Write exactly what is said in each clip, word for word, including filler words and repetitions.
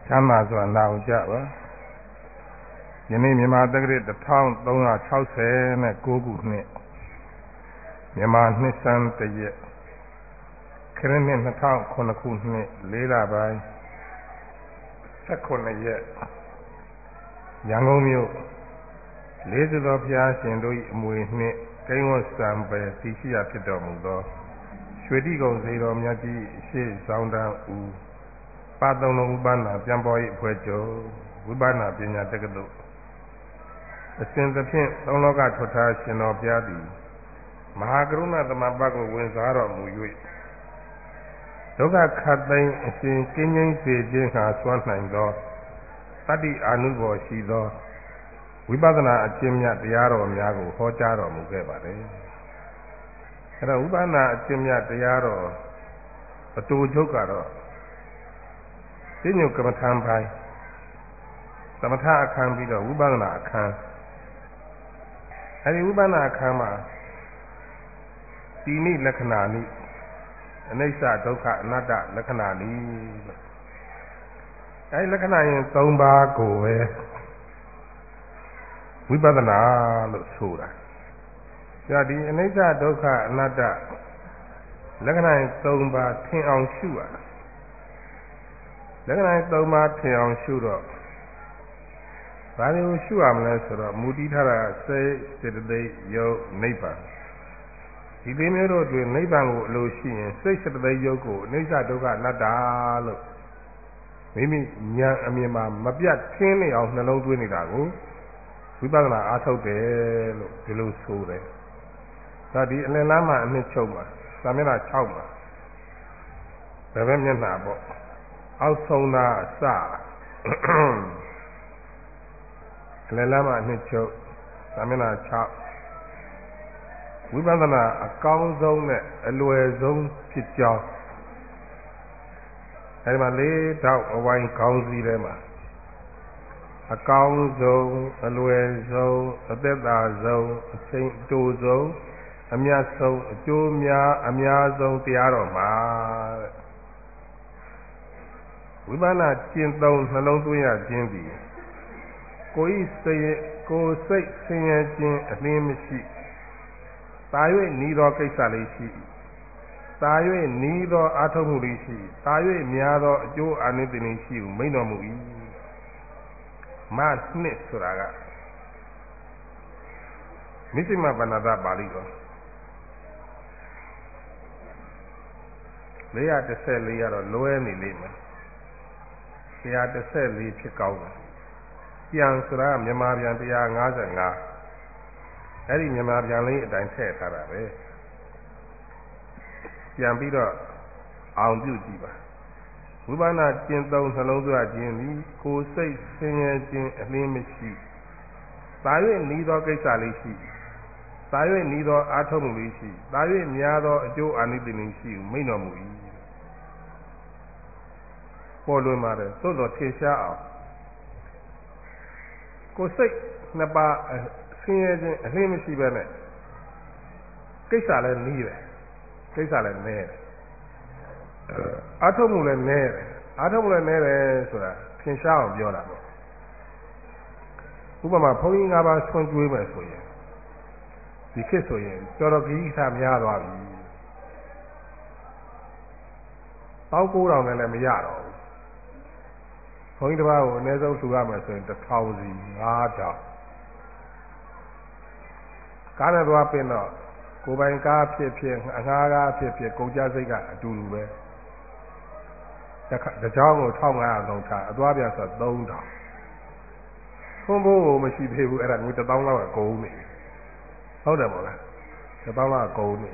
ချမ်းသာစွာနာကြပါယနေ့မြန်မာတက္ကရာတစ်ထောင်သုံးရာ၆ဆယ်နဲ့ကိုးခုနှစ်မြန်မာနှစ်ဆန်းတရက်ခရစ်နှစ်နှစ်ထောင်ခုနှစ်ခုနှစ်လေးလပိုင်းဆက်ခုနှစ်ရက်ရန်ကုန်မြို့လေးစတော်ဘုရားရှင်တို့၏အမွေနှင့်ကိန်းဝတ်စံပယ်တည်ရှိရာဖြစ်တော်မူသောရွှေတိကုံစေတော်မြတ်ကြီးအရှိဆောင်တန်းဦးပါသုံးလုံးဥပနာပြန်ပေါ်၏အဖွဲ့ချုပ်ဝိပဿနာပညာတက္ကသိုလ်အစဉ်သဖြင့်သုံးလောကထွဋ်ထားရှင်တော်ဘုရားသည်မဟာကရုဏာသမပတ်ကိုဝင်စားတော်မူ၍ဒုက္ခခတ်သိမ်းအစဉ်ကင်းငြိမ်းစေခြင်းဟာစွမ်းနိုင်သောတတ္တိအာနုဘော်ရှိသောဝိပဿနာအကျင့်မြတ်တရားတော်များကိုဟောကြားတော်မူခဲ့ပါတယ်အဲတော့ဝိပဿနာအကျင့်မြတ်တရားတော်အတူချုပ်ကတော့သိညုကမ္မထံပိုင်းသမထအခန်းပြီးတော့ဝိပဿနာအခန်းအဲဒီဝိပဿနာအခန်းမှာတိနိလက္ခဏာနိအနိစ္စဒုက္ခအနတ္တလက္ခဏာနိအဲဒီလက္ခဏာရင်၃ပါးကိုပဲဝိပဿနာလို့ဆိုတာကြာဒီအနိစ္စဒုက္ခအနတ္တလက္ခဏာရင်၃ပါးထင်အောင်ရှုရတာလက္ခဏာရင်၃ပါးထင်အောင်ရှုတော့ဘာလို့ရှုရမလဲဆိုတော့မူတည်ထားတာစိတ်စေတသိက်ယုတ်နိဗ္ဗာန်ဒီလေးမျိုးတို့တွင်နိဗ္ဗာန်ကိုအလိုရှိရင်စိတ်စေတသိက်ယုတ်ကိုအနိစ္စဒုက္ခအနတ္တလို့မိမိဉာဏ်အမြင်မှာမပြတ်ထင်းနေအောင်နှလုံးသွင်းနေတာကိုဝိပဿနာအားထုတ်တယ်လို့ဒီလိုဆိုတယ်ဒါဒီအလယ်လမ်းမှာအနှစ်ချုပ်မှာသာမျက်နှာ၆မှာဘယ်ဘက်မျက်နှာပေါ့အောက်ဆုံးသားအစအလယ်လမ်းမှာအနှစ်ချုပ်သာမျက်နှာ၆ဝိပဿနာအကောင်းဆုံးနဲ့အလွယ်ဆုံးဖြစ်ကြောင်းအဲဒီမှာလေးတောက်အဝိုင်းခေါင်းစည်းထဲမှာအကောင်းဆုံးအလွယ်ဆုံးအသက်သာဆုံးအချိန်တိုဆုံးအမြတ်ဆုံးအကျိုးများအများဆုံးတရားတော်မှာတဲ့ဝိပဿနာကျင့်သုံးနှလုံးသွင်းရခြင်းသည်ကိုယ်ဤစိတ်ကိုယ်စိတ်ဆင်းရဲခြင်းအလင်းမရှိသာ၍နီးသောကိစ္စလေးရှိသာ၍နီးသောအာထုံမှုလေးရှိသာ၍များသောအကျိုးအာနိသင်လေးရှိဟုမိန့်တော်မူ၏မနှစ်ဆိုတာကမိစိမဗန္နတပါဠိတော်၄၁၄ကတော့လွဲနေလိမ့်မယ်၁၁၄ဖြစ်ကောင်းတယ်ပြန်ဆိုတာမြန်မာပြန်၁၅၅အဲ့ဒီမြန်မာပြန်လေးအတိုင်းထည့်ထားတာပဲပြန်ပြီးတော့အောင်ပြုကြည့်ပါဝိပဿနာကျင့်သုံးနှလုံးသွင်းခြင်းသည်ကိုယ်စိတ်ဆင်းရဲခြင်းအလင်းမရှိသာ၍နီးသောကိစ္စလေးရှိသာ၍နီးသောအာထုံမှုလေးရှိသာ၍များသောအကျိုးအာနိသင်လေးရှိမိန့်တော်မူ၏ပေါ်လွင်ပါတယ်သို့တော်ထေရှားအောင်ကိုယ်စိတ်နှစ်ပါးဆင်းရဲခြင်းအလင်းမရှိပဲနဲ့ကိစ္စလည်းနီးတယ်ကိစ္စလည်းနည်းတယ်အာထုံမှုလည်းနည်းတယ်အာထုံမှုလည်းနည်းတယ်ဆိုတာထင်ရှားအောင်ပြောတာပေါ့ဥပမာဘုန်းကြီး၅ပါးဆွံ့ကျွေးမယ်ဆိုရင်ဒီခေတ်ဆိုရင်တော်တော်ကြီးစားများသွားပြီပေါင်းကိုးတောင်နဲ့လည်းမရတော့ဘူးဘုန်းကြီးတစ်ပါးကိုအနည်းဆုံးလှူရမယ်ဆိုရင်တစ်ထောင်စီငါးထောင်ကားနဲ့သွားပင်တော့ကိုယ်ပိုင်ကားဖြစ်ဖြစ်အငှားကားဖြစ်ဖြစ်ကုန်ကြစိတ်ကအတူတူပဲတစ်ကြောင်းကို၁၅၀၀လုံးထားအသွားပြန်ဆိုသုံးထောင်ခွန်ဘိုးကိုမရှိသေးဘူးအဲ့ဒါငွေတစ်သောင်းလောက်ကကုန်နေဟုတ်တယ်မို့လားတစ်သောင်းလောက်ကကုန်နေ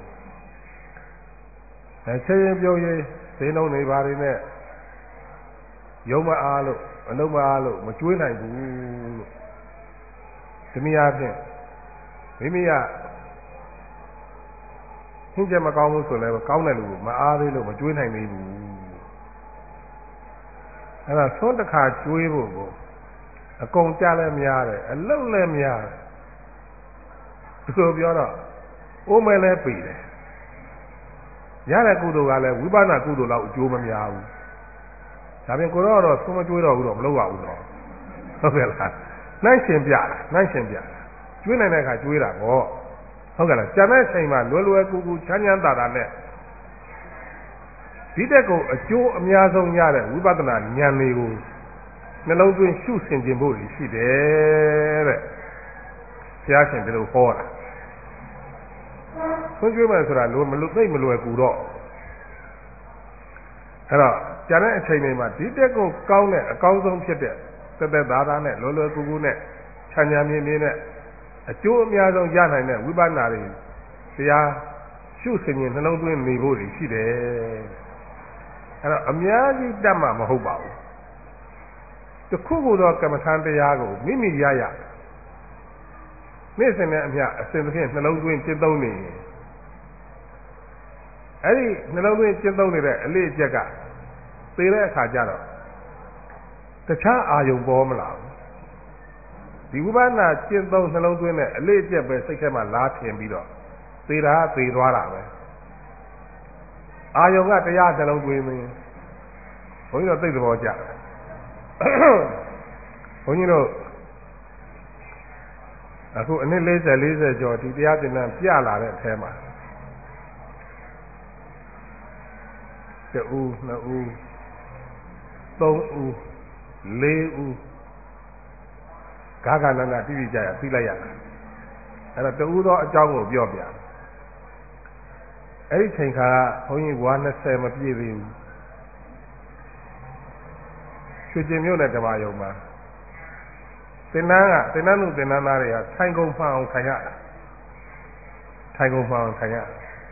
အဲချင်းချင်းပြုံးရေးဈေးနှုန်းတွေဘာတွေနဲ့ရုံမအားလို့အလုံးမအားလို့မကျွေးနိုင်ဘူးလို့ဒီနည်းအားဖြင့်မိမိကဟင်းချက်မကောင်းဘူးဆိုလည်းကောင်းတဲ့လူကိုမအားသေးလို့မကျွေးနိုင်သေးဘူးအဲ့ဒါသွန်းတစ်ခါကျွေးဖို့ကိုအကုန်ကြလည်းများတယ်အလုံးလည်းများတယ်သူတို့ပြောတော့အိုးမဲလည်းပြီတယ်ရတဲ့ကုသိုလ်ကလည်းဝိပဿနာကုသိုလ်လောက်အကျိုးမများဘူးဒါပြင်ကိုတော့တော့သုံးမကျွေးတော့ဘူးတော့မလုပ်ရဘူးတော့ဟုတ်ကဲ့လားနိုင်ရှင်ပြတာနိုင်ရှင်ပြတာကျွေးနိုင်တဲ့အခါကျွေးတာပေါ့ဟုတ်ကဲ့လားကျန်တဲ့အချိန်မှာလွယ်လွယ်ကူကူချမ်းချမ်းသာသာနဲ့ဒီတက်ကိုအကျိုးအများဆုံးရတဲ့ဝိပဿနာဉာဏ်တွေကိုနှလုံးသွင်းရှုဆင်ခြင်ဖို့ရှိတယ်တဲ့ဘုရားရှင်ဒီလိုဟောတာဆွကျွေးမယ်ဆိုတာလိုမလို့သိမလွယ်ကူတော့အဲ့တော့ကျန်တဲ့အချိန်တွေမှာဒီတက်ကိုကောင်းတဲ့အကောင်းဆုံးဖြစ်တဲ့သက်သက်သာသာနဲ့လွယ်လွယ်ကူကူနဲ့ချမ်းချမ်းမြင်းမြင်းနဲ့အကျိုးအများဆုံးရနိုင်တဲ့ဝိပဿနာတွေတရားရှုဆင်ခြင်နှလုံးသွင်းနေဖို့ရှိတယ်အဲ့တော့အများကြီးတတ်မှမဟုတ်ပါဘူးတခုခုသောကမ္မထာတရားကိုမိမိရရနေ့စဉ်နဲ့အမျှအစဉ်သဖြင့်နှလုံးသွင်းကျင့်သုံးနေရင်အဲ့ဒီနှလုံးသွင်းကျင့်သုံးနေတဲ့အလေးအကျက်ကသိတဲ့အခါကျတော့တခြားအာယုံပေါ်မလာဘူးဒီဝိပဿနာကျင့်သုံးနှလုံးသွင်းတဲ့အလေးအကျက်ပဲစိတ်ထဲမှာလားထင်ပြီးတော့သိတာသိသွားတာပဲအာယုံကတရားနှလုံးသွင်းနေဘုန်းကြီးတို့သိသဘောကျတယ်ဘုန်းကြီးတို့အခုအနည်း၄၀ ၄၀ကျော်ဒီတရားသင်တန်းပြလာတဲ့အထဲမှာတဦးနှစ်ဦးသုံးဦးလေးဦးဂါဂနန္ဒတိတိကျကျသိလိုက်ရတယ်အဲ့တော့တဦးသောအကြောင်းကိုပြောပြအဲ့ဒီချိန်ခါဘုန်းကြီးဝါ၂၀မပြည့်သေးဘူးရွှေကျင်မြို့နယ်ဓမ္မယုံမှာသင်္นานကသင်္นานလူသင်္นานသားတွေကထိုင်ကုန်မှန်အောင်ခံရတာထိုင်ကုန်မှန်အောင်ခံရ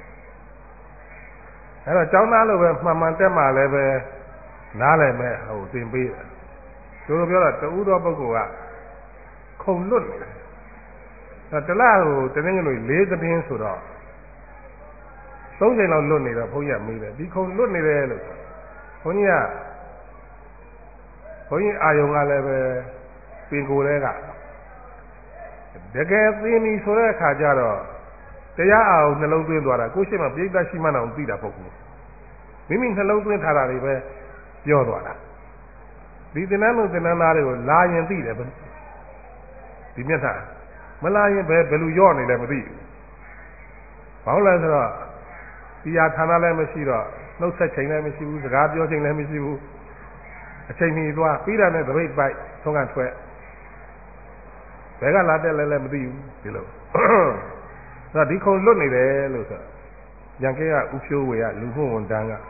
အဲ့တော့ကျောင်းသားလိုပဲမှန်မှန်တက်မှလည်းပဲနားလည်းမဲ့ဟိုသင်ပေးတယ်သူတို့ပြောတော့တဦးသောပုဂ္ဂိုလ်ကခုံလွတ်နေတယ်တလားဟိုတနင်္ဂနွေလေးသတင်းဆိုတော့သုံးချိန်လောက်လွတ်နေတော့ဘုန်းကြီးကမေးတယ်ဒီခုံလွတ်နေတယ်လို့ဘုန်းကြီးကဘုန်းကြီးအာယုံကလည်းပဲပင်ကိုယ်တွေကတကယ်သိပြီဆိုတဲ့အခါကျတော့တရားအာရုံနှလုံးသွင်းသွားတာကိုရှိမှပြိဿရှိမှအောင်သိတာပုဂ္ဂိုလ်မိမိနှလုံးသွင်းထားတာတွေပဲပြောသွားတာဒီသင်္นานလို့သင်္นานသားတွေကိုလာရင်သိတယ်ဒီမျက်နှာမလာရင်ဘယ်ဘယ်လိုရော့နေလဲမသိဘူးဘာလို့လဲဆိုတော့တရားဌာနလည်းမရှိတော့နှုတ်ဆက်ချိန်လည်းမရှိဘူးစကားပြောချိန်လည်းမရှိဘူးအချိန်ကြီးသွားပြီးတာနဲ့သပိတ်ပိုက်ထုံးကထွက်ဘယ်ကလာတက်လဲလည်းမသိဘူးဒီလိုဆိုတော့ဒီခုံလွတ်နေတယ်လို့ဆိုရန်ကဲကဥဖြိုးဝေကလူမှုဝန်တန်းက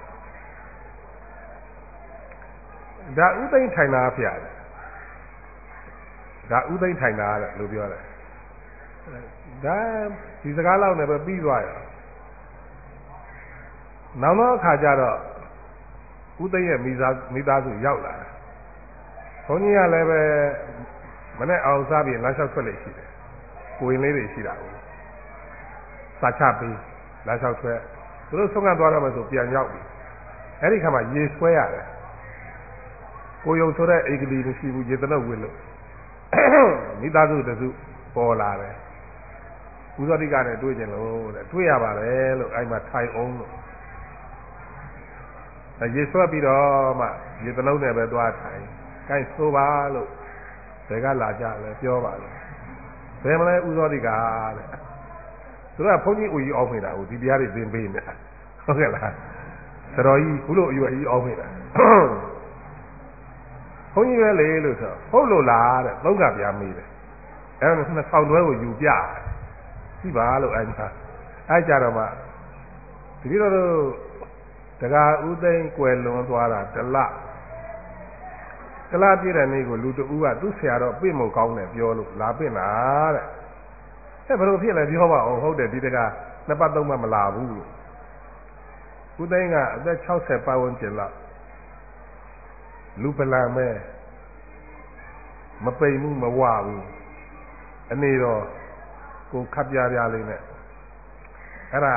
ဒါဥသိမ့်ထိုင်တာဖျားတယ်ဒါဥသိမ့်ထိုင်တာတဲ့လို့ပြောတယ်ဒါဒီစကားလောက်နဲ့ပဲပြီးသွားရောနောက်တော့အခါကျတော့ဥသိမ့်ရဲ့မိသားမိသားစုရောက်လာတယ်ဘုန်းကြီးကလည်းပဲမနဲ့အောင်စားပြီးလမ်းလျှောက်ထွက်လေရှိတယ်ကိုရင်လေးတွေရှိတာကိုစာချပေးလမ်းလျှောက်ထွက်သူတို့ဆုံးကသွားတော့မှဆိုပြန်ရောက်ပြီအဲ့ဒီခါမှရေဆွဲရတယ်ကိုယုံဆိုတဲ့အိတ်ကလေးမရှိဘူးရေတနုတ်ဝင်လို့မိသားစုတစုပေါ်လာတယ်ဥဇောတိကနဲ့တွေ့ကြလို့တဲ့တွေ့ရပါတယ်လို့အဲ့မှာထိုင်အောင်လို့ရေဆွဲပြီးတော့မှရေတနုတ်နဲ့ပဲသွားထိုင်ကိုင်းဆိုပါလို့ဘယ်ကလာကြလဲပြောပါလို့ဘယ်မလဲဥဇောတိကတဲ့သူကဘုန်းကြီးဦးကြီးအောင်းနေတာကိုဒီတရားတွေသင်ပေးနေတာဟုတ်ကဲ့လားသတော်ကြီးဘုလို့အရွယ်ကြီးအောင်းနေတာဘုန်းကြီးပဲလေလို့ဆိုဟုတ်လို့လားတဲ့သုံးကပြားမေးတယ်အဲဒါနှစ်ဆောင်တွဲကိုယူပြကြည့်ပါလို့အဲ့ဒါအဲ့ကြတော့မှဒီလိုတော့တကားဥသိမ်းကွယ်လွန်သွားတာတလတလပြည့်တဲ့နေ့ကိုလူတူကသူ့ဆရာတော်ပြင့်မို့ကောင်းတယ်ပြောလို့လာပြင့်လာတဲ့အဲဘယ်လိုဖြစ်လဲပြောပါအောင်ဟုတ်တယ်ဒီတကားနှစ်ပတ်သုံးပတ်မလာဘူးလို့ဥသိမ်းကအသက်၆၀ပတ်ဝန်းကျင်လောက်လူပလံမဲ့မပိန်ဘူးမဝဘူးအနေတော့ကိုခပ်ပြားပြားလေးနဲ့အဲ့ဒါ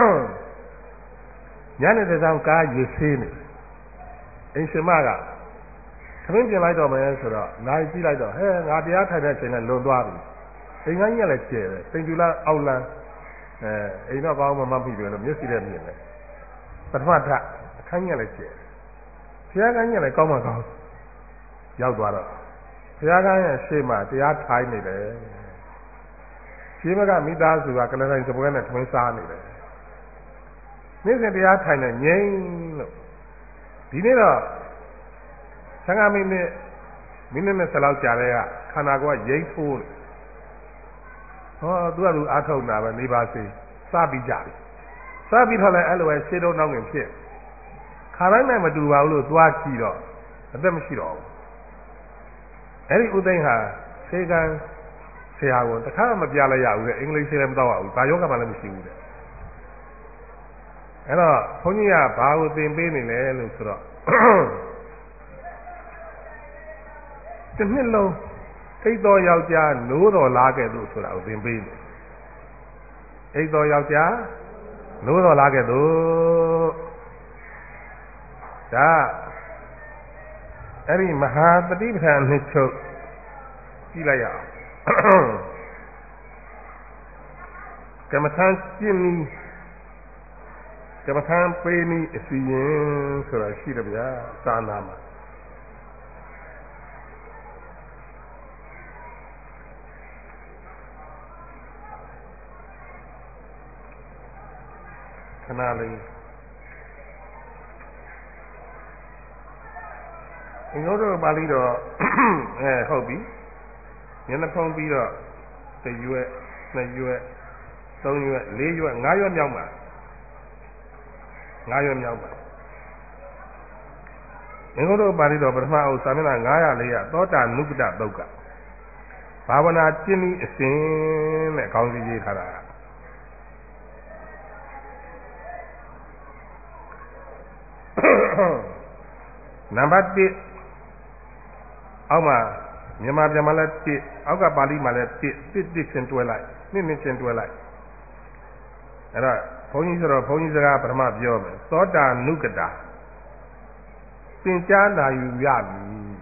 ညနေတဆောင်ကားရေဆေးနေအင်ရှင်မကသမင်းပြင်လိုက်တော့မယ်ဆိုတော့နိုင်ကြည့်လိုက်တော့ဟဲငါတရားထိုင်တဲ့အချိန်နဲ့လွန်သွားပြီအိမ်ကကြီးကလည်းကျဲတယ်စိန်ကျူလာအောက်လန်းအဲအိမ်တော့ကောင်းမှမမှီတယ်လို့မျက်စိနဲ့မြင်တယ်ပထမထအခန်းကြီးကလည်းကျဲဘုရားကညလည်းကောင်းမှကောင်းရောက်သွားတော့ဘုရားကရဲ့ရှေ့မှာတရားထိုင်နေတယ်ရှင်းမကမိသားစုကကလတိုင်းစပွဲနဲ့ထွင်းစားနေတယ်နေ့စဉ်တရားထိုင်နေငြိမ်လို့ဒီနေ့တော့ဆယ်မိနစ်မိနစ်နဲ့ဆက်လောက်ကြာတဲ့ကခန္ဓာကိုယ်ကရိတ်ထိုးတယ်ဟောသူကလူအားထုတ်တာပဲနေပါစေစပြီးကြပြီစပြီးတော့လည်းအဲ့လိုပဲရှေ့တော့နောက်ငင်ဖြစ်ခါတိုင်းနဲ့မတူပါဘူးလို့သွားကြည့်တော့အသက်မရှိတော့ဘူးအဲ့ဒီဥသိမ်းဟာခြေကံဆရာကတခါမှမပြလိုက်ရဘူးတဲ့အင်္ဂလိပ်ဆေးလည်းမတော့ရဘူးဘာယောဂမှလည်းမရှိဘူးတဲ့အဲ့တော့ဘုန်းကြီးကဘာကိုသင်ပေးနေလဲလို့ဆိုတော့တစ်နှစ်လုံးအိတ်တော်ယောက်ျားနိုးတော်လားခဲ့လို့ဆိုတာကိုသင်ပေးနေအိတ်တော်ယောက်ျားနိုးတော်လားခဲ့လို့ဒါအဲ့ဒီမဟာပฏิပဌာန်နှစ်ချုပ်ကြည့်လိုက်ရအောင်ကမ္မထာကျင့်နီးကမ္မထာပေးနီးအစီရင်ဆိုတာရှိတယ်ဗျာသာနာမှာခဏလေးအင်္ဂုတ္တပါဠိတော်အဲဟုတ်ပြီမျက်နှာဖုံးပြီးတော့တစ်ရွက်နှစ်ရွက်သုံးရွက်လေးရွက်ငါးရွက်မြောက်မှာငါးရွက်မြောက်မှာအင်္ဂုတ္တပါဠိတော်ပထမအုပ်စာမျက်နှာနင်းhund ၄သောတာနုပတသုတ်ကဘာဝနာကျင့်ဤအစဉ်နဲ့ခေါင်းစည်းရေးထားတာနံပါတ်တစ်အောက်မှာမြန်မာပြန်မှာလည်းတစ်အောက်ကပါဠိမှာလည်းတစ်တစ်တစ်ချင်းတွဲလိုက်နှစ်နှစ်ချင်းတွဲလိုက်အဲ့တော့ဘုန်းကြီးဆိုတော့ဘုန်းကြီးစကားပထမပြောမယ်သောတာနုကတာသင်ကြားနာယူရမည်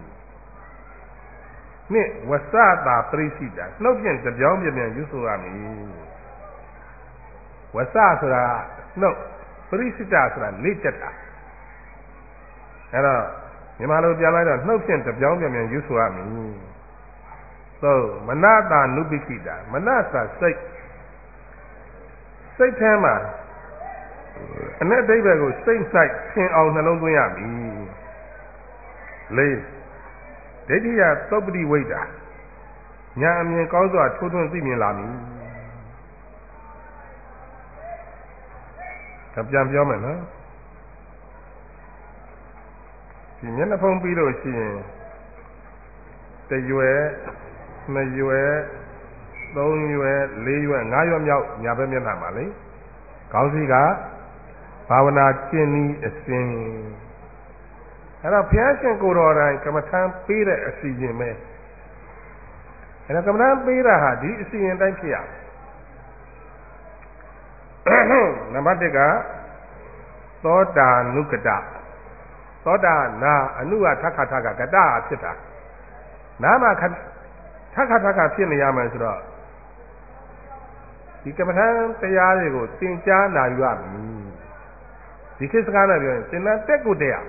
နှစ်ဝဆတာပရိစိတာနှုတ်ဖြင့်တပြောင်းပြပြန်ယူဆိုရမည်ဝဆဆိုတာနှုတ်ပရိစိတာဆိုတာလေ့ကျက်တာအဲ့တော့မြန်မာလိုပြန်လိုက်တော့နှုတ်ဖြင့်တပြောင်းပြန်ပြန်ယူဆိုရမည်သို့မနတာနုပိခိတာမနတာစိတ်စိတ်ထဲမှာအ내အဓိပ္ပာယ်ကိုစိတ်၌သင်အောင်နှလုံးသွင်းရမည်လေးဒိဋ္ဌိယသုပ္ပတိဝိဒ္ဓညာအမြင်ကောင်းစွာထိုးထွင်းသိမြင်လာမည်ဒါပြန်ပြောမယ်နော်ဒီမျက်နှာဖုံးပြီးလို့ရှိရင်တရွယ်နှစ်ရွယ်သုံးရွယ်လေးရွယ်ငါးရွယ်မြောက်ညာဘက်မျက်နှာမှာလေခေါင်းစည်းကဘာဝနာကျင့်နည်းအစဉ်အဲ့တော့ဘုရားရှင်ကိုယ်တော်တိုင်ကမ္မထံပေးတဲ့အစီရင်ပဲအဲ့တော့ကမ္မထံပေးတာဟာဒီအစီရင်တိုင်းဖြစ်ရနံပါတ်တစ်ကသောတာနုကတသောတာနာအနုကထခထကကတဖြစ်တာနာမှာထခထကဖြစ်နေရမယ်ဆိုတော့ဒီကမ္မထံတရားတွေကိုသင်ကြားနာယူရမည်ဒီခေတ်စကားနဲ့ပြောရင်သင်္นานတက်ကိုတက်ရ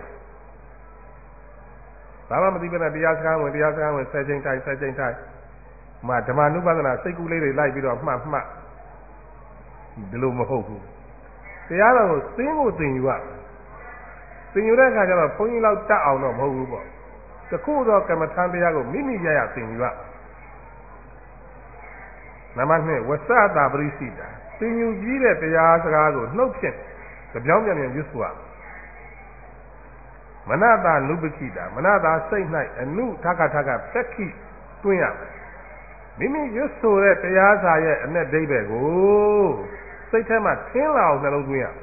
ဘာမှမသိဘဲနဲ့တရားစကားဝင်တရားစကားဝင်ဆယ်ချိန်တိုင်းဆယ်ချိန်တိုင်းမှဓမ္မနုပဒနာစိတ်ကူးလေးတွေလိုက်ပြီးတော့မှတ်မှတ်ဒီလိုမဟုတ်ဘူးတရားတော်ကိုသင်ကိုသင်ယူရသင်ယူတဲ့အခါကျတော့ဘုန်းကြီးလောက်တတ်အောင်တော့မဟုတ်ဘူးပေါ့တခုတော့ကမ္မထံတရားကိုမိမိရရသင်ယူရနံပါတ်နှစ်ဝဆတာပရိစိတာသင်ယူပြီးတဲ့တရားစကားကိုနှုတ်ဖြင့်ကြပြောင်းပြန်ပြန်ရွတ်ဆိုရမနတာနုပခိတာမနတာစိတ်၌အနုထခထခပက္ခိတွင်းရမိမိရွတ်ဆိုတဲ့တရားစာရဲ့အ내ဒိဋ္ဌိကိုစိတ်ထဲမှာထင်းလာအောင်နှလုံးသွင်းရ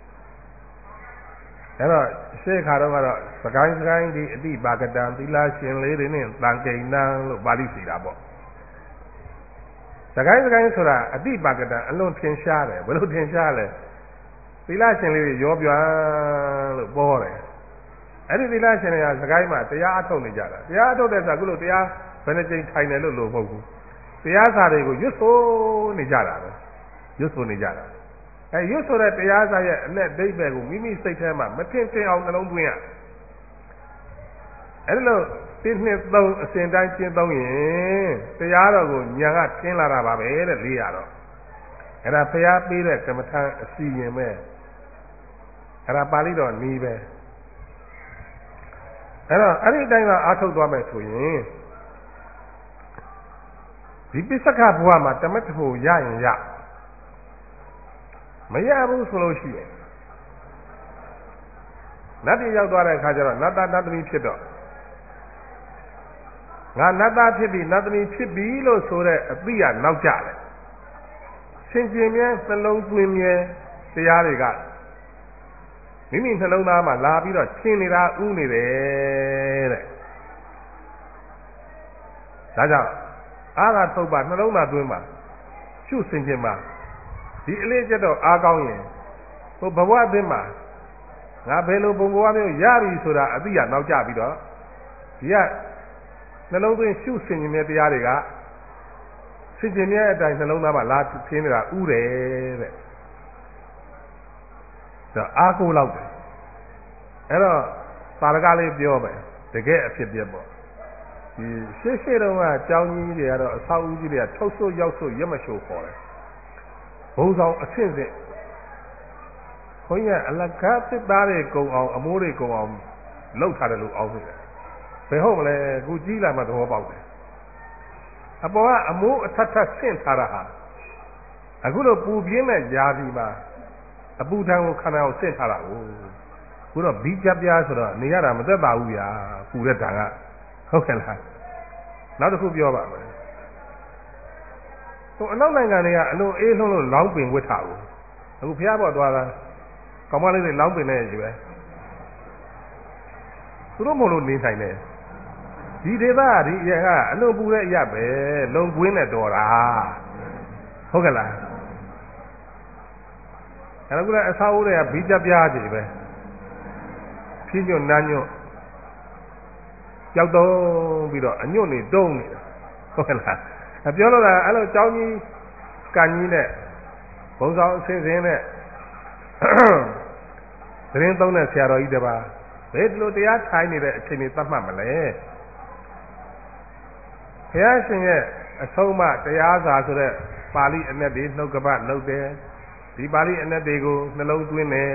အဲ့တော့ရှေ့ခါတော့ကတော့စကိုင်းစကိုင်းဒီအတိပါကတံသီလရှင်လေးတွေနဲ့တန်ကိဏံလို့ပါဠိစီတာပေါ့စကိုင်းစကိုင်းဆိုတာအတိပါကတံအလွန်ထင်ရှားတယ်ဘယ်လိုထင်ရှားလဲသီလရှင်လေးတွေရောပြလို့ပေါ်တယ်အဲ့ဒီသီလရှင်တွေကစကိုင်းမှာတရားအထုတ်နေကြတာတရားအထုတ်တဲ့ဆိုအခုလို့တရားဘယ်နှကြိမ်ထိုင်တယ်လို့လို့မဟုတ်ဘူးတရားစာတွေကိုရွတ်ဆိုနေကြတာပဲရွတ်ဆိုနေကြတာအဲရွတ်ဆိုတဲ့တရားစာရဲ့အ내ဒိဋ္ဌိကိုမိမိစိတ်ထဲမှာမထင်ထင်အောင်နှလုံးသွင်းရအဲ့လိုတစ်နှစ်သုံးအစဉ်တိုင်းကျင့်သုံးရင်တရားတော်ကိုညာကထင်းလာတာပါပဲတဲ့လေးရတော့အဲ့ဒါဖျားပေးတဲ့ကမ္မထာအစီရင်ပဲအဲ့ဒါပါဠိတော်နီးပဲအဲ့တော့အဲ့ဒီတိုင်းကအားထုတ်သွားမယ်ဆိုရင်ဒီပိဿကဘဝမှာတမတ်ဖို့ရရင်ရမရဘူးဆိုလို့ရှိရင်နတ်ပြည်ရောက်သွားတဲ့အခါကျတော့နတ်သားနတ်သမီးဖြစ်တော့ငါနတ်သားဖြစ်ပြီးနတ်သမီးဖြစ်ပြီလို့ဆိုတဲ့အသိရနောက်ကြတယ်ဆင်ခြင်မြဲနှလုံးသွင်းမြဲတရားတွေကမိမိနှလုံးသားမှာလာပြီးတော့ရှင်းနေတာဥနေတယ်တဲ့ဒါကြောင့်အာဃာထုတ်ပါနှလုံးသားသွင်းပါရှုဆင်ခြင်ပါဒီအလေးကျတော့အားကောင်းရင်ဟိုဘဝအသင်းမှာငါဘယ်လိုပုံဘဝမျိုးရပြီဆိုတာအသိရနောက်ကြပြီးတော့ဒီကနှလုံးသွင်းရှုဆင်ခြင်တဲ့တရားတွေကဆင်ခြင်တဲ့အတိုင်းနှလုံးသားမှာလာရှင်းနေတာဥတယ်တဲ့ဒါအားကိုးလောက်တယ်အဲ့တော့သာရကလေးပြောမယ်တကယ်အဖြစ်ပြပေါ့ဒီရှေ့ရှေ့တုန်းကကြောင်းကြီးတွေကတော့အဆောက်အဦကြီးတွေကထုတ်ဆို့ရောက်ဆို့ရက်မရှို့ခေါ်တယ်ဘုံဆောင်အဆင့်ဆင့်ခွန်ကြီးကအလကားသစ်သားတွေကုံအောင်အမိုးတွေကုံအောင်လှုပ်ထားတယ်လို့အောင်းနေတယ်ဘယ်ဟုတ်မလဲအခုကြီးလာမှသဘောပေါက်တယ်အပေါ်ကအမိုးအထက်ထပ်ဆင့်ထားတာဟာအခုလိုပူပြင်းတဲ့ຢာဒီမှာအပူထံကိုခန္ဓာကိုဆင့်ထားတာကိုအခုတော့ဘီးကြပြားဆိုတော့နေရတာမသက်ပါဘူးဗျာပူတဲ့တန်ကဟုတ်ကဲ့လားနောက်တစ်ခုပြောပါမယ်ဟိုအနောက်နိုင်ငံတွေကအလုံးအေးလှုံးလို့လောင်းပင်ဝစ်ထားဘူးအခုဖျားပေါ်သွားတာကောင်မလေးတွေလောင်းပင်နေကြီးပဲသူတို့မလို့နေနိုင်တယ်ဒီဒေသဒီအရာကအလွန်ပူတဲ့အရာပဲလုံကွင်းနဲ့တော်တာဟုတ်ကဲ့လားအဲ့ဒါကလည်းအစာအိုးတွေကဘီးကြပြားကြီးပဲဖြင်းညွတ်နန်းညွတ်ကြောက်တုံးပြီးတော့အညွတ်နေတုံးနေတာဟုတ်ကဲ့လားအပြောလို့ကအဲ့လိုကြောင်းကြီးကန်ကြီးနဲ့ဘုံဆောင်အစင်းစင်းနဲ့သတင်းသုံးတဲ့ဆရာတော်ကြီးတပါးဘယ်လိုတရားထိုင်နေတဲ့အချိန်တွေသတ်မှတ်မလဲဘုရားရှင်ရဲ့အဆုံးအမတရားစာဆိုတဲ့ပါဠိအနက်တွေနှုတ်ကပတ်လုပ်တယ်ဒီပါဠိအနက်တွေကိုနှလုံးသွင်းတယ်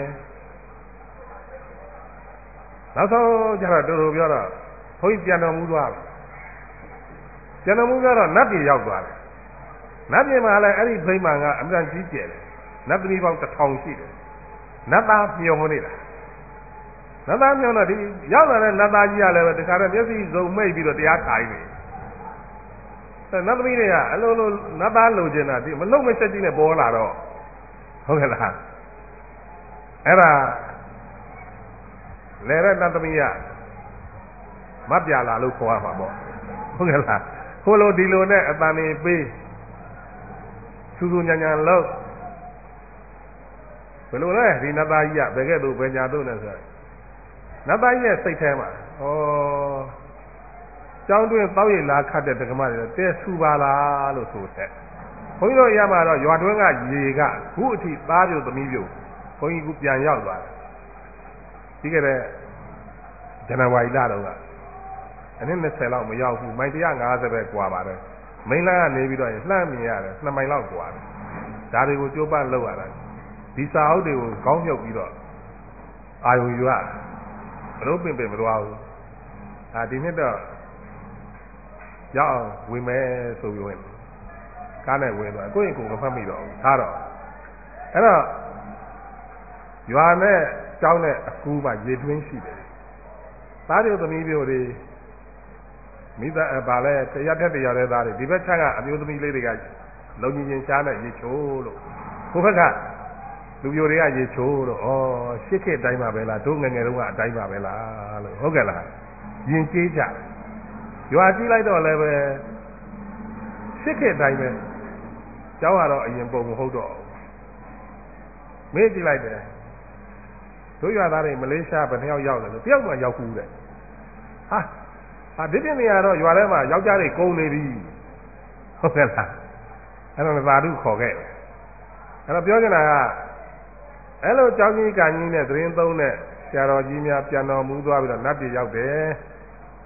နောက်ဆုံးကျတော့တူတူပြောတော့ဘုန်းကြီးပြန်တော်မူသွားတယ်ပြန်တော်မူတော့နတ်ပြည်ရောက်သွားတယ်နတ်ပြည်မှာလည်းအဲ့ဒီဗိမာန်ကအမှန်ကြီးကျယ်တယ်နတ်သမီးပေါင်းတစ်ထောင်ရှိတယ်နတ်သားမျောနေတာနတ်သားမျောတော့ဒီရောက်လာတဲ့နတ်သားကြီးကလည်းတခါတော့မျက်စိစုံမိတ်ပြီးတော့တရားထိုင်နေတယ်နတ်သမီးတွေကအလိုလိုနတ်သားလိုချင်တာဒီမလုံမချက်ကြီးနဲ့ပေါ်လာတော့ဟုတ်ကဲ့လားအဲ့ဒါလဲတဲ့နတ်သမီးကမပြလာလို့ခေါ်ရမှာပေါ့ဟုတ်ကဲ့လားဟိုလိုဒီလိုနဲ့အတန်နေပေးစူးစူးညံ့ညံ့လို့ဘယ်လိုလဲဒီနတ်သားကြီးကဘယ်ကဲ့သို့ဘယ်ညာသို့လဲဆိုတော့နတ်သားကြီးရဲ့စိတ်ထဲမှာဩကျောင်းတွင်းတောက်ရည်လာခတ်တဲ့ဒကမတွေတဲဆူပါလားလို့ဆိုတဲ့ဘုန်းကြီးတို့ရမှာတော့ရွာတွင်းကရေကခုအထိသားပြုတ်သမီးပြုတ်ဘုန်းကြီးကပြန်ရောက်သွားတယ်ဒီကတဲ့ဇန်နဝါရီလတော့ကအနည်း၂၀လောက်မရောက်ဘူးမိုင်၁၅၀ပဲကွာပါတယ်မိန်းလန်းကနေပြီးတော့လှမ်းမြင်ရတယ်နှစ်မိုင်လောက်ကွာတယ်ဒါတွေကိုကြိုးပမ်းလောက်ရတာဒီစာအုပ်တွေကိုခေါင်းမြုပ်ပြီးတော့အာယုံယူရဘလို့ပင်ပင်မသွားဘူးဒါဒီနှစ်တော့ရောက်အောင်ဝင်မယ်ဆိုပြီးဝင်ကားနဲ့ဝင်သွားကိုယ့်ရင်ကိုယ်မဖတ်မိတော့ဘူးထားတော့အဲ့တော့ရွာနဲ့ကျောင်းနဲ့အကူမှာရေတွင်းရှိတယ်သားတို့သမီးမျိုးတွေမိသားဗာလဲတရားတက်တရားတဲ့သားတွေဒီဘက်ခြမ်းကအမျိုးသမီးလေးတွေကလုံကြီးချင်းရှားနဲ့ရေချိုးလို့ကိုဘက်ကလူမျိုးတွေကရေချိုးလို့ဩရှစ်ခေတ်တိုင်းပါပဲလားတို့ငယ်ငယ်တုန်းကအတိုင်းပါပဲလားလို့ဟုတ်ကဲ့လားယဉ်ကျေးကြရွာကြည့်လိုက်တော့လည်းပဲရှစ်ခေတ်တိုင်းပဲကျောင်းကတော့အရင်ပုံမဟုတ်တော့မေးကြည့်လိုက်တယ်တို့ရွာသားတွေမလေးရှားဘယ်နှယောက်ရောက်လဲဆိုတယောက်မှရောက်ဘူးတဲ့ဟာဟာဒီပြင်းနေရတော့ရွာထဲမှာယောက်ျားတွေကုန်နေပြီဟုတ်ကဲ့လားအဲ့တော့သာဓုခေါ်ခဲ့အဲ့တော့ပြောချင်တာကအဲ့လိုကြောင်းကြီးကံကြီးနဲ့သတင်းသုံးတဲ့ဆရာတော်ကြီးများပြန်တော်မူသွားပြီးတော့နတ်ပြည်ရောက်တယ်သူ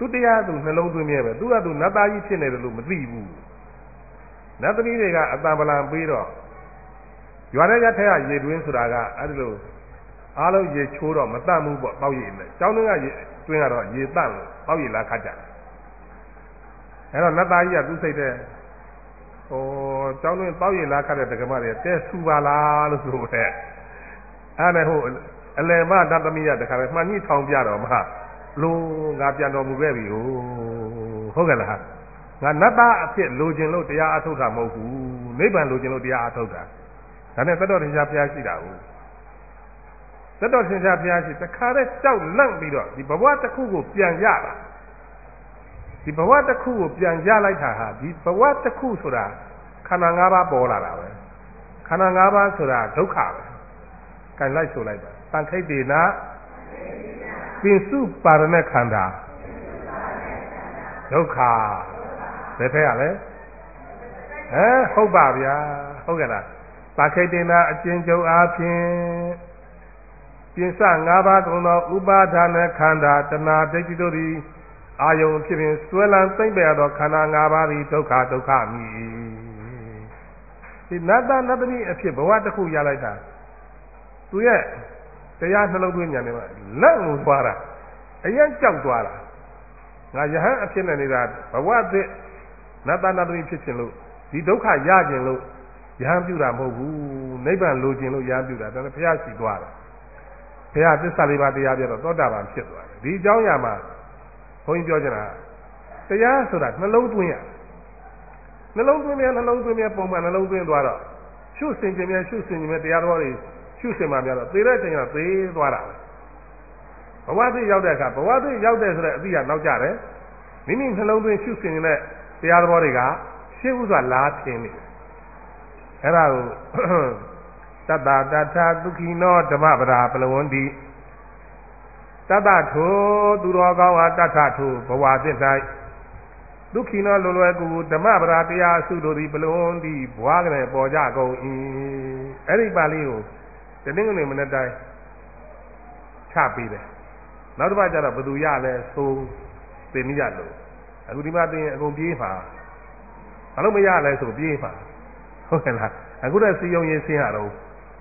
သူတရားသူနှလုံးသွင်းမြဲပဲသူကသူနတ်သားကြီးဖြစ်နေတယ်လို့မသိဘူးနတ်သမီးတွေကအတန်ပလံပေးတော့ရွာထဲကထက်ရရေတွင်းဆိုတာကအဲ့ဒီလိုအားလုံးရေချိုးတော့မတတ်ဘူးပေါ့ပေါက်ရည်နဲ့ကျောင်းတွင်းကရေတွင်းကတော့ရေတန့်လို့ပေါက်ရည်လာခတ်ကြတယ်အဲ့တော့နတ်သားကြီးကသူ့စိတ်ထဲဟိုကျောင်းတွင်းပေါက်ရည်လာခတ်တဲ့တက္ကမတွေတဲဆူပါလားလို့ဆိုတဲ့အဲ့ဒါဟိုအလယ်မနတ်သမီးကတခါပဲမှန်ကြီးထောင်ပြတော့မှလို့ငါပြန်တော်မူခဲ့ပြီဟုတ်ကဲ့လားငါနတ်သားအဖြစ်လိုချင်လို့တရားအထုတ်တာမဟုတ်ဘူးနိဗ္ဗာန်လိုချင်လို့တရားအထုတ်တာဒါနဲ့တတော်တင်ရှားဘုရားရှိတာဟုတ်တတော်တင်ရှားဘုရားရှိတခါတည်းကြောက်လန့်ပြီးတော့ဒီဘဝတစ်ခုကိုပြန်ရတာဒီဘဝတစ်ခုကိုပြန်ရလိုက်တာဟာဒီဘဝတစ်ခုဆိုတာခန္ဓာ၅ပါးပေါ်လာတာပဲခန္ဓာ၅ပါးဆိုတာဒုက္ခပဲကြိုင်လိုက်ဆိုလိုက်ပါသံခိတ်တေနာပင်စုပါရณะခန္ဓာဒုက္ခဘယ်ဖက်ရလဲဟမ်ဟုတ်ပါဗျာဟုတ်ကဲ့လားသံခိတ်တေနာအကျဉ်းချုပ်အားဖြင့်ပြင်စ၅ပါးသုံးသောဥပါဒါနခန္ဓာတဏှာဒိဋ္ဌိတို့သည်အာယုံဖြစ်ပြင်ဆွဲလန်းသိမ့်ပယ်သောခန္ဓာ၅ပါးသည်ဒုက္ခဒုက္ခမည်ဒီနတ္တနတ္တိအဖြစ်ဘဝတစ်ခုရလိုက်တာသူရဲ့တရားနှလုံးသွင်းဉာဏ်နဲ့လက်ကိုသွားတာအရင်ကြောက်သွားတာငါယဟန်အဖြစ်နဲ့နေတာဘဝသစ်နတ္တနတ္တိဖြစ်ခြင်းလို့ဒီဒုက္ခရခြင်းလို့ယဟန်ပြုတာမဟုတ်ဘူးနိဗ္ဗာန်လိုခြင်းလို့ယဟန်ပြုတာဒါနဲ့ဘုရားရှိသွားတာဘုရားသစ္စာလေးပါးတရားပြတော့သောတာပန်ဖြစ်သွားတယ်ဒီအကြောင်းအရာမှာဘုန်းကြီးပြောချင်တာတရားဆိုတာနှလုံးသွင်းရနှလုံးသွင်းမြဲနှလုံးသွင်းမြဲပုံမှန်နှလုံးသွင်းသွားတော့ရှုစင်ခြင်းမြဲရှုစင်ခြင်းမြဲတရားတော်တွေရှုစင်မှများတော့သေတဲ့ချိန်ကသေသွားတာဘဝသိရောက်တဲ့အခါဘဝသိရောက်တဲ့ဆိုတဲ့အသည့်ကနောက်ကျတယ်မိမိနှလုံးသွင်းရှုစင်နေတဲ့တရားတော်တွေကရှင်းဥစွာလားထင်းနေတယ်အဲ့ဒါကိုတတ္တတထာဒုက္ခိနောဓမ္မပဒါပလဝန္တိတတ္တထိုသူတော်ကောင်းဟာတတ္ထထိုဘဝသစ်၌ဒုက္ခိနောလွယ်လွယ်ကူဓမ္မပဒါတရားအစုတို့သည်ပလဝန္တိဘွားကလေးပေါ်ကြကုန်၏အဲ့ဒီပါဠိကိုတနင်္ဂနွေမနေ့တိုင်းချပေးတယ်နောက်တစ်ပတ်ကျတော့ဘယ်သူရလဲဆိုသင်မိရလို့အခုဒီမှာသင်အကုန်ပြေးပါဘာလို့မရလဲဆိုပြေးပါဟုတ်ကဲ့လားအခုတော့စီယုံရေးဆင်းရတော့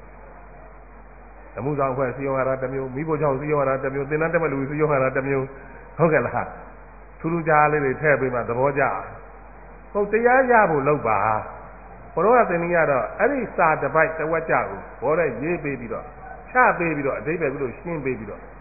အမှုဆောင်အဖွဲ့စီယုံရတာတစ်မျိုးမိဖို့ချောင်းစီယုံရတာတစ်မျိုးသင်္นานတက်မဲ့လူစီယုံရတာတစ်မျိုးဟုတ်ကဲ့လားထူးထူးခြားလေးတွေထည့်ပေးမှသဘောကျဟုတ်တရားရဖို့လုပ်ပါဘုရားကသင်္နီးရတော့အဲ့ဒီစာတစ်ပိုက်တစ်ဝက်ကြကိုဘောတဲ့ရေးပေးပြီးတော့ချပေးပြီးတော့အဓိပ္ပာယ်ပြီးလို့ရှင်းပေးပြီးတော့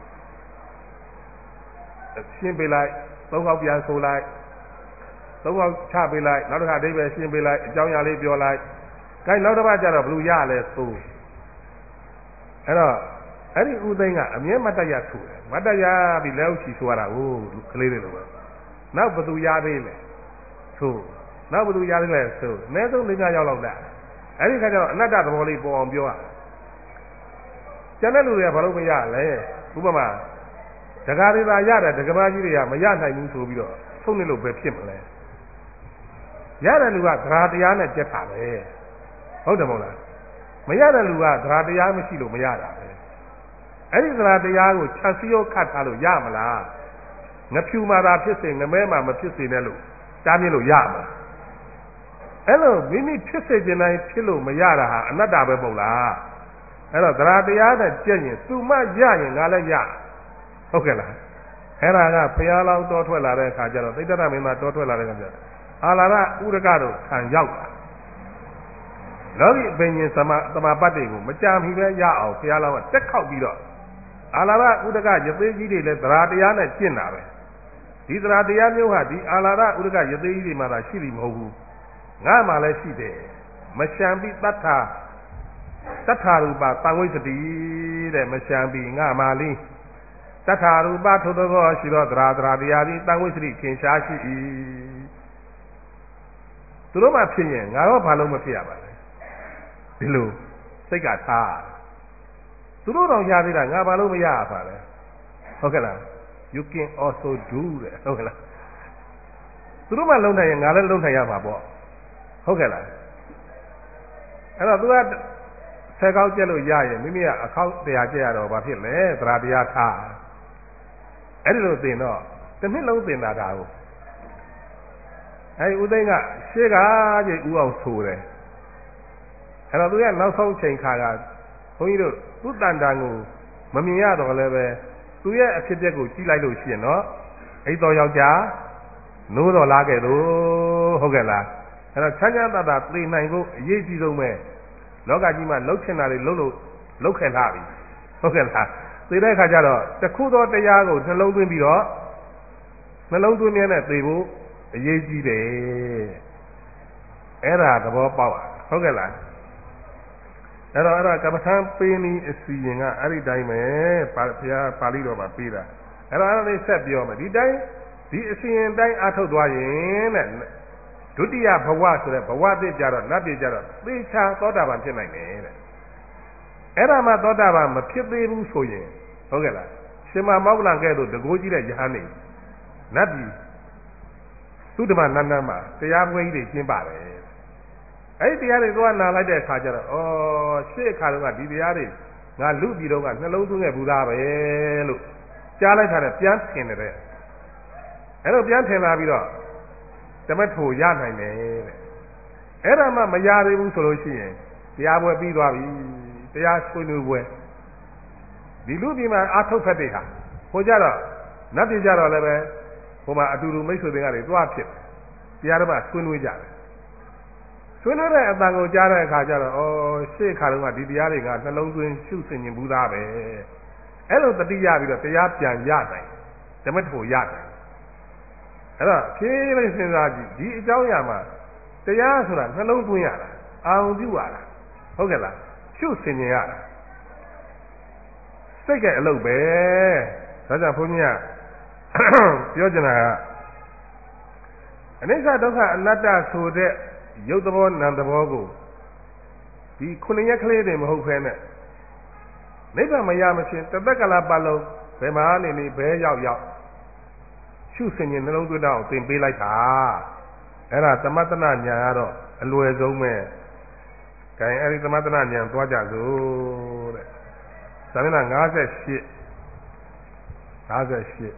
ရှင်းပေးလိုက်သုံးခေါက်ပြန်ဆိုလိုက်သုံးခေါက်ချပေးလိုက်နောက်တစ်ခါအဓိပ္ပာယ်ရှင်းပေးလိုက်အကြောင်းအရာလေးပြောလိုက်ခိုင်းနောက်တစ်ပတ်ကျတော့ဘလို့ရလဲဆိုအဲ့တော့အဲ့ဒီဥသိမ်းကအမြဲမတ်တရထူတယ်မတ်တရပြီးလက်ဥချီဆိုရတာကိုကလေးတွေလိုပဲနောက်ဘသူရသေးလဲဆိုနောက်ဘသူရသေးလဲဆိုအနည်းဆုံး၄-၅ရောက်လောက်လာအဲ့ဒီခါကျတော့အနတ္တသဘောလေးပေါ်အောင်ပြောရကျန်တဲ့လူတွေကဘာလို့မရလဲဥပမာဒကာတွေသာရတယ်ဒကမာကြီးတွေကမရနိုင်ဘူးဆိုပြီးတော့ဆုံးနေလို့ပဲဖြစ်မလဲရတဲ့လူကသရာတရားနဲ့ကြက်တာပဲဟုတ်တယ်မဟုတ်လားမရတဲ့လူကသရာတရားမရှိလို့မရတာပဲအဲ့ဒီသရာတရားကိုချက်စီရောခတ်ထားလို့ရမလားငဖြူမာတာဖြစ်စေငမဲမှာမဖြစ်စေနဲ့လို့တားမြစ်လို့ရမှာအဲ့လိုမိမိဖြစ်စေခြင်းတိုင်းဖြစ်လို့မရတာဟာအနတ္တပဲပုံလားအဲ့တော့သရာတရားနဲ့ကြက်ရင်သူမရရင်ငါလည်းရဟုတ်ကဲ့လားအဲ့ဒါကဘုရားလောင်းတော်ထွက်လာတဲ့အခါကျတော့သိတ္တရမင်းသားတော်ထွက်လာတဲ့အခါကျတော့အာလာရဥရကတို့ခံရောက်တာလောကီအပင်ရှင်သမသမပတ်တွေကိုမကြာမီပဲရအောင်ဘုရားလောင်းကတက်ခောက်ပြီးတော့အာလာရဥရကရသေးကြီးတွေလည်းသရာတရားနဲ့ကျင့်တာပဲဒီသရာတရားမျိုးဟာဒီအာလာရဥရကရသေးကြီးတွေမှာသာရှိလိမ့်မဟုတ်ဘူးငါမှလည်းရှိတယ်မရှံပြီးတတ္ထာတတ္ထာရူပသံဝိသတိတဲ့မရှံပြီးငါမှလေးတတ္ထာရူပထိုသောရှိသောသရာသရာတရားသည်သံဝိသတိခင်ရှားရှိ၏သူတို့မှဖြစ်ရင်ငါတော့ဘာလို့မဖြစ်ရပါလဲဒီလိုစိတ်ကထားသူတို့တော့ရသေးတာငါဘာလို့မရပါလဲဟုတ်ကဲ့လား you can also do တဲ့ဟုတ်ကဲ့လားသူတို့မှလုံနိုင်ရင်ငါလည်းလုံနိုင်ရမှာပေါ့ဟုတ်ကဲ့လားအဲ့တော့ तू ကဆယ်ကောက်ကျက်လို့ရရင်မိမိကအခေါက်တရားကျက်ရတော့ဘာဖြစ်လဲသရာတရားထားအဲ့ဒီလိုသိတော့တနှစ်လုံးသင်တာဒါကိုအဲဦးသိန်းကရှေ့ကကြီးဦးအောင်ဆိုတယ်အဲ့တော့သူကနောက်ဆုံးချိန်ခါကဘုန်းကြီးတို့သူ့တန်တန်ကိုမမြင်ရတော့လည်းပဲသူရဲ့အဖြစ်အပျက်ကိုကြည့်လိုက်လို့ရှိရင်တော့အိတ်တော်ယောက်ျားနိုးတော်လားခဲ့လို့ဟုတ်ကဲ့လားအဲ့တော့ချမ်းချမ်းသာသာသိနိုင်ဖို့အရေးကြီးဆုံးပဲလောကကြီးမှာလှုပ်ချင်တာတွေလှုပ်လို့လှုပ်ခဲ့လာပြီဟုတ်ကဲ့လားသိတဲ့အခါကျတော့တခုသောတရားကိုနှလုံးသွင်းပြီးတော့နှလုံးသွင်းမြဲနဲ့သိဖို့အရေးကြီးတယ်အဲ့ဒါသဘောပေါက်ဟုတ်ကဲ့လားအဲ့တော့အဲ့ဒါကမ္မထံပေးနည်းအစီရင်ကအဲ့ဒီတိုင်းပဲပါဘုရားပါဠိတော်မှာပေးတာအဲ့တော့အဲ့ဒါလေးဆက်ပြောမယ်ဒီတိုင်းဒီအစီရင်တိုင်းအထုတ်သွားရင်တဲ့ဒုတိယဘဝဆိုတဲ့ဘဝသစ်ကြတော့နတ်ပြည်ကြတော့သေချာသောတာပန်ဖြစ်နိုင်တယ်တဲ့အဲ့ဒါမှသောတာပန်မဖြစ်သေးဘူးဆိုရင်ဟုတ်ကဲ့လားရှင်မမောက္ကလံကဲ့သို့တကိုးကြီးတဲ့ယဟန်နေနတ်ပြည်သုတ္တမနန္ဒမှာတရားပွဲကြီးတွေကျင်းပါတယ်အဲ့ဒီတရားတွေသွားနာလိုက်တဲ့အခါကျတော့ဩရှေ့အခါတုန်းကဒီတရားတွေငါလူပြည်တော့ကနှလုံးသွင်းခဲ့ဘူးသားပဲလို့ကြားလိုက်တာနဲ့ပြန်ထင်တယ်တဲ့အဲ့တော့ပြန်ထင်လာပြီးတော့တမထိုရနိုင်တယ်တဲ့အဲ့ဒါမှမရသေးဘူးဆိုလို့ရှိရင်တရားပွဲပြီးသွားပြီတရားဆွေးနွေးပွဲဒီလူပြည်မှာအာထုတ်ဖက်တွေဟာဟိုကြတော့နတ်ပြည်ကြတော့လည်းပဲဟိုမှာအတူတူမိတ်ဆွေတွေကတွေတွားဖြစ်တရားဓမ္မဆွေးနွေးကြတယ်ဆွေးနွေးတဲ့အတန်ကိုကြားတဲ့အခါကျတော့ဩရှေ့ခါတုန်းကဒီတရားတွေကနှလုံးသွင်းရှုဆင်ញင်ဘူးသားပဲအဲ့လိုတတိယပြီးတော့တရားပြန်ရနိုင်ဓမ္မထိုရနိုင်အဲ့တော့ဖြည်းဖြည်းစဉ်းစားကြည့်ဒီအကြောင်းအရာမှာတရားဆိုတာနှလုံးသွင်းရတာအာရုံပြုရတာဟုတ်ကဲ့လားရှုဆင်ញင်ရတာစိတ်ကအလုပ်ပဲဒါကြောင့်ဘုန်းကြီးကပြောချင်တာကအနိစ္စဒုက္ခအနတ္တဆိုတဲ့ရုပ်သဘောနာမ်သဘောကိုဒီခုနှစ်ရက်ကလေးတွေမဟုတ်ဖဲနဲ့နိဗ္ဗာန်မရမချင်းတသက်ကလာပတ်လုံးဘယ်မှာနေနေဘဲရောက်ရောက်ရှုဆင်ញင်နှလုံးသွင်းတော့သင်ပေးလိုက်တာအဲ့ဒါသမတနာညာကတော့အလွယ်ဆုံးပဲ။ဒါရင်အဲ့ဒီသမတနာညာသွားကြစို့တဲ့။သာမဏေ58 58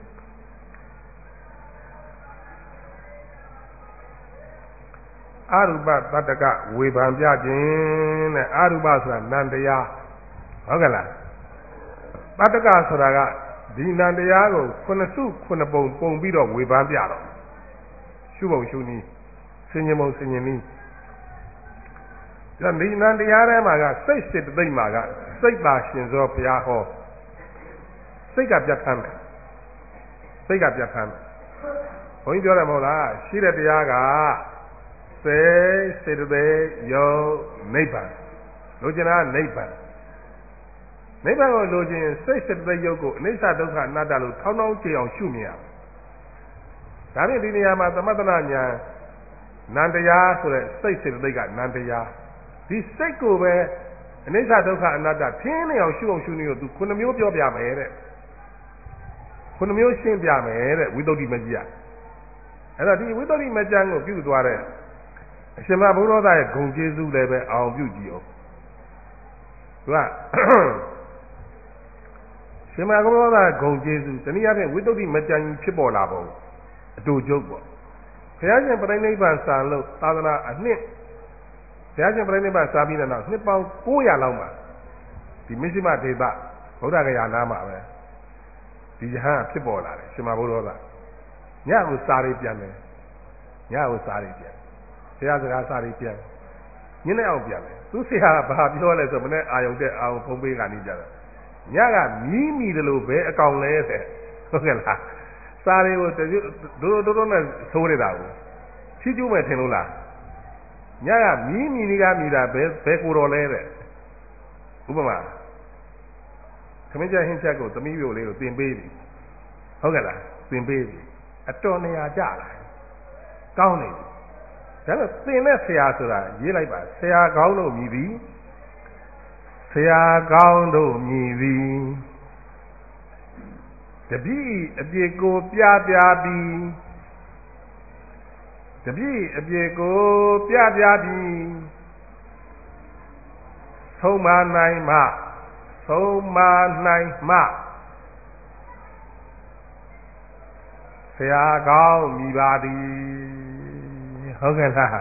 အရူပတတ္တကဝေဖန်ပြခြင်းတဲ့အရူပဆိုတာနန္တရားဟုတ်ကဲ့လားတတ္တကဆိုတာကဒီနန္တရားကိုခုနှစ်စုခုနှစ်ပုံပုံပြီးတော့ဝေဖန်ပြတော့ရှုပုံရှုနည်းဆင်ញင်ပုံဆင်ញင်နည်းဒါဒီနန္တရားထဲမှာကစိတ်စစ်သိမ့်မှာကစိတ်ပါရှင်သောဘုရားဟောစိတ်ကပြတ်ထမ်းတယ်စိတ်ကပြတ်ထမ်းတယ်ဘုန်းကြီးပြောတယ်မဟုတ်လားရှိတဲ့တရားကစေစေတသိက်ယုတ်နိဗ္ဗာန်လိုချင်တာနိဗ္ဗာန်နိဗ္ဗာန်ကိုလိုချင်စိတ်စေတသိက်ယုတ်ကိုအနိစ္စဒုက္ခအနတ္တလို့ထောင်းထောင်းကြည့်အောင်ရှုမြင်ရဒါဖြင့်ဒီနေရာမှာသမထနာညာနန္တရားဆိုတဲ့စိတ်စေတသိက်ကနန္တရားဒီစိတ်ကိုပဲအနိစ္စဒုက္ခအနတ္တထင်းနေအောင်ရှုအောင်ရှုနေလို့သူခုနှစ်မျိုးပြောပြမယ်တဲ့ခုနှစ်မျိုးရှင်းပြမယ်တဲ့ဝိသုဒ္ဓိမကြီးอ่ะအဲ့တော့ဒီဝိသုဒ္ဓိမကျမ်းကိုပြုသွားတဲ့အရှင်မဘုရောသားရဲ့ဂုဏ်ကျေးဇူးလည်းပဲအောင်ပြုကြည့်အောင်သူကရှင်မဘုရောသားဂုဏ်ကျေးဇူးတနည်းအားဖြင့်ဝိသုဒ္ဓိမကျမ်းကြီးဖြစ်ပေါ်လာပုံအတူကျုပ်ပေါ့ဘုရားရှင်ပြိဋိနိဗ္ဗာန်စာလို့သာသနာအနှစ်ဘုရားရှင်ပြိဋိနိဗ္ဗာန်စာပြီးတဲ့နောက်နှစ်ပေါင်း၉၀၀လောက်မှာဒီမစ္စည်းမဒေသဗုဒ္ဓဂယာနာမှာပဲဒီယဟန်ဖြစ်ပေါ်လာတယ်ရှင်မဘုရောသားညကိုစာရိပြန်တယ်ညကိုစာရိပြန်ဘုရားစကားစာရိပြန်ညနေအောင်ပြန်တယ်သူဆရာကဘာပြောလဲဆိုမနေ့အာယုံတဲ့အာယုံဖုံးပေးကနေကြတော့ညကမြီးမိတယ်လို့ပဲအကောင်လဲတဲ့ဟုတ်ကဲ့လားစာတွေကိုဒိုးဒိုးဒိုးနဲ့သိုးနေတာကိုချီးကျူးမယ်ထင်လို့လားညကမြီးမိနေကမိတာဘယ်ဘယ်ကိုတော်လဲတဲ့ဥပမာခမင်းကျဟင်းချက်ကိုသမီးပြိုလေးကိုသင်ပေးပြီဟုတ်ကဲ့လားသင်ပေးပြီအတော်နေရာကြလာကောင်းနေပြီဒါတော့သင်တဲ့ဆရာဆိုတာရေးလိုက်ပါဆရာကောင်းလို့မြည်သည်ဆရာကောင်းတို့မြည်သည်တပည့်အပြေကိုပြပြပြီးတပည့်အပြေကိုပြပြပြီးသုံးမနိုင်မှသုံးမနိုင်မှဆရာကောင်းမိပါသည်ဟုတ်ကဲ့လား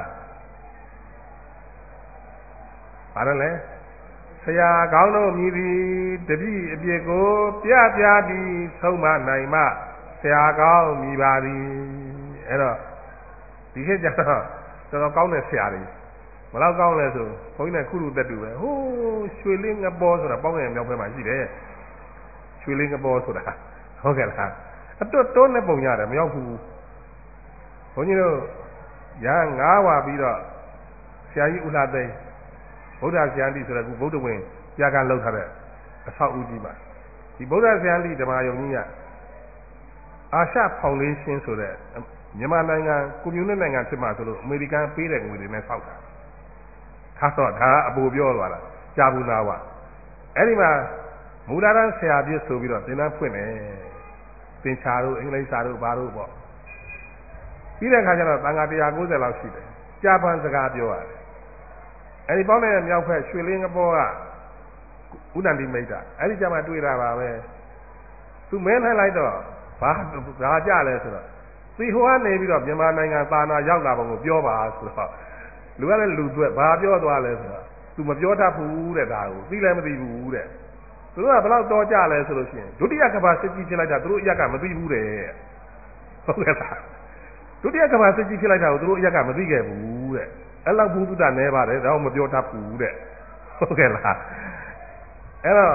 ဘာလို့လဲဆရာကောင်းတို့မြည်သည်တပည့်အပြစ်ကိုပြပြပြီးဆုံးမနိုင်မှဆရာကောင်းမြည်ပါသည်အဲ့တော့ဒီခေတ်ကျတော့တော်တော်ကောင်းတဲ့ဆရာတွေဘယ်လောက်ကောင်းလဲဆိုဘုန်းကြီးနဲ့ခုလူသက်တူပဲဟိုးရွှေလင်းငပေါ်ဆိုတာပေါင်းငယ်မြောက်ဘက်မှာရှိတယ်ရွှေလင်းငပေါ်ဆိုတာဟုတ်ကဲ့လားအတွတ်တွန်းနဲ့ပုံရတယ်မရောက်ဘူးဘုန်းကြီးတို့ရဟန်းငါးပါးပြီးတော့ဆရာကြီးဥလာသိန်းဗုဒ္ဓဆရာတိဆိုတဲ့ခုဗုဒ္ဓဝင်ပြကလောက်ထားတဲ့အဆောက်အဦကြီးပါဒီဗုဒ္ဓဆရာတိဓမ္မယုံကြီးကအာရှဖောင်ဒေးရှင်းဆိုတဲ့မြန်မာနိုင်ငံကွန်မြူနစ်နိုင်ငံဖြစ်မှာဆိုလို့အမေရိကန်ပေးတဲ့ငွေတွေနဲ့ဆောက်တာထားတော့ဒါအပူပြောသွားတာကြာဘူးနာဝအဲ့ဒီမှာမူလာရန်ဆရာပြည့်ဆိုပြီးတော့သင်တန်းဖွင့်တယ်သင်္ချာတို့အင်္ဂလိပ်စာတို့ဘာတို့ပေါ့ပြီးတဲ့အခါကျတော့တန်ခါone ninetyလောက်ရှိတယ်ဂျပန်စကားပြောရတယ်အဲ့ဒီပေါင်းတဲ့မြောက်ဖက်ရွှေလင်းကပေါ်ကဥဒ္ဒန္တိမိတ်တာအဲ့ဒီကြမှာတွေ့တာပါပဲသူမဲထိုင်လိုက်တော့ဘာဘာကြလဲဆိုတော့သီဟိုကနေပြီးတော့မြန်မာနိုင်ငံသာနာရောက်လာပုံကိုပြောပါဆိုတော့လူကလည်းလူသွက်ဘာပြောသွားလဲဆိုတော့သူမပြောတတ်ဘူးတဲ့ဒါကိုသိလည်းမသိဘူးတဲ့သူတို့ကဘယ်လောက်တော်ကြလဲဆိုလို့ရှိရင်ဒုတိယကမ္ဘာစစ်ကြီးဖြစ်လိုက်တာသူတို့အရက်ကမသိဘူးတဲ့ဟုတ်ကဲ့လားဒုတိယကမ္ဘာစစ်ကြီးဖြစ်လိုက်တာကိုသူတို့အရက်ကမသိခဲ့ဘူးတဲ့အဲ့လောက်ဘုဒ္ဓနဲပါတယ်ဒါမှမပြောတတ်ဘူးတဲ့ဟုတ်ကဲ့လားအဲ့တော့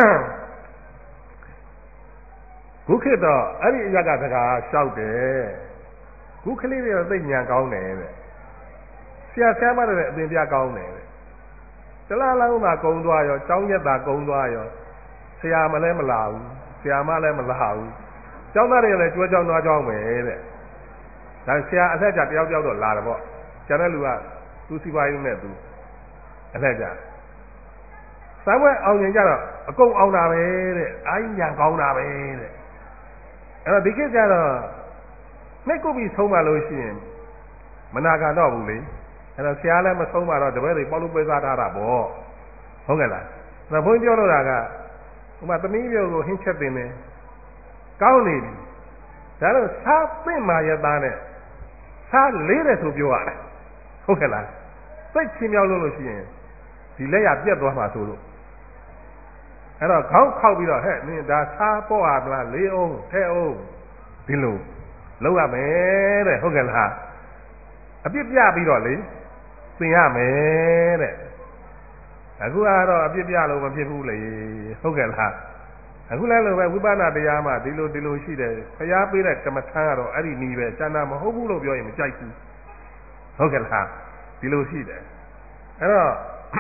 ခုခေတ်တော့အဲ့ဒီအရက်ကစကားလျှောက်တယ်ခုကလေးတွေတော့သိဉာဏ်ကောင်းတယ်တဲ့ဆရာဆရာမတွေလည်းအသင်ပြကောင်းတယ်တဲ့တလားလုံးသာကုံသွားရောကျောင်းရက်သာကုံသွားရောဆရာမလည်းမလာဘူးဆရာမလည်းမလာဘူးကျောင်းသားတွေလည်းကြွယ်ကြောင်းသွားကြောင်းပဲတဲ့ဒါဆရာအထက်ကျတယောက်တယောက်တော့လာတယ်ပေါ့ကျန်တဲ့လူကသူစီပါရင်းနဲ့သူအထက်ကျစမ်းဝဲအောင်ရင်ကြတော့အကုန်အောင်တာပဲတဲ့အာကြီးညာကောင်းတာပဲတဲ့အဲ့တော့ဒီကိစ္စကျတော့နှိတ်ကုတ်ပြီးဆုံးပါလို့ရှိရင်မနာခံတော့ဘူးလေအဲ့တော့ဆရာလည်းမဆုံးပါတော့တပည့်တွေပေါလို့ပဲစားထားတာပေါ့ဟုတ်ကဲ့လားအဲ့တော့ဘုန်းကြီးပြောလို့တာကဥမာသမီးမျိုးကိုဟင်းချက်တင်တယ်ကောင်းနေပြီဒါတော့စားပင့်မာရသားနဲ့စားလေးတယ်ဆိုပြောရတယ်ဟုတ်ကဲ့လားစိတ်ချင်းမြောက်လို့လို့ရှိရင်ဒီလက်ရပြက်သွားမှာဆိုလို့အဲ့တော့ခေါင်းခောက်ပြီးတော့ဟဲ့နင်ဒါစားပေါ့ဟာမလားလေးအောင်ထဲအောင်ဒီလိုလုပ်ရမယ်တဲ့ဟုတ်ကဲ့လားအပြစ်ပြပြီးတော့လေသင်ရမယ်တဲ့အခုကတော့အပြစ်ပြလို့မဖြစ်ဘူးလေဟုတ်ကဲ့လားအခုလည်းလိုပဲဝိပဿနာတရားမှဒီလိုဒီလိုရှိတယ်ဖျားပေးတဲ့ကမ္မထမ်းကတော့အဲ့ဒီနည်းပဲစန္ဒမဟုတ်ဘူးလို့ပြောရင်မကြိုက်ဘူးဟုတ်ကဲ့လားဒီလိုရှိတယ်အဲ့တော့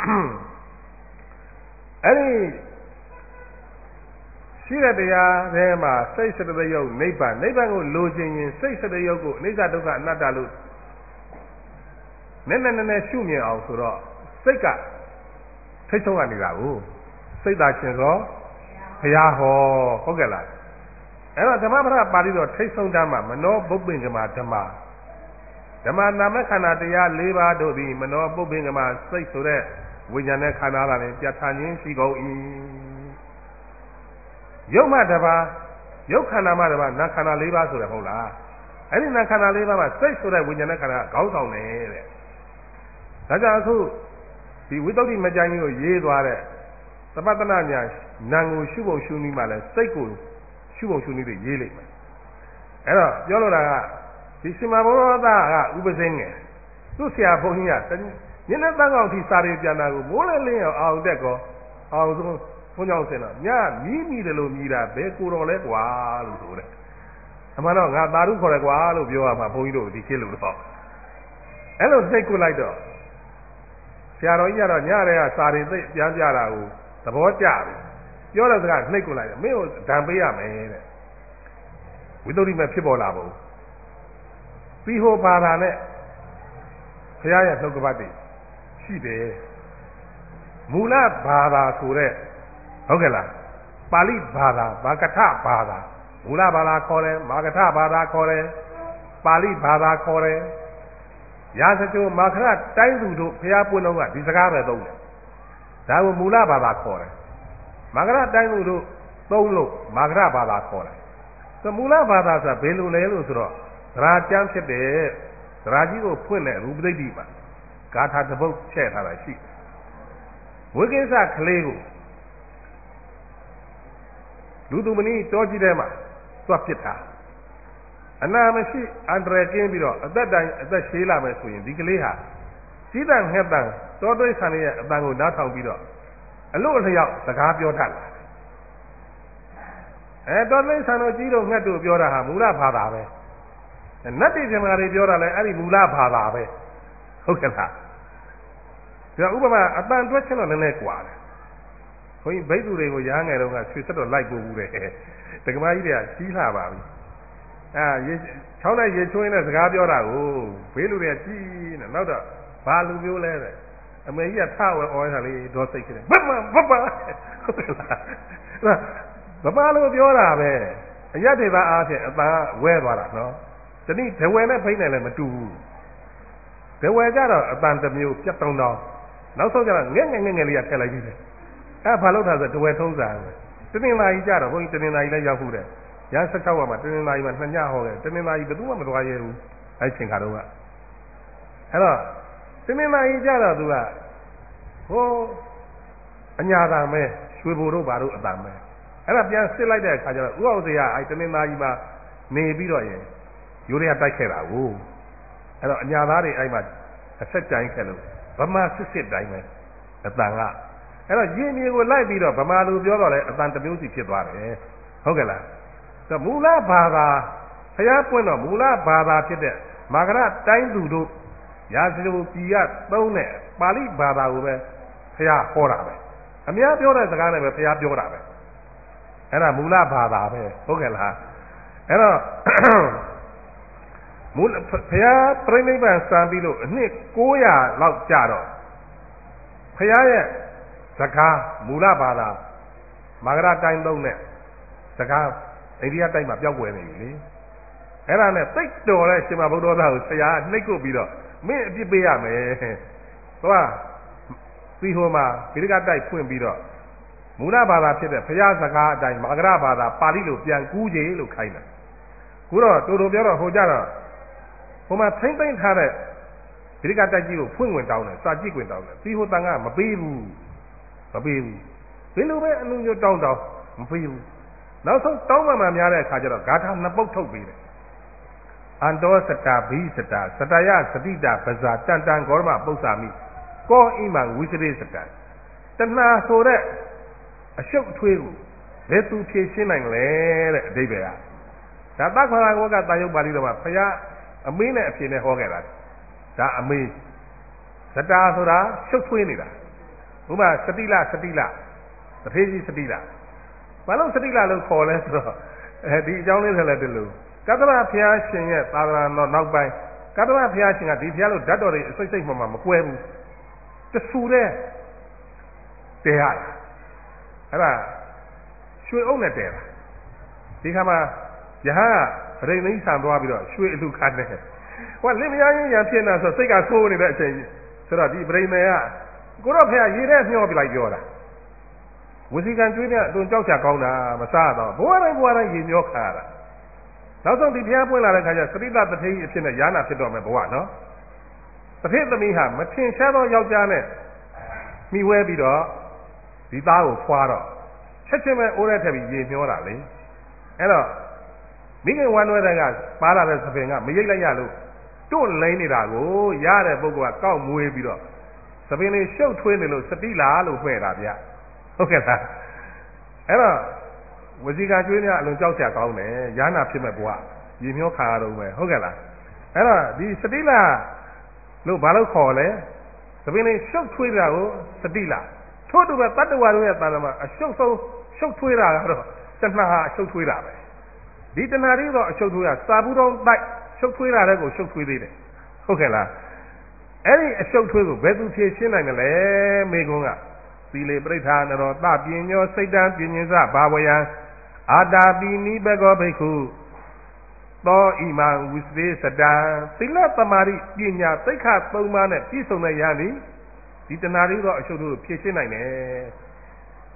အဲ့ဒီရှိတဲ့တရားထဲမှာစိတ်စတ္တယုတ်နိဗ္ဗာန်နိဗ္ဗာန်ကိုလိုချင်ရင်စိတ်စတ္တယုတ်ကိုအနိစ္စဒုက္ခအနတ္တလို့နည်းနည်းနည်းနည်းရှုမြင်အောင်ဆိုတော့စိတ်ကထိတ်ဆုံးရနေတာကိုစိတ်သာရှင်သောဘုရားဟောဟုတ်ကဲ့လားအဲ့တော့ဓမ္မပဒပါဠိတော်ထိတ်ဆုံးတမ်းမှာမနောပုပ္ပင်္ဂမဓမ္မဓမ္မနာမခန္ဓာတရား၄ပါးတို့သည်မနောပုပ္ပင်္ဂမစိတ်ဆိုတဲ့ဝိညာဉ်နဲ့ခန္ဓာလာရင်ပြဋ္ဌာန်းခြင်းရှိကုန်၏ရုပ်မှတစ်ပါးရုပ်ခန္ဓာမှတစ်ပါးနာခန္ဓာ၄ပါးဆိုရဟုတ်လားအဲ့ဒီနာခန္ဓာ၄ပါးမှာစိတ်ဆိုတဲ့ဝိညာဉ်နဲ့ခန္ဓာကခေါင်းဆောင်တယ်တဲ့ဒါကြောင့်အခုဒီဝိသုဒ္ဓိမကြိုင်ကြီးကိုရေးသွားတဲ့သမတနာညာနာကိုရှုဖို့ရှုနည်းမှလည်းစိတ်ကိုရှုဖို့ရှုနည်းတွေရေးလိုက်မယ်အဲ့တော့ပြောလို့တာကဒီရှင်မဘောဓကဥပစင်းငယ်သူ့ဆရာဘုန်းကြီးကညနေတန်းကောင်ထိစာရီပြန်တာကိုမိုးလဲလင်းအောင်အောင်တက်ကောအောင်ဆုံးဘုန်းကြောင့်ဆင်းတော့ညမီးမိတယ်လို့မြည်တာဘယ်ကိုတော်လဲကွာလို့ဆိုတဲ့အမှန်တော့ငါသာဓုခေါ်တယ်ကွာလို့ပြောရမှာဘုန်းကြီးတို့ဒီခေတ်လို့တော့အဲ့လိုစိတ်ကိုလိုက်တော့ဆရာတော်ကြီးကတော့ညရဲကစာရီသိပြန်ပြတာကိုသဘောကျပြီပြောတဲ့စကားနှိပ်ကိုလိုက်တယ်မင်းကိုဒဏ်ပေးရမယ်တဲ့ဝိသုဒ္ဓိမဲ့ဖြစ်ပေါ်လာပုံပြီးဟောဘာသာနဲ့ဘုရားရဲ့နှုတ်ကပတ်တွေရှိတယ်မူလဘာသာဆိုတဲ့ဟုတ်ကဲ့လားပါဠိဘာသာမာကထဘာသာမူလဘာသာခေါ်တယ်မာကထဘာသာခေါ်တယ်ပါဠိဘာသာခေါ်တယ်ရာဇဂိုမာခရတိုင်းသူတို့ဘုရားပွင့်တော်ကဒီစကားပဲသုံးတယ်ဒါကိုမူလဘာသာခေါ်တယ်မာကရတိုင်းသူတို့သုံးလို့မာကရဘာသာခေါ်တယ်သမူလဘာသာဆိုတာဘယ်လိုလဲလို့ဆိုတော့သရာကျမ်းဖြစ်တဲ့သရာကြီးကိုဖွင့်တဲ့ရူပသိတိမှာဂါထာတစ်ပုဒ်ချဲ့ထားတာရှိဝိကိစ္စကလေးကိုလူသူမနီးတောကြီးထဲမှာသွားပစ်တာအနာမရှိအန္တရာယ်ကင်းပြီးတော့အသက်တိုင်အသက်ရှည်လာမယ်ဆိုရင်ဒီကလေးဟာကြီးတန်ငှက်တန်တောတိဆန်ရဲ့အတန်ကိုနားထောင်ပြီးတော့အလို့အလျောက်စကားပြောတတ်လာအဲတောတိဆန်တို့ကြီးတို့ငှက်တို့ပြောတာဟာမူလဘာသာပဲနတ်တိပြမာတွေပြောတာလည်းအဲ့ဒီမူလဘာသာပဲဟုတ်ကဲ့လားဒါဥပမာအတန်တွက်ချက်တော့နည်းနည်းกว่าတယ်ခွန်ကြီးဘိက္ခုတွေကိုရားငယ်တော့ကဆွေဆက်တော့လိုက်ပို့ဘူးတယ်တက္ကမကြီးတွေကကြီးလာပါပြီအာရေချောင်းလိုက်ရေချွင်းနဲ့စကားပြောတာကိုဘေးလူတွေကကြီးနေနောက်တော့ဘာလူမျိုးလဲတဲ့အမေကြီးကထဝဲအော်ရတာလေးဒေါ်စိတ်ခဲ့တယ်ဘမဘမဟုတ်တယ်လားဘမလို့ပြောတာပဲအရက်တွေသားအားဖြင့်အတန်ဝဲသွားတာနော်တနည်းဒဝဲနဲ့ဖိနေလည်းမတူဘူးဒဝဲကြတော့အတန်တစ်မျိုးပြတ်တုံတောင်နောက်ဆုံးကျတော့ငဲ့ငဲ့ငဲ့ငဲ့လေးကထည့်လိုက်ပြီအဲဘာလို့ထားဆိုဒဝဲထုံးစားတနင်္လာကြီးကြတော့ဘုန်းကြီးတနင်္လာကြီးလည်းရောက်ခုတယ်ရန်ဆက်၆ဝါမှာတနင်္လာကြီးမှာနှစ်ညဟောတယ်တနင်္လာကြီးဘယ်သူမှမသွားရဲဘူးအဲချိန်ခါတော့ကအဲ့တော့တနင်္လာကြီးကြတော့သူကဟိုအညာသာမဲရွှေဘိုတို့ဘာတို့အတန်မဲအဲ့ဒါပြန်စစ်လိုက်တဲ့အခါကျတော့ဥအောင်စရာအဲတနင်္လာကြီးမှာနေပြီးတော့ရင်ရိုးတွေကတိုက်ခဲ့တာကိုအဲ့တော့အညာသားတွေအဲ့မှာအဆက်တိုင်းခဲ့လို့ဗမာစစ်စစ်တိုင်းပဲအတန်ကအဲ့တော့ရင်းမြေကိုလိုက်ပြီးတော့ဗမာလူပြောတော့လဲအတန်တစ်မျိုးစီဖြစ်သွားတယ်ဟုတ်ကဲ့လားဆိုမူလဘာသာဖျားပွင့်တော့မူလဘာသာဖြစ်တဲ့မာဂရတိုင်းသူတို့ရာဇဂိုပြည်ကသုံးတဲ့ပါဠိဘာသာကိုပဲဖျားဟောတာပဲအများပြောတဲ့စကားနဲ့ပဲဖျားပြောတာပဲအဲ့ဒါမူလဘာသာပဲဟုတ်ကဲ့လားအဲ့တော့မူဖျားပြိဋိဘံစံပြီးလို့အနှစ်၉ရာလောက်ကြာတော့ဖျားရဲ့စကားမူလဘာသာမာဂရတိုင်းသုံးတဲ့စကားအိန္ဒိယတိုင်းမှာပျောက်ကွယ်နေပြီလေအဲ့ဒါနဲ့သိတော်တဲ့ရှင်မဗုဒ္ဓသာကိုဆရာကနှိပ်ကုတ်ပြီးတော့မင်းအပြစ်ပေးရမယ်သွားသီဟိုမှာဗိဓကတိုက်ဖွင့်ပြီးတော့မူလဘာသာဖြစ်တဲ့ဘုရားစကားအတိုင်းမာဂရဘာသာပါဠိလိုပြန်ကူးကြလို့ခိုင်းတယ်ခုတော့တူတူပြောတော့ဟိုကြတော့ဟိုမှာထိမ့်သိမ့်ထားတဲ့ဗိဓကတိုက်ကြီးကိုဖွင့်ဝင်တောင်းတယ်စာကြည့်ဝင်တောင်းတယ်သီဟိုတန်ကမပေးဘူးမပေးဘူးဘယ်လိုပဲအလုံးမျိုးတောင်းတောင်းမပေးဘူးနောက်ဆုံးတောင်းမှမှများတဲ့အခါကျတော့ဂါထာနှစ်ပုဒ်ထုတ်ပေးတယ်အန္တောစတာဘိစတာစတယစတိတာပဇာတန်တန်ဂေါရမပု္ပ္ပာမိကောဣမံဝိသရေစတံတဏှာဆိုတဲ့အရှုပ်အထွေးကိုဘယ်သူဖြေရှင်းနိုင်လဲတဲ့အဓိပ္ပာယ်ကဒါသက္ခဏာကောကတာယုတ်ပါဠိတော်မှာဘုရားအမေးနဲ့အဖြေနဲ့ဟောခဲ့တာဒါအမေးစတာဆိုတာရှုပ်ထွေးနေတာဥပမာစတိလစတိလတထေးကြီးစတိလဘာလို့စတိလလို့ခေါ်လဲဆိုတော့အဲဒီအကြောင်းလေးဆိုလည်းဒီလိုကတ္တဗဘုရားရှင်ရဲ့သာသနာတော်နောက်ပိုင်းကတ္တဗဘုရားရှင်ကဒီဘုရားလို့ဓာတ်တော်တွေအစိတ်စိတ်မှမှမကွဲဘူးတဆူတဲ့တဲရအဲ့ဒါရွှေအုပ်နဲ့တဲတာဒီခါမှာယဟန်ကဗရိသိန်းဆံသွားပြီးတော့ရွှေအလူခတ်တယ်ဟိုလင်မယားရင်ရံဖြစ်နေဆိုစိတ်ကဆိုးနေတဲ့အချိန်ဆိုတော့ဒီဗရိမေကကိုတော့ဖះရေးတဲ့မျောပြလိုက်ပြောတာဝစီကံကျွေးတဲ့အသွင်ကြောက်ချကောင်းတာမစားတော့ဘဝတိုင်းဘဝတိုင်းရေမျောခါရတာနောက်ဆုံးဒီဖះပွင့်လာတဲ့ခါကျသတိတတထေးအဖြစ်နဲ့ယာနာဖြစ်တော့မယ်ဘဝနော်တထေးသမီးဟာမထင်ရှားသောယောက်ျားနဲ့မိဝဲပြီးတော့ဒီသားကိုဖွာတော့ချက်ချင်းပဲအိုးရဲထက်ပြီးရေမျောတာလေအဲ့တော့မိခင်ဝမ်းွဲတဲ့ကပါလာတဲ့သပင်ကမရိပ်လိုက်ရလို့တွန့်လိမ့်နေတာကိုရတဲ့ပုဂ္ဂိုလ်ကကောက်မွေးပြီးတော့သပင်လေးရှုပ်ထွေးနေလို့စတိလာလို့ဖွဲ့တာဗျဟုတ်ကဲ့လားအဲ့တော့ဝစီကကျွေးများအလွန်ကြောက်ကြကောင်းတယ်ယာနာဖြစ်မဲ့ဘဝရေမျောခါရတော့မယ်ဟုတ်ကဲ့လားအဲ့တော့ဒီစတိလာလို့ဘာလို့ခေါ်လဲသပင်လေးရှုပ်ထွေးတာကိုစတိလာထို့တူပဲတတ္တဝါတို့ရဲ့သာသနာအရှုပ်ဆုံးရှုပ်ထွေးတာကတော့တဏှာဟာအရှုပ်ထွေးတာပဲဒီတဏှာလေးတော့အရှုပ်ထွေးတာစာဘူးတော်တိုက်ရှုပ်ထွေးတာတဲ့ကိုရှုပ်ထွေးသေးတယ်ဟုတ်ကဲ့လားအဲ့ဒီအရှုပ်ထွေးကိုဘယ်သူဖြေရှင်းနိုင်မလဲမေကုန်းကသီလေပရိဋ္ဌာနရောတပညောစိတ်တံပညင်္စဘာဝယံအာတာပိနိဘဂောဘိက္ခုသောဣမံဝိသေစတံသီလသမာဓိပညာသိက္ခာသုံးပါးနဲ့ပြည့်စုံတဲ့ယန္တိဒီတဏှာလေးတော့အရှုပ်ထွေးကိုဖြေရှင်းနိုင်တယ်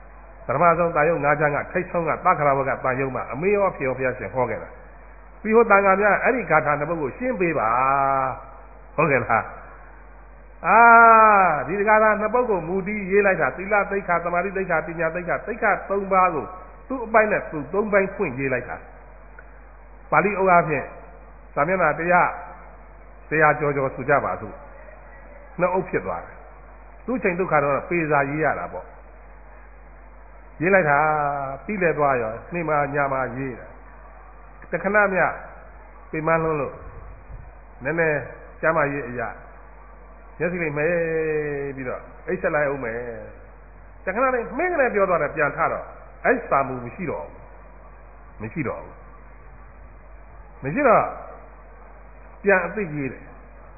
ဓမ္မဆုံးတာယုံငါးချမ်းကထိတ်ဆုံးကသက္ကရာဘကတာယုံမှာအမေရောဖေရောဖျားရှင်ဟောခဲ့တာပြီးဟောတန်ခါများအဲ့ဒီဂါထာတစ်ပုဒ်ကိုရှင်းပေးပါဟုတ်ကဲ့လားအာဒီဂါထာနှစ်ပုဒ်ကိုမူတည်ရေးလိုက်တာသီလသိက္ခာသမာဓိသိက္ခာပညာသိက္ခာသိက္ခာသုံးပါးကိုသူ့အပိုင်းနဲ့သူသုံးပိုင်းဖွင့်ရေးလိုက်တာပါဠိအုပ်အားဖြင့်သာမျက်နှာတရားတရားကြောကြောဆိုကြပါစို့နှစ်အုပ်ဖြစ်သွားတယ်သူ့ချိန်ဒုက္ခတော့ပေစာရေးရတာပေါ့ရေးလိုက်တာပြီးလဲသွားရောနေ့မှညမှရေးတာတခဏမြပေမလုံးလို့နည်းနည်းကျမ်းမာရေးအရာမျက်စိလေးမဲပြီးတော့အိတ်ဆက်လိုက်အောင်မယ်တခဏလေးမင်းကလေးပြောသွားတယ်ပြန်ထတော့အဲ့စာမှုမရှိတော့ဘူးမရှိတော့ဘူးမရှိတော့ပြန်အသိရေးတယ်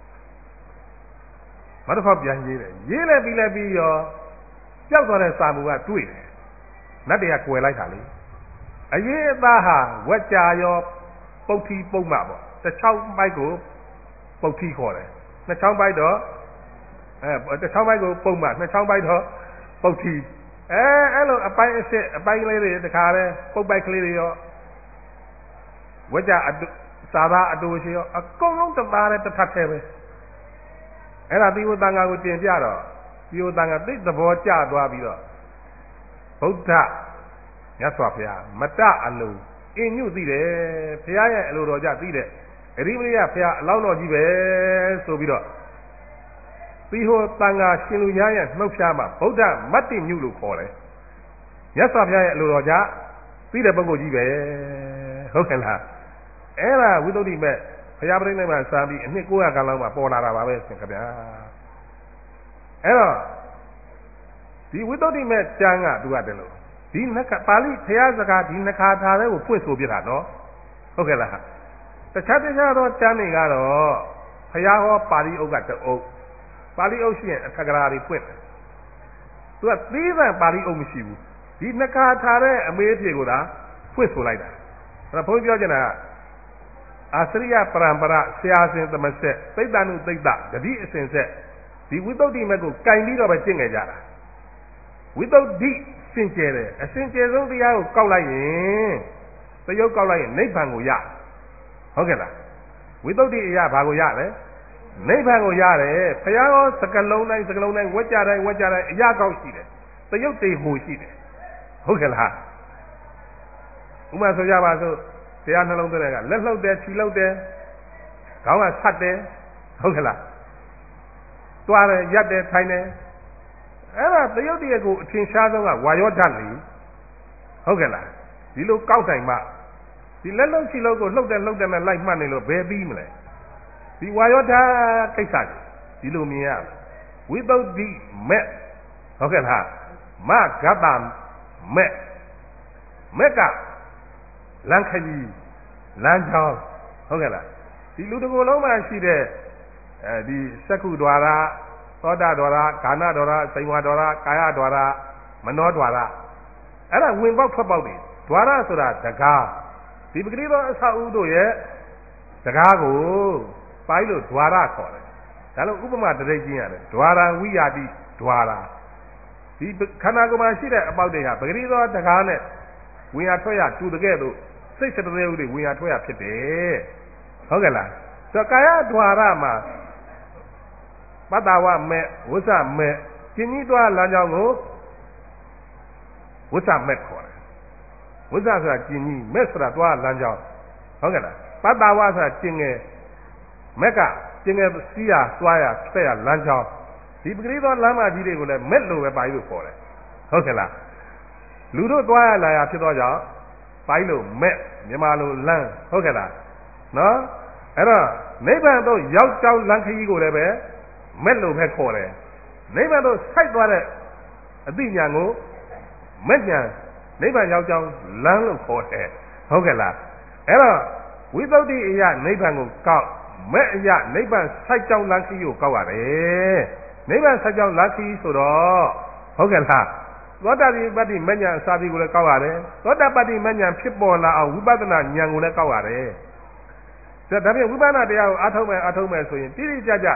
မတစ်ခါပြန်ရေးတယ်ရေးလဲပြီးလဲပြီးရောကြောက်သွားတဲ့စာမှုကတွေ့တယ်နတ်တွေကကွယ်လိုက်တာလေအရေးအသားဟာဝက်ကြာရောပုတ်ထီပုတ်မှပေါ့တစ်ချောင်းပိုက်ကိုပုတ်ထီခေါ်တယ်နှစ်ချောင်းပိုက်တော့အဲတစ်ချောင်းပိုက်ကိုပုတ်မှနှစ်ချောင်းပိုက်တော့ပုတ်ထီအဲအဲ့လိုအပိုင်းအစ်အပိုင်းကလေးတွေတခါလဲပုတ်ပိုက်ကလေးတွေရောဝက်ကြာစာသားအတူရှိရောအကုန်လုံးတသားနဲ့တစ်ထပ်သေးပဲအဲ့ဒါသီဝတန်ဃာကိုတင်ပြတော့သီဝတန်ဃာသိသဘောကျသွားပြီးတော့ဗုဒ္ဓမြတ်စွာဘုရားမတအလိုအင်းညွတ်သိတယ်ဘုရားရဲ့အလိုတော်ကြသိတယ်အရိမရိယဘုရားအလောင်းတော်ကြီးပဲဆိုပြီးတော့သီဟောတန်ဃာရှင်လူများရဲ့နှုတ်ဖြားမှာဗုဒ္ဓမတ္တိညုလို့ခေါ်တယ်မြတ်စွာဘုရားရဲ့အလိုတော်ကြသိတဲ့ပုဂ္ဂိုလ်ကြီးပဲဟုတ်ကဲ့လားအဲ့ဒါဝိသုဒ္ဓိမဲ့ဘုရားပြိဋိဘံစာပြီးအနှစ်၉ရာခန့်လောက်မှပေါ်လာတာပါပဲခင်ဗျာအဲ့တော့ဒီဝိသုဒ္ဓိမဲ့ကျမ်းကသူကတည်းလို့ဒီနှစ်ခါပါဠိဘုရားစကားဒီနှစ်ခါထားတဲ့ကိုဖွင့်ဆိုပြတာနော်ဟုတ်ကဲ့လားတခြားတခြားသောကျမ်းတွေကတော့ဘုရားဟောပါဠိအုပ်ကတအုပ်ပါဠိအုပ်ရှိရင်အထက်ကရာတွေဖွင့်တယ်သူကသီးသန့်ပါဠိအုပ်မရှိဘူးဒီနှစ်ခါထားတဲ့အမေးအဖြေကိုသာဖွင့်ဆိုလိုက်တာအဲ့ဒါဘုန်းကြီးပြောချင်တာကအာစရိယပရံပရဆရာစဉ်သမဆက်သိတ္တနုသိတ္တဂတိအစဉ်ဆက်ဒီဝိသုဒ္ဓိမဲ့ကိုကင်ပြီးတော့ပဲကျင့်ကြကြတာဝိသုဒ္ဓိစင်ကြယ်တယ်အစင်ကြယ်ဆုံးတရားကိုကောက်လိုက်ရင်သရုပ်ကောက်လိုက်ရင်နိဗ္ဗာန်ကိုရဟုတ်ကဲ့လားဝိသုဒ္ဓိအရာဘာကိုရလဲနိဗ္ဗာန်ကိုရတယ်ဘုရားဟောစကလုံးတိုင်းစကလုံးတိုင်းဝက်ကြတိုင်းဝက်ကြတိုင်းအရာကောက်ရှိတယ်သရုပ်တေဟိုရှိတယ်ဟုတ်ကဲ့လားဥပမာဆိုကြပါစို့တရားနှလုံးသွင်းတဲ့ကလက်လှုပ်တယ်ခြေလှုပ်တယ်ခေါင်းကဆက်တယ်ဟုတ်ကဲ့လားတွားတယ်ရက်တယ်ထိုင်တယ်အဲ့ဒါသရုပ်တည်းကိုအထင်ရှားဆုံးကဝါယောဓာတ်လေဟုတ်ကဲ့လားဒီလိုကောက်တိုင်မှဒီလက်လှုပ်ခြေလှုပ်ကိုလှုပ်တယ်လှုပ်တယ်နဲ့လိုက်မှတ်နေလို့ဘယ်ပြီးမလဲဒီဝါယောဓာတ်ကိစ္စဒီလိုမြင်ရဝိသုဒ္ဓိမဲ့ဟုတ်ကဲ့လားမဂတ္တမဲ့မဲ့ကလမ်းခကြီးလမ်းကြောင်းဟုတ်ကဲ့လားဒီလူတစ်ကိုယ်လုံးမှာရှိတဲ့အဲဒီစက္ခုဒွါရသောတာဒွါရဂါနဒွါရစိန်ဝါဒွါရကာယဒွါရမနောဒွါရအဲ့ဒါဝင်ပေါက်ထွက်ပေါက်တွေဒွါရဆိုတာတကားဒီပဂတိသောအဆောက်အဦတို့ရဲ့တကားကိုပိုင်းလို့ဒွါရခေါ်တယ်ဒါလို့ဥပမာတရိပ်ချင်းရတယ်ဒွါရဝိယာတိဒွါရဒီခန္ဓာကိုယ်မှာရှိတဲ့အပေါက်တွေကပဂတိသောတကားနဲ့ဝင်ရထွက်ရတူတကဲ့သို့စိတ်စတရေဥတွေဝင်ရထွက်ရဖြစ်တယ်ဟုတ်ကဲ့လားဆိုကာယဒွါရမှာပတ္တဝမဲ့ဝိသမဲ့ကျင်ကြီးတွားလမ်းကြောင်းကိုဝိသမဲ့ခေါ်တယ်ဝိသဆိုတာကျင်ကြီးမဲ့ဆိုတာတွားလမ်းကြောင်းဟုတ်ကဲ့လားပတ္တဝဆိုတာကျင်ငယ်မက်ကကျင်ငယ်စီးရသွားရဆက်ရလမ်းကြောင်းဒီပဂရိသောလမ်းမကြီးတွေကိုလည်းမက်လို့ပဲပါဠိလိုခေါ်တယ်ဟုတ်ကဲ့လားလူတို့သွားရလာရဖြစ်တော့ကြောင့်ပါဠိလိုမက်မြန်မာလိုလမ်းဟုတ်ကဲ့လားနော်အဲ့တော့နိဗ္ဗာန်တော့ရောက်ကြောင်းလမ်းခရီးကိုလည်းပဲမက်လို့ပဲခေါ်တယ်နိဗ္ဗာန်တော့ဆိုက်သွားတဲ့အသိဉာဏ်ကိုမက်ဉာဏ်နိဗ္ဗာန်ရောက်ကြောင်းလမ်းလို့ခေါ်တယ်ဟုတ်ကဲ့လားအဲ့တော့ဝိသုဒ္ဓိအရာနိဗ္ဗာန်ကိုကောက်မဲ့အရာနိဗ္ဗာန်ဆိုက်ကြောင်းလမ်းခရီးကိုကောက်ရတယ်နိဗ္ဗာန်ဆိုက်ကြောင်းလမ်းခရီးဆိုတော့ဟုတ်ကဲ့လားသောတာပတ္တိမဉ္ဇဉ်အစာပြီးကိုလည်းကောက်ရတယ်သောတာပတ္တိမဉ္ဇဉ်ဖြစ်ပေါ်လာအောင်ဝိပဿနာဉာဏ်ကိုလည်းကောက်ရတယ်ဒါဖြင့်ဝိပဿနာတရားကိုအားထုတ်မယ်အားထုတ်မယ်ဆိုရင်တိတိကျကျ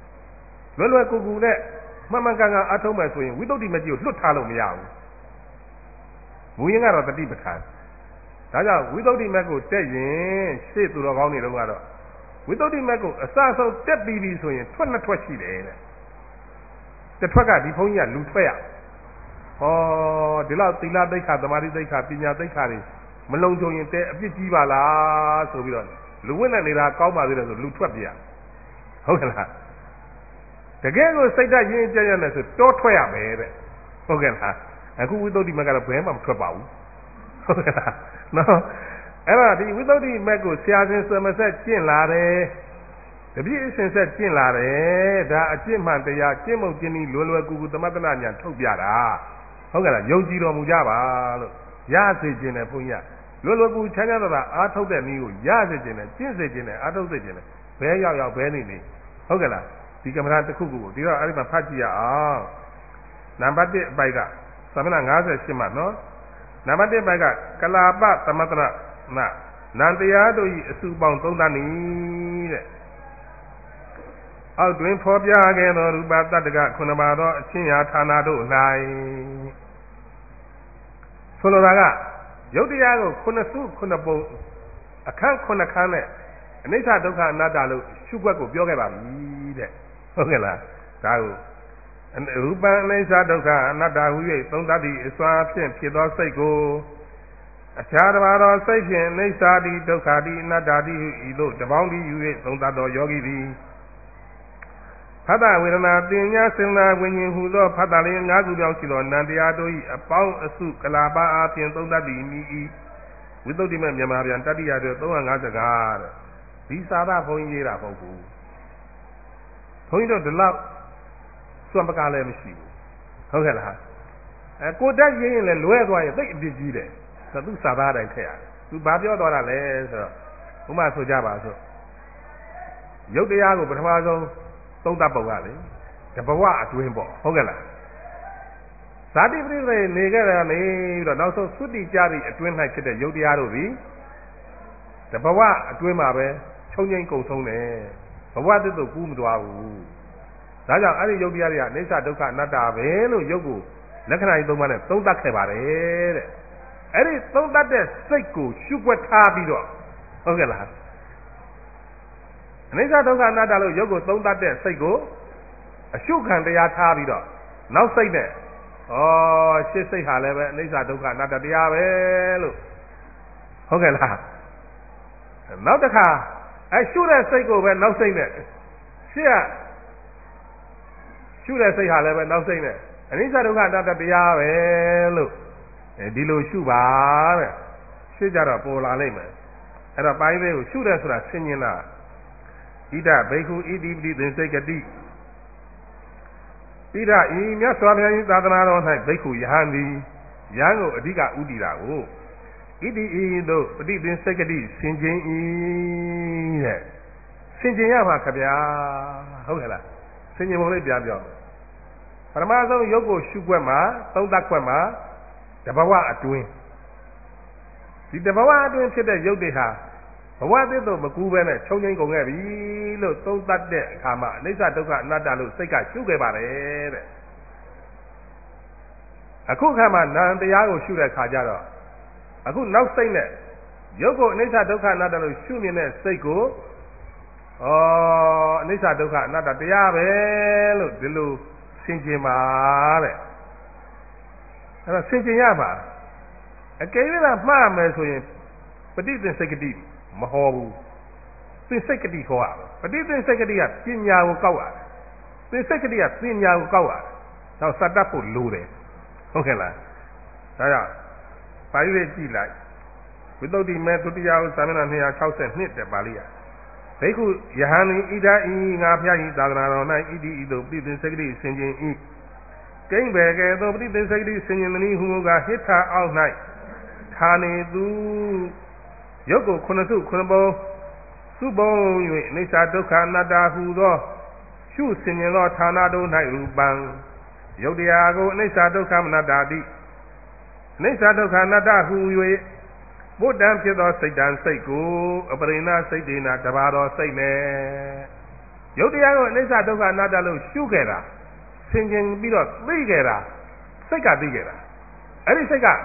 လွယ်လွယ်ကူကူနဲ့မှန်မှန်ကန်ကန်အားထုတ်မယ်ဆိုရင်ဝိသုဒ္ဓိမကြီးကိုလွတ်ထားလို့မရဘူးမူရင်းကတော့တတိပဋ္ဌာန်ဒါကြောင့်ဝိသုဒ္ဓိမက်ကိုတက်ရင်ရှေ့သူတော်ကောင်းတွေတော့ကတော့ဝိသုဒ္ဓိမက်ကိုအစဆုံးတက်ပြီးပြီဆိုရင်ထွက်နှစ်ထွက်ရှိတယ်တဲ့တစ်ထွက်ကဒီဘုန်းကြီးကလူထွက်ရဟောဒီလောက်သီလသိက္ခာသမာဓိသိက္ခာပညာသိက္ခာတွေမလုံခြုံရင်တဲအပြစ်ကြီးပါလားဆိုပြီးတော့လူဝိနဲ့နေတာကောင်းပါသေးတယ်ဆိုလူထွက်ပြရဟုတ်ကဲ့လားတကယ်ကိုစိတ်ဓာတ်ရင်းကြရမယ်ဆိုတောထွက်ရမယ်တဲ့ဟုတ်ကဲ့လားအခုဝိသုဒ္ဓိမက်ကတော့ဘယ်မှမထွက်ပါဘူးဟုတ်ကဲ့လားနော်အဲ့တော့ဒီဝိသုဒ္ဓိမက်ကိုဆရာရှင်စမဆက်ကျင့်လာတယ်တပည့်အရှင်ဆက်ကျင့်လာတယ်ဒါအကျင့်မှန်တရားကျင့်မုံကျင့်ဤလွယ်လွယ်ကူကူသမထနာညာထုတ်ပြတာဟုတ်ကဲ့လားယုံကြည်တော်မူကြပါလို့ရစေခြင်းနဲ့ဘုန်းကြီးကလွယ်လွယ်ကူချမ်းသာတာအားထုတ်တဲ့နည်းကိုရစေခြင်းနဲ့ကျင့်စေခြင်းနဲ့အားထုတ်စေခြင်းနဲ့ဘဲရောက်ရောက်ဘဲနေနေဟုတ်ကဲ့လားဒီကမ္မရာတစ်ခုခုကိုဒီတော့အဲ့ဒီမှာဖတ်ကြည့်ရအောင်နံပါတ်တစ်အပိုက်ကသမဏ၅၈မှနော်နံပါတ်တစ်ပိုက်ကကလာပသမတရနနန္တရားတို့ဤအစုပေါင်းသုံးသနည်းတဲ့အောက်တွင်ဖော်ပြခဲ့သောရူပတတ္တကခုနှစ်ပါးသောအချင်းရာဌာနတို့၌ဆိုလိုတာကယုတ်တရားကိုခုနှစ်စုခုနှစ်ပုံအခန်းခုနှစ်ခန်းနဲ့အနိစ္စဒုက္ခအနတ္တလို့ရှုွက်ကိုပြောခဲ့ပါပြီတဲ့ဟုတ်ကဲ့လားဒါကိုရူပအနိစ္စဒုက္ခအနတ္တဟူ၍သုံးသတ္တိအစွာဖြင့်ဖြစ်သောစိတ်ကိုအခြားတစ်ပါးသောစိတ်ဖြင့်အနိစ္စတိဒုက္ခတိအနတ္တတိဟုဤသို့တပေါင်းတည်းယူ၍သုံးသတ်သောယောဂီသည်ဖတ်တာဝေဒနာတင်ညာစေနာဝိညာဉ်ဟူသောဖတ်တာလေးငါးခုပြောင်းရှိသောနန္တရားတို့၏အပေါင်းအစုကလာပါအားဖြင့်သုံးသတ်သည်ဤဤဝိသုဒ္ဓိမမြန်မာပြန်တတ္တိယတို့သုံး၅၅တဲ့ဒီစာသားဘုန်းကြီးရေးတာမဟုတ်ဘူးဘုန်းကြီးတို့ဒီလောက်စွန့်ပကားလည်းမရှိဘူးဟုတ်ကဲ့လားအဲကိုတက်ရေးရင်လည်းလွဲသွားရင်သိအပြစ်ကြီးတယ်ဆိုသူစာသားတိုင်းထည့်ရတယ်သူဘာပြောသွားတာလဲဆိုတော့ဥမာဆိုကြပါစို့ရုပ်တရားကိုပထမဆုံးသုံးသပ်ပုံကလေတဘဝအတွင်းပေါ့ဟုတ်ကဲ့လားဇာတိပရိသေနေခဲ့တယ်နေပြီးတော့နောက်ဆုံးသုတိကြသည့်အတွင်း၌ဖြစ်တဲ့ရုပ်တရားတို့သည်တဘဝအတွင်းမှာပဲချုံငိမ့်ကုန်ဆုံးတယ်ဘဝတည်းသို့ကူးမသွားဘူးဒါကြောင့်အဲ့ဒီယုတ်တရားတွေကအနိစ္စဒုက္ခအနတ္တပဲလို့ယုတ်ကိုလက္ခဏာကြီးသုံးပါးနဲ့သုံးသပ်ခဲ့ပါတယ်တဲ့အဲ့ဒီသုံးသပ်တဲ့စိတ်ကိုရှုွက်ထားပြီးတော့ဟုတ်ကဲ့လားအနိစ္စဒုက္ခအနတ္တလို့ယုတ်ကိုသုံးသပ်တဲ့စိတ်ကိုအရှုခံတရားထားပြီးတော့နောက်စိတ်နဲ့ဩရှစ်စိတ်ဟာလည်းပဲအနိစ္စဒုက္ခအနတ္တတရားပဲလို့ဟုတ်ကဲ့လားနောက်တစ်ခါအဲရှုတဲ့စိတ်ကိုပဲနောက်စိတ်နဲ့ရှေ့ကရှုတဲ့စိတ်ဟာလည်းပဲနောက်စိတ်နဲ့အနိစ္စဒုက္ခအနတ္တတရားပဲလို့အဲဒီလိုရှုပါတဲ့ရှေ့ကြတော့ပေါ်လာလိမ့်မယ်အဲ့တော့ပိုင်းလေးကိုရှုတယ်ဆိုတာဆင်ញင်တာဣဒဘိက္ခုဣတိပတိသင်္စိကတိဣဒဤမြတ်စွာဘုရား၏သာသနာတော်၌ဘိက္ခုယဟန်သည်ယဟန်ကိုအဓိကဥတည်တာကိုဣတိဤသို့ပฏิသင်္စိကတိဆင်ခြင်၏တဲ့ဆင်ခြင်ရမှာခဗျာဟုတ်ကဲ့လားဆင်ခြင်ပုံလေးပြပြောပထမဆုံးရုပ်ကိုရှုွက်မှာသုံးသပ်ွက်မှာတဘဝအတွင်းဒီတဘဝအတွင်းဖြစ်တဲ့ရုပ်တွေဟာဘဝသစ်တို့မကူးပဲနဲ့ချုံငိမ့်ကုန်ခဲ့ပြီလို့သုံးသပ်တဲ့အခါမှာအနိစ္စဒုက္ခအနတ္တလို့စိတ်ကရှုခဲ့ပါတယ်တဲ့အခုခါမှာနာမ်တရားကိုရှုတဲ့အခါကျတော့အခုနောက်စိတ်နဲ့ရုပ်ကိုအနိစ္စဒုက္ခအနတ္တလို့ရှုမြင်တဲ့စိတ်ကိုဩအနိစ္စဒုက္ခအနတ္တတရားပဲလို့ဒီလိုဆင်ခြင်ပါတဲ့အဲ့တော့ဆင်ခြင်ရပါအကယ်၍သာမှားမယ်ဆိုရင်ပฏิသင်္စိကတိမဟောဘူးသင်္စိကတိဟောရမယ်ပฏิသင်္စိကတိကပညာကိုကောက်ရတယ်သင်္စိကတိကပညာကိုကောက်ရတယ်တော့စတတ်ဖို့လိုတယ်ဟုတ်ကဲ့လားဒါကြောင့်ပါဠိလေးကြည့်လိုက်ဝိသုဒ္ဓိမေသုတိယဥသာမဏ၂၆၂တဲ့ပါဠိရဘိက္ခုယဟန်ဤဣဒဤငါဖျားဤသာသနာတော်၌ဣတိဤသို့ပฏิသင်္စိကတိဆင်ခြင်ဤကိမ့်ပဲကဲ့သို့ပฏิသင်္စိကတိဆင်ခြင်သည်ဟုမူကားဟိထာအောက်၌ဌာနေသူရုပ်ကိုခုနှစ်စုခုနှစ်ပုံစုပုံ၍အနိစ္စဒုက္ခအနတ္တဟူသောရှုဆင်ခြင်သောဌာနတို့၌ရူပံယုတ်တရားကိုအနိစ္စဒုက္ခအနတ္တတိအနိစ္စဒုက္ခအနတ္တဟူ၍ဘုဒ္ဓံဖြစ်သောစိတ်တံစိတ်ကိုအပရိဏစိတ်ဒေနာတဘာတော်စိတ်နဲ့ယုတ်တရားကိုအနိစ္စဒုက္ခအနတ္တလို့ရှုခဲ့တာဆင်ခြင်ပြီးတော့သိခဲ့တာစိတ်ကသိခဲ့တာအဲ့ဒီစိတ်က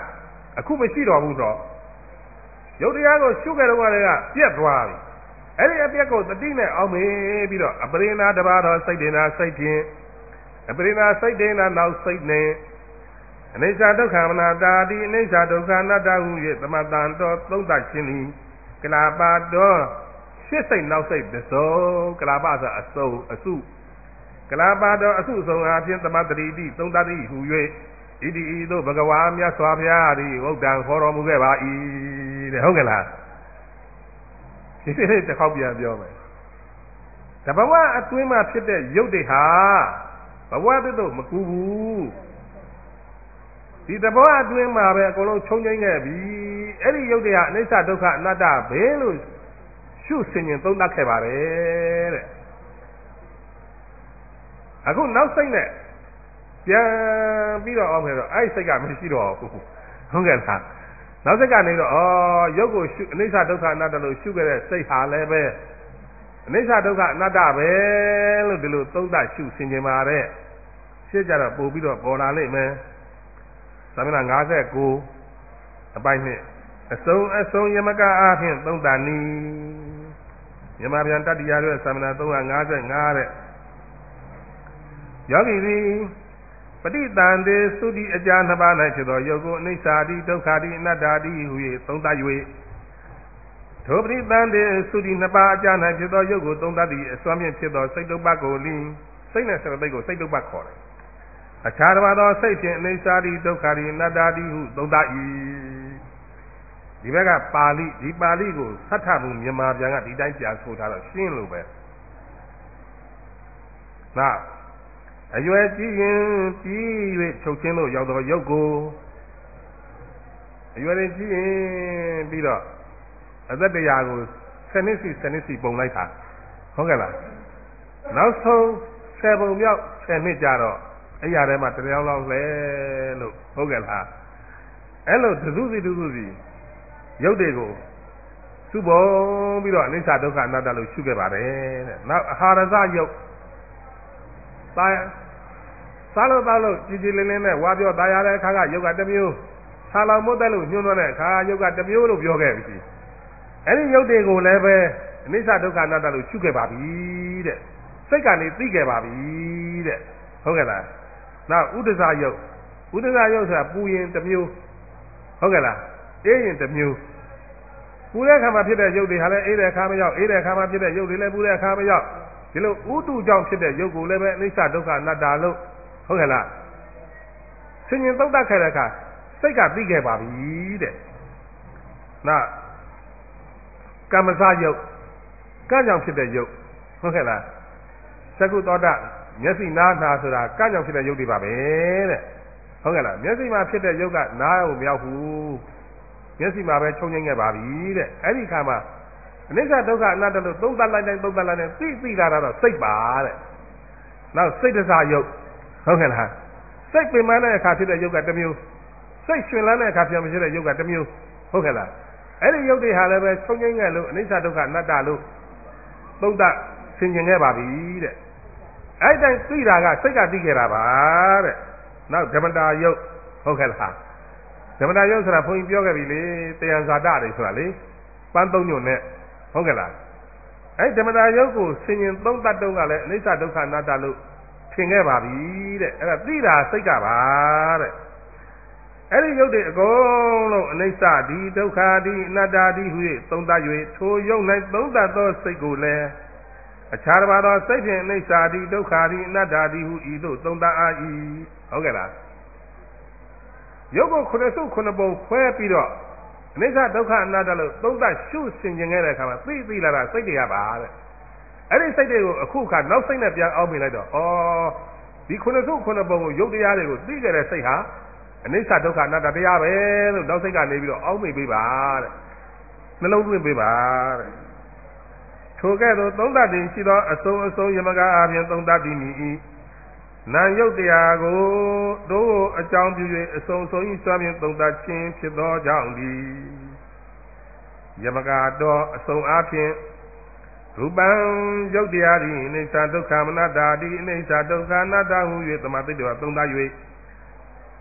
အခုမရှိတော်ဘူးတော့ယုတ်တရားကိုရှုခဲ့တော့ကလည်းပြက်သွားပြီအဲ့ဒီအပြက်ကိုတတိနဲ့အောင်မေးပြီးတော့အပရိနာတပါတော်စိတ်ဒေနာစိတ်ဖြင့်အပရိနာစိတ်ဒေနာနောက်စိတ်နဲ့အနိစ္စဒုက္ခမနာတာတိအနိစ္စဒုက္ခအနတ္တဟု၍သမတန်တော်သုံးသရှင်သည်ကလာပါတော်ရှစ်စိတ်နောက်စိတ်တစ်စုံကလာပါဆိုအစုံအစုကလာပါတော်အစုဆုံးအားဖြင့်သမတတိတိသုံးသတိဟူ၍ဣတိဤသို့ဘဂဝါမြတ်စွာဘုရားသည်ဝုဒ္ဒံခေါ်တော်မူခဲ့ပါ၏တဲ့ဟုတ်ကဲ့လားဒီစိတ်တစ်ခေါက်ပြန်ပြောမယ်တဘဝအတွင်းမှာဖြစ်တဲ့ရုပ်တွေဟာဘဝတည်းတော့မကူဘူးဒီတဘဝအတွင်းမှာပဲအကုန်လုံးချုံငိမ့်ခဲ့ပြီအဲ့ဒီရုပ်တွေဟာအနိစ္စဒုက္ခအနတ္တပဲလို့ရှုဆင်ញင်သုံးသပ်ခဲ့ပါတယ်တဲ့အခုနောက်စိတ်နဲ့ပြန်ပြီးတော့အောင်ခဲ့တော့အဲ့ဒီစိတ်ကမရှိတော့ဘူးဟုတ်ကဲ့လားနောက်စိတ်ကနေတော့ဩရုပ်ကိုရှုအနိစ္စဒုက္ခအနတ္တလို့ရှုခဲ့တဲ့စိတ်ဟာလည်းပဲအနိစ္စဒုက္ခအနတ္တပဲလို့ဒီလိုသုံးသပ်ရှုဆင်ញင်ပါတဲ့ရှင်းကြတော့ပို့ပြီးတော့ပေါ်လာလိမ့်မယ်သမဏ၅၉အပိုင်းနှစ်အစုံအစုံယမကအားဖြင့်သုံးတန်နီယမပြန်တတ္တိယရဲ့သမဏ၃၅၅တဲ့ယောဂီသည်ပဋိသန္ဓေသုတိအကြာနှစ်ပါး၌ဖြစ်သောယုတ်ကိုအနိစ္စတိဒုက္ခတိအနတ္တတိဟူ၍သုံးသပ်၍ထိုပဋိသန္ဓေသုတိနှစ်ပါးအကြာ၌ဖြစ်သောယုတ်ကိုသုံးသပ်သည့်အစွမ်းဖြင့်ဖြစ်သောစိတ်တုပ္ပကိုလင်းစိတ်နဲ့စိတ်သိက်ကိုစိတ်တုပ္ပခေါ်တယ်အခြားတစ်ပါးသောစိတ်ဖြင့်အနိစ္စတိဒုက္ခတိအနတ္တတိဟုသုံးသပ်၏ဒီဘက်ကပါဠိဒီပါဠိကိုသတ်ထမှုမြန်မာပြန်ကဒီတိုင်းပြန်ဆိုထားတော့ရှင်းလို့ပဲနောက်အရွယ်ကြီးရင်ပြီး၍ချုပ်ချင်းတို့ရောက်တော့ရုပ်ကိုအရွယ်ကြီးရင်ပြီးတော့အသက်တရားကိုဆယ်နှစ်စီဆယ်နှစ်စီပုံလိုက်တာဟုတ်ကဲ့လားနောက်ဆုံးဆယ်ပုံမြောက်ဆယ်နှစ်ကြတော့အဲ့ရထဲမှာတရားလောက်လဲလို့ဟုတ်ကဲ့လားအဲ့လိုဒုစုစီဒုစုစီရုပ်တွေကိုစုပုံပြီးတော့အနိစ္စဒုက္ခအနတ္တလို့ရှုခဲ့ပါတယ်တဲ့နောက်အာဟာရဇရုပ်တာစားလို့သားလို့ကြည်ကြည်လင်းလင်းနဲ့ဝါပြောတာရတဲ့အခါကယုတ်ကတစ်မျိုးဆာလောင်မုတ်တက်လို့ညှိုးနှွမ်းတဲ့အခါယုတ်ကတစ်မျိုးလို့ပြောခဲ့ပြီအဲ့ဒီယုတ်တွေကိုလည်းပဲအနိစ္စဒုက္ခအနတ္တလို့ရှုခဲ့ပါပြီတဲ့စိတ်ကနေသိခဲ့ပါပြီတဲ့ဟုတ်ကဲ့လားနောက်ဥဒ္ဒဇယုတ်ဥဒ္ဒဇယုတ်ဆိုတာပူရင်တစ်မျိုးဟုတ်ကဲ့လားအေးရင်တစ်မျိုးပူတဲ့အခါမှာဖြစ်တဲ့ယုတ်တွေဟာလည်းအေးတဲ့အခါမရောက်အေးတဲ့အခါမှာဖြစ်တဲ့ယုတ်တွေလည်းပူတဲ့အခါမရောက်ဒီလိုဥတုကြောင့်ဖြစ်တဲ့ယုတ်ကိုလည်းပဲအနိစ္စဒုက္ခအနတ္တလို့ဟုတ်ကဲ့လားဆင်ញင်သုတ်တတ်ခဲ့တဲ့အခါစိတ်ကသိခဲ့ပါပြီတဲ့နောက်ကမ္မစယုတ်ကံကြောင့်ဖြစ်တဲ့ယုတ်ဟုတ်ကဲ့လားသကုသောတမျက်စိနားနာဆိုတာကံကြောင့်ဖြစ်တဲ့ယုတ်တွေပါပဲတဲ့ဟုတ်ကဲ့လားမျက်စိမှာဖြစ်တဲ့ယုတ်ကနားကိုမရောက်ဘူးမျက်စိမှာပဲချုံငိမ့်ခဲ့ပါပြီတဲ့အဲ့ဒီခါမှာအနိစ္စဒုက္ခအနတ္တလို့သုံးသပ်လိုက်တိုင်းသုံးသပ်လိုက်တိုင်းသိသိလာတော့စိတ်ပါတဲ့နောက်စိတ်တစားယုတ်ဟုတ်ကဲ့လားစိတ်ပင်ပန်းတဲ့အခါဖြစ်တဲ့ယုတ်ကတစ်မျိုးစိတ်ရှင်လန်းတဲ့အခါပြန်ဖြစ်တဲ့ယုတ်ကတစ်မျိုးဟုတ်ကဲ့လားအဲ့ဒီယုတ်တွေဟာလည်းပဲချုံငိမ့်ခဲ့လို့အနိစ္စဒုက္ခအနတ္တလို့သုံးသပ်ဆင်ခြင်ခဲ့ပါပြီတဲ့အဲ့တိုင်းသိတာကစိတ်ကသိခဲ့တာပါတဲ့နောက်ဓမ္မတာယုတ်ဟုတ်ကဲ့လားဓမ္မတာယုတ်ဆိုတာဘုန်းကြီးပြောခဲ့ပြီလေတယံဇာတတွေဆိုတာလေပန်းသုံးညွန့်နဲ့ဟုတ်ကဲ့လားအဲ့ဓမ္မတာယုတ်ကိုဆင်ញင်သုံးသတ်တုံးကလည်းအနိစ္စဒုက္ခအနတ္တလို့ထင်ခဲ့ပါပြီတဲ့အဲ့ဒါသိတာစိတ်ကပါတဲ့အဲ့ဒီယုတ်တွေအကုန်လုံးအနိစ္စဒီဒုက္ခဒီအနတ္တဒီဟူ၍သုံးသပ်၍ထိုယုတ်၌သုံးသတ်သောစိတ်ကိုလည်းအခြားတစ်ပါးသောစိတ်ဖြင့်အနိစ္စဒီဒုက္ခဒီအနတ္တဒီဟုဤသို့သုံးသပ်အား၏ဟုတ်ကဲ့လားယုတ်ကိုခုနှစ်စုခုနှစ်ပုံခွဲပြီးတော့အနိစ္စဒုက္ခအနတ္တလို့သုံးသပ်ရှုဆင်ခြင်ခဲ့တဲ့အခါမှာသိသိလာတာစိတ်တွေကပါတဲ့အဲ့ဒီစိတ်တွေကိုအခုခါနောက်စိတ်နဲ့ပြန်အောင်းမိလိုက်တော့ဩဒီခုနှစ်စုခုနှစ်ပုံကိုယုတ်တရားတွေကိုသိကြတဲ့စိတ်ဟာအနိစ္စဒုက္ခအနတ္တတရားပဲလို့နောက်စိတ်ကနေပြီးတော့အောင်းမိပေးပါတဲ့နှလုံးသွင်းပေးပါတဲ့ထိုကဲ့သို့သုံးသပ်တင်ရှိသောအစုံအစုံယမကအားဖြင့်သုံးသပ်သည်မည်၏နာယုတ်တရားကိုတို့အကြောင်းပြု၍အစုံစုံဤစွာဖြင့်သုံးသပ်ခြင်းဖြစ်သောကြောင့်သည်ယမကတော်အစုံအားဖြင့်ရူပံယုတ်တရားသည်အနိစ္စဒုက္ခမနတ္တာတိအနိစ္စဒုက္ခအနတ္တဟု၍သမာဓိတော်သုံးသပ်၍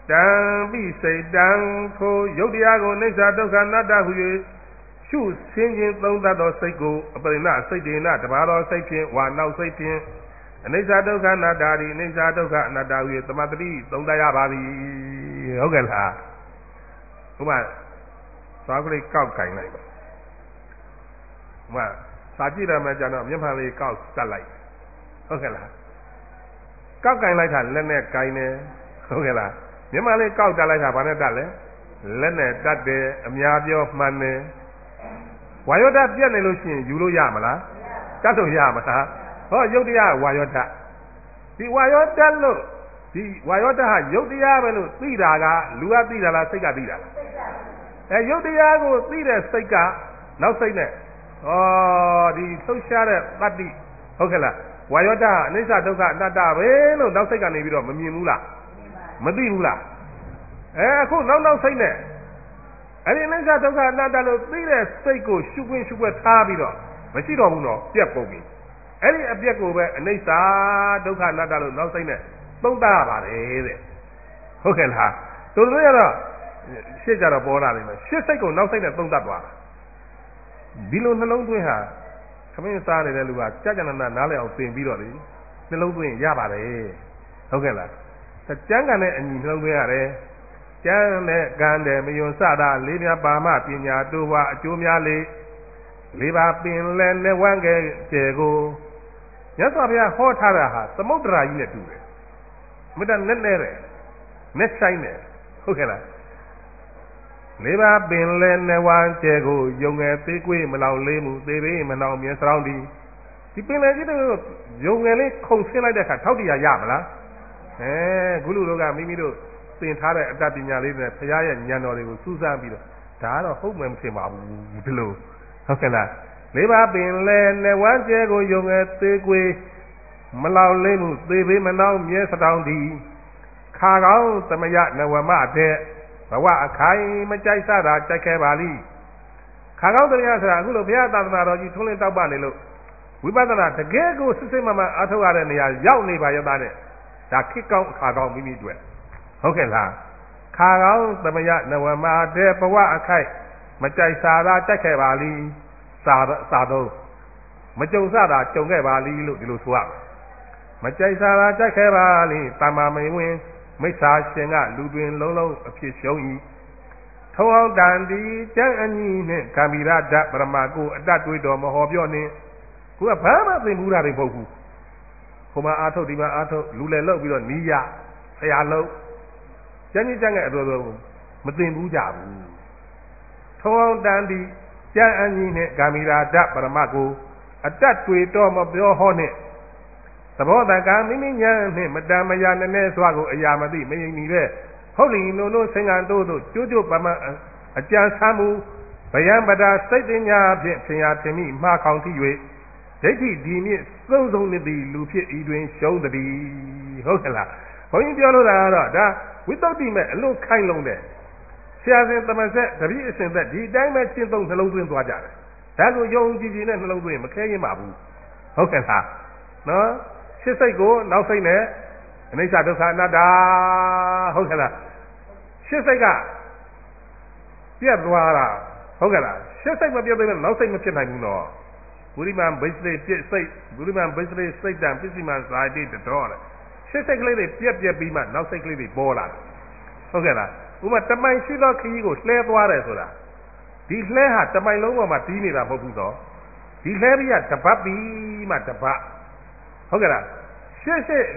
တံပိစိတ်တံထိုယုတ်တရားကိုအိဋ္ဌဒုက္ခအနတ္တဟု၍ရှုဆင်းခြင်းသုံးတတ်သောစိတ်ကိုအပရိဏစိတ်တေနတပါသောစိတ်ဖြင့်ဝါနောက်စိတ်ဖြင့်အနိစ္စဒုက္ခအနတ္တဒီအနိစ္စဒုက္ခအနတ္တဟု၍သမတတိသုံးတတ်ရပါသည်ဟုတ်ကဲ့လားဥပမာသွားကလေးကောက်ကင်လိုက်ပါဥပမာစာကြည့်ရမယ်ကျတော့မျက်မှန်လေးကောက်တက်လိုက်ဟုတ်ကဲ့လားကောက်ကင်လိုက်တာလက်နဲ့ကင်တယ်ဟုတ်ကဲ့လားမျက်မှန်လေးကောက်တက်လိုက်တာဘာနဲ့တက်လဲလက်နဲ့တက်တယ်အများပြောမှန်တယ်ဝါယောဓာတ်ပြက်နေလို့ရှိရင်ယူလို့ရမလားတက်လို့ရမလားဟောယုတ်တရားဝါယောဓာတ်ဒီဝါယောဓာတ်လို့ဒီဝါယောဓာတ်ဟာယုတ်တရားပဲလို့သိတာကလူကသိတာလားစိတ်ကသိတာလားအဲယုတ်တရားကိုသိတဲ့စိတ်ကနောက်စိတ်နဲ့ဩဒီလှုပ်ရှားတဲ့တတ္တိဟုတ်ကဲ့လားဝါယောဓာတ်အနိစ္စဒုက္ခအနတ္တပဲလို့နောက်စိတ်ကနေပြီးတော့မမြင်ဘူးလားမသိဘူးလားအဲအခုနောက်နောက်စိတ်နဲ့အဲ့ဒီအနိစ္စဒုက္ခအနတ္တလို့သိတဲ့စိတ်ကိုရှုခွင့်ရှုခွင့်ထားပြီးတော့မရှိတော့ဘူးနော်ပြက်ပုံပြီအဲ့ဒီအပြက်ကိုပဲအနိစ္စဒုက္ခအနတ္တလို့နောက်စိတ်နဲ့သုံးသပ်ရပါတယ်တဲ့ဟုတ်ကဲ့လားတို့တို့ရတော့ရှေ့ကြတော့ပေါ်လာလိမ့်မယ်ရှေ့စိတ်ကိုနောက်စိတ်နဲ့သုံးသပ်သွားဒီလိုနှလုံးသွင်းဟာသမင်းစားနေတဲ့လူကကြာကြာနာနာနားလည်အောင်သင်ပြီးတော့လေနှလုံးသွင်းရပါတယ်ဟုတ်ကဲ့လားကျမ်းဂန်နဲ့အညီနှလုံးသွင်းရတယ်ကျမ်းနဲ့ကံတယ်မယွန်စတာလေးများပါမပညာတို့ဝအကျိုးများလေးလေးပါပင်လဲနဲ့ဝမ်းကဲကျေကိုမြတ်စွာဘုရားဟောထားတာဟာသမုဒ္ဒရာကြီးနဲ့တူတယ်မတန်နဲ့နဲ့တယ်နဲ့ဆိုင်တယ်ဟုတ်ကဲ့လားလေးပါပင်လဲနဲ့ဝမ်းကျေကိုယုံငယ်သေးကွေးမလောင်လေးမှုသေးပေးမလောင်မြင်ဆောင်ဒီဒီပင်လဲကြီးတို့ယုံငယ်လေးခုန်ဆင်းလိုက်တဲ့အခါထောက်တရားရမလားအဲခုလူတို့ကမိမိတို့သင်ထားတဲ့အတ္တပညာလေးနဲ့ဘုရားရဲ့ဉာဏ်တော်တွေကိုစူးစမ်းပြီးတော့ဒါကတော့ဟုတ်မှမထင်ပါဘူးဒီလိုဟုတ်ကဲ့လားလေးပါပင်လဲနဲ့ဝမ်းကျဲကိုယုံငယ်သေးကွေးမလောက်လေးမှုသေပေးမနှောင်းမြဲစတောင်းဒီခါကောင်းသမယနဝမတဲ့ဘဝအခိုင်မကြိုက်စတာကြိုက်ခဲပါလိခါကောင်းသမယဆိုတာအခုလိုဘုရားသာသနာတော်ကြီးထွန်းလင်းတောက်ပနေလို့ဝိပဿနာတကယ်ကိုစစ်စစ်မှန်မှန်အားထုတ်ရတဲ့နေရာရောက်နေပါရဲ့သားတဲ့ဒါခိကောင်းခါကောင်းမိမိတွေ့ဟုတ်ကဲ့လားခါကောင်းသမယနဝမတဲ့ဘဝအခိုက်မကြိုက်စားတာကြိုက်ခဲ့ပါလိစာစာတော့မကြုံစတာကြုံခဲ့ပါလိလို့ဒီလိုဆိုရမယ်မကြိုက်စားတာကြိုက်ခဲ့ပါလိတမ္မာမိန်ဝင်မိစ္ဆာရှင်ကလူတွင်လုံးလုံးအဖြစ်ရှုံး၏ထုံအောင်တန်ဒီကျမ်းအညီနဲ့ကံဗီရဓပရမကိုအတတ်တွေးတော်မဟောပြောနှင့်ကိုကဘာမှသိဘူးတာတွေမဟုတ်ဘူးဟိုမှာအာထုတ်ဒီမှာအာထုတ်လူလည်းလောက်ပြီးတော့နီးရဆရာလုံးကျမ်းကြီးကျမ်းငယ်အတော်တော်မသိဘူးကြဘူးထုံအောင်တန်ဒီကျမ်းအညီနဲ့ကံဗီရဓပရမကိုအတတ်တွေတော်မပြောဟောနှင့်သဘောတကမိမိညာနှင့်မတန်မယာနဲ့နဲ့စွာကိုအရာမသိမရင်နေတဲ့ဟုတ်လီနို့နို့ဆင်္ကန်တို့တို့ကျိုးကျိုးပမအကြံဆမ်းမှုဗျံပဒစိတ်တင်ညာဖြင့်ဆင်ရထင်မိမှားခေါင်သည့်၍ဒိဋ္ဌိဒီမြင့်စုံစုံနေသည်လူဖြစ်ဤတွင်ရှုံးသည်ဟုတ်ကဲ့လားဘုန်းကြီးပြောလို့တာကတော့ဒါဝိသုဒ္ဓိမဲ့အလွန်ခိုင်လုံတယ်ဆရာစဉ်သမဆက်တပည့်အစဉ်သက်ဒီအတိုင်းပဲရှင်းသုံးနှလုံးသွင်းသွားကြတယ်ဒါကိုယုံကြည်ကြည်နဲ့နှလုံးသွင်းမခဲရင်ပါဘူးဟုတ်ကဲ့လားနော်ရှစ်စိတ်ကိုနောက်စိတ်နဲ့အနိစ္စဒုက္ခအနတ္တဟုတ်ကဲ့လားရှစ်စိတ်ကပြတ်သွားတာဟုတ်ကဲ့လားရှစ်စိတ်မပြတ်သေးဘူးနောက်စိတ်မဖြစ်နိုင်ဘူးနော်ဘုရိမံဘိသိပြည့်စိတ်ဘုရိမံဘိသိစိတ်တံပစ္စည်းမံဇာတိတော်တယ်ရှစ်စိတ်ကလေးတွေပြက်ပြက်ပြီးမှနောက်စိတ်ကလေးတွေပေါ်လာတယ်ဟုတ်ကဲ့လားဥပမာတမိုင်ရှိသောခရီးကိုလှဲသွားတယ်ဆိုတာဒီလှဲဟာတမိုင်လုံးပေါ်မှာတီးနေတာမဟုတ်ဘူးတော့ဒီလှဲပြီးကတပတ်ပြီးမှတပတ်ဟုတ်ကဲ့လားရှစ်ရှစ်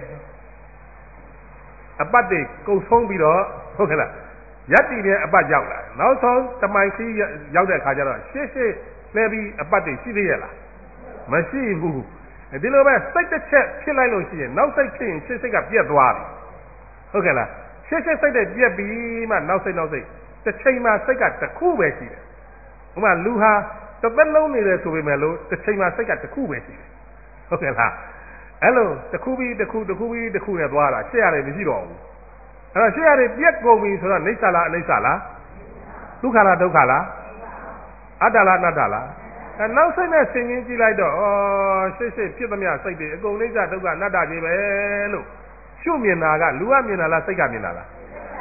အပတ်တွေကုတ်ဆုံးပြီးတော့ဟုတ်ကဲ့လားရက်တီတဲ့အပတ်ရောက်လာနောက်ဆုံးတမိုင်ခီးရောက်တဲ့အခါကျတော့ရှစ်ရှစ်လဲပြီးအပတ်တွေရှိသေးရဲ့လားမရှိဘူးဒီလိုပဲစိတ်တစ်ချက်ဖြစ်လိုက်လို့ရှိရင်နောက်စိတ်ဖြစ်ရင်ရှစ်စိတ်ကပြတ်သွားပြီဟုတ်ကဲ့လားရှစ်ရှစ်စိတ်တွေပြတ်ပြီးမှနောက်စိတ်နောက်စိတ်တစ်ချိန်မှစိတ်ကတစ်ခုပဲရှိတယ်ဥပမာလူဟာတစ်သက်လုံးနေတယ်ဆိုပေမဲ့လို့တစ်ချိန်မှစိတ်ကတစ်ခုပဲရှိတယ်ဟုတ်ကဲ့လားအဲ့လိုတစ်ခုပြီးတစ်ခုတစ်ခုပြီးတစ်ခုနဲ့သွားတာရှေ့ရတယ်မရှိတော့ဘူးအဲ့တော့ရှေ့ရတယ်ပြက်ကုန်ပြီဆိုတော့အိဋ္ဌလားအနိစ္စလားဒုက္ခလားဒုက္ခလားအတ္တလားအနတ္တလားအဲနောက်စိတ်နဲ့ဆင်ခြင်ကြည့်လိုက်တော့ဩရှေ့ရှေ့ဖြစ်သမျှစိတ်တွေအကုန်အိဋ္ဌဒုက္ခအနတ္တကြီးပဲလို့ရှုမြင်တာကလူကမြင်တာလားစိတ်ကမြင်တာလားဟ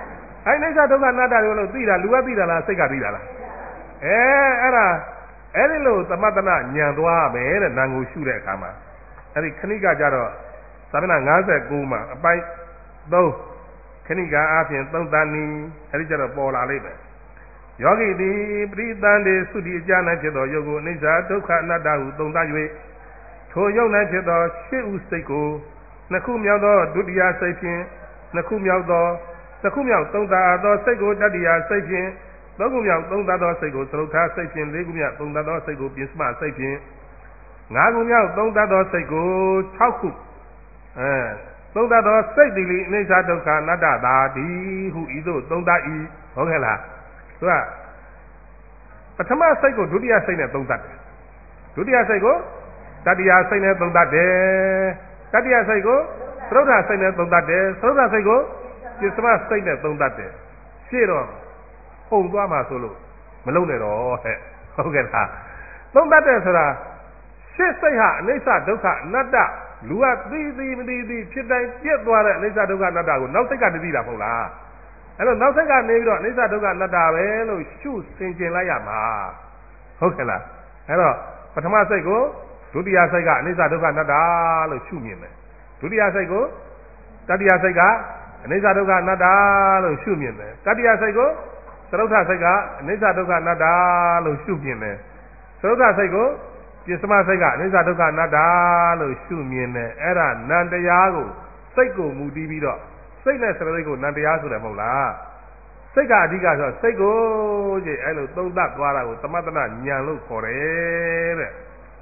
အဲ့အိဋ္ဌဒုက္ခအနတ္တတွေကိုသိတာလူကသိတာလားစိတ်ကသိတာလားအဲအဲ့ဒါအဲ့ဒီလိုသမတနာဉာဏ်သွားမယ်တဲ့နာကိုရှုတဲ့အခါမှာအဲ့ဒီခဏိကကြတော့သာမဏ၅၉မှာအပိုက်၃ခဏိကအားဖြင့်သုံးတန်နီအဲ့ဒီကြတော့ပေါ်လာလိမ့်မယ်ယောဂီသည်ပရိသန္တေသုတိအကျ၌ဖြစ်သောယုတ်ကိုအနိစ္စဒုက္ခအနတ္တဟုသုံးသပ်၍ထိုယုတ်၌ဖြစ်သောရှစ်ဥစိတ်ကိုနှစ်ခုမြောက်သောဒုတိယစိတ်ဖြင့်နှစ်ခုမြောက်သောနှစ်ခုမြောက်သုံးသပ်သောစိတ်ကိုတတိယစိတ်ဖြင့်သုံးခုမြောက်သုံးသပ်သောစိတ်ကိုသရုပ်ထားစိတ်ဖြင့်လေးခုမြောက်သုံးသပ်သောစိတ်ကိုပြစ္စမစိတ်ဖြင့်ငါးခုမြောက်သုံးသပ်သောစိတ်ကို၆ခုအဲသုံးသပ်သောစိတ်တိလိအနိစ္စဒုက္ခအနတ္တသာတိဟုဤသို့သုံးသပ်၏ဟုတ်ကဲ့လားသူကပထမစိတ်ကိုဒုတိယစိတ်နဲ့သုံးသပ်တယ်ဒုတိယစိတ်ကိုတတိယစိတ်နဲ့သုံးသပ်တယ်တတိယစိတ်ကိုသရုပ်ထာစိတ်နဲ့သုံးသပ်တယ်သရုပ်ထာစိတ်ကိုပြစ္စမစိတ်နဲ့သုံးသပ်တယ်ရှေ့တော့ပုံသွားမှာဆိုလို့မလုံနဲ့တော့ဟဲ့ဟုတ်ကဲ့လားသုံးသပ်တယ်ဆိုတာရှေ့စိတ်ဟာအနိစ္စဒုက္ခအနတ္တလူကသိသိမသိသိဖြစ်တိုင်းပြက်သွားတဲ့အနိစ္စဒုက္ခအနတ္တကိုနောက်စိတ်ကသိတာမဟုတ်လားအဲ့တော့နောက်စိတ်ကနေပြီးတော့အနိစ္စဒုက္ခအနတ္တပဲလို့ရှုဆင်ခြင်လိုက်ရမှာဟုတ်ကဲ့လားအဲ့တော့ပထမစိတ်ကိုဒုတိယစိတ်ကအနိစ္စဒုက္ခအနတ္တလို့ရှုမြင်တယ်ဒုတိယစိတ်ကိုတတိယစိတ်ကအနိစ္စဒုက္ခအနတ္တလို့ရှုမြင်တယ်တတိယစိတ်ကိုသရုပ်ထစိတ်ကအနိစ္စဒုက္ခအနတ္တလို့ရှုမြင်တယ်သရုပ်ထစိတ်ကိုပြစ္စမစိတ်ကအနိစ္စဒုက္ခအနတ္တလို့ရှုမြင်တယ်အဲ့ဒါနန္တရားကိုစိတ်ကိုမူတည်ပြီးတော့စိတ်နဲ့စိတ်ကိုနန္တရားဆိုတယ်မဟုတ်လားစိတ်ကအဓိကဆိုစိတ်ကိုကြီးအဲ့လိုသုံးသပ်သွားတာကိုသမတနာဉာဏ်လို့ခေါ်တယ်တဲ့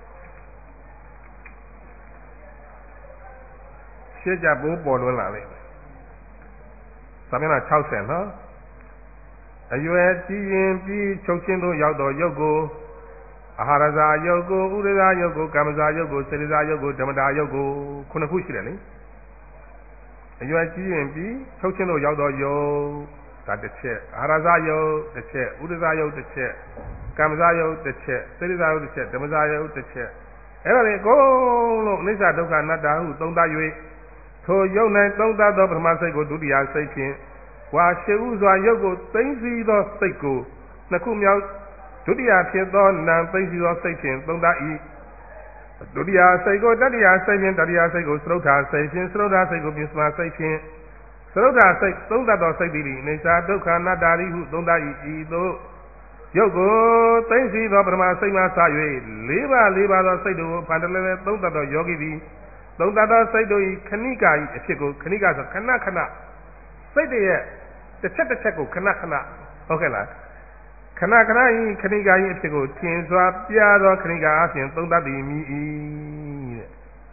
ရှင်းကြပိုးပေါ်လွင်လာလိမ့်မယ်သာမဏ၆၀နော်အရွယ်ကြီးရင်ပြီးချုပ်ချင်းတို့ရောက်တော့ရုပ်ကိုအာဟာရဇာယုတ်ကိုဥရဇာယုတ်ကိုကာမဇာယုတ်ကိုစေတဇာယုတ်ကိုဓမ္မတာယုတ်ကိုခုနှစ်ခုရှိတယ်လေအရွယ်ကြီးရင်ပြီးချုပ်ချင်းတို့ရောက်တော့ယုတ်ဒါတစ်ချက်အာဟာရဇာယုတ်တစ်ချက်ဥရဇာယုတ်တစ်ချက်ကာမဇာယုတ်တစ်ချက်စေတဇာယုတ်တစ်ချက်ဓမ္မဇာယုတ်တစ်ချက်အဲ့ဒါတွေအကုန်လုံးအနိစ္စဒုက္ခအနတ္တဟုသုံးသပ်၍ထိုယုတ်၌သုံးသပ်သောပထမစိတ်ကိုဒုတိယစိတ်ဖြင့်ဝါရှိဥစွာယုတ်ကိုသိသိသောစိတ်ကိုနှစ်ခုမြောက်ဒုတိယဖြစ်သောနာမ်သိသိသောစိတ်ဖြင့်သုံးသပ်၏ဒုတိယစိတ်ကိုတတိယစိတ်ဖြင့်တတိယစိတ်ကိုသရုပ်ထာစိတ်ဖြင့်သရုပ်ထာစိတ်ကိုပြစ္စမစိတ်ဖြင့်သရုပ်ထာစိတ်သုံးသပ်သောစိတ်သည်အနိစ္စဒုက္ခအနတ္တရိဟုသုံးသပ်၏ဤသို့ယုတ်ကိုသိသိသောပထမစိတ်မှစ၍လေးပါးလေးပါးသောစိတ်တို့ကိုဖန်တလဲလဲသုံးသပ်သောယောဂီသည်သုံးသပ်သောစိတ်တို့၏ခဏိကာ၏အဖြစ်ကိုခဏိကာဆိုခဏခဏစိတ်တည်းရဲ့တစ်ချက်တစ်ချက်ကိုခဏခဏဟုတ်ကဲ့လားခဏခဏဤခဏိကာဤအဖြစ်ကိုထင်စွာပြသောခဏိကာအပြင်သုံးသပ်သည်မြည်၏တဲ့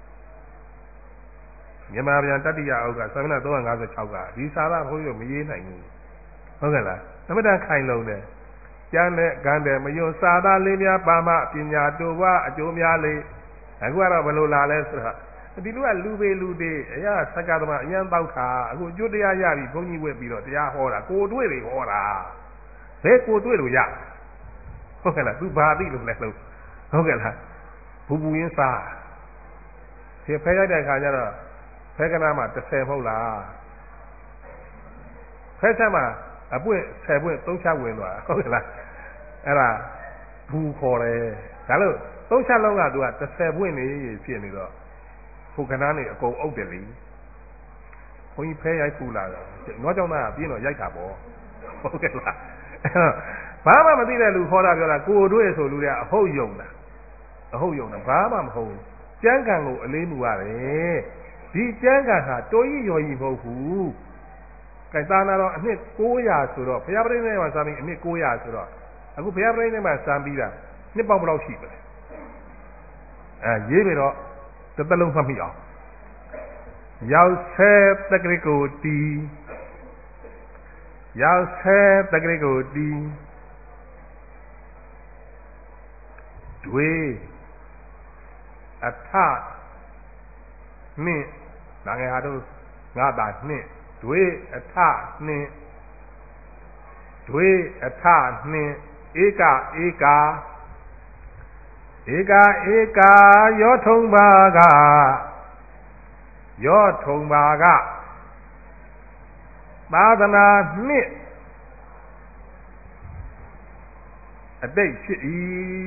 မြန်မာပြန်တတိယအောက်ကသာမဏ၃၅၆ကဒီစာရဘုန်းကြီးမရေးနိုင်ဘူးဟုတ်ကဲ့လားသမထခိုင်လုံးတယ်ကျမ်းနဲ့ဂန်တယ်မယွန်းစာသားလေးများပါမှပညာတူဝအကျိုးများလေအခုကတော့ဘယ်လိုလာလဲဆိုတော့ဒီလူကလူပေလူတွေအရာစက္ကသမအရန်တောက်တာအခုအကျိုးတရားရပြီဘုန်းကြီးဝက်ပြီးတော့တရားဟောတာကိုတွေ့တွေဟောတာဘယ်ကိုတွေ့လို့ရဟုတ်ကဲ့လားသူဘာသိလို့လဲလို့ဟုတ်ကဲ့လားဘူပူရင်းစားဒီဖဲရိုက်တဲ့ခါကျတော့ဖဲကနာမှာတစ်ဆယ်မဟုတ်လားဖဲချက်မှာအပွင့်ဆယ်ပွင့်သုံးချက်ဝင်သွားဟုတ်ကဲ့လားအဲ့ဒါဘူခေါ်တယ်ဒါလို့သုံးချက်လုံးကသူကတစ်ဆယ်ပွင့်နေဖြစ်နေတော့ခုခဏနေအကုန်အုပ်တယ်လေဘုန်းကြီးဖဲရိုက်ဖူးလာတော့ငေါကြောင့်သားကပြင်းတော့ရိုက်တာပေါ့ဟုတ်ကဲ့လားဘာမှမသိတဲ့လူခေါ်တာပြောတာကိုတွေ့ဆိုလူတွေကအဟုတ်ယုံတာအဟုတ်ယုံတာဘာမှမဟုတ်ဘူးကျမ်းဂန်ကိုအလေးမူရတယ်ဒီကျမ်းဂန်ဟာတိုးကြီးရော်ကြီးမဟုတ်ဘူးကဲသာနာတော့အနှစ်၉၀၀ဆိုတော့ဘုရားပရိသေမှာစမ်းပြီးအနှစ်၉၀၀ဆိုတော့အခုဘုရားပရိသေမှာစမ်းပြီးတာနှစ်ပေါင်းဘယ်လောက်ရှိပါလဲအဲရေးပြီးတော့တစ်သက်လုံးမှတ်မိအောင်ရောက်ဆဲတက္ကရိကိုတီရောက်ဆဲတက္ကရိကိုတီတွေအထနှင့်နာငယ်ဟာတို့ငါတာနှင့်တွေအထနှင့်တွေအထနှင့်ဧကဧကာဧကာဧကာယောထုံပါကယောထုံပါကသာသနာနှစ်အတိတ်ဖြစ်၏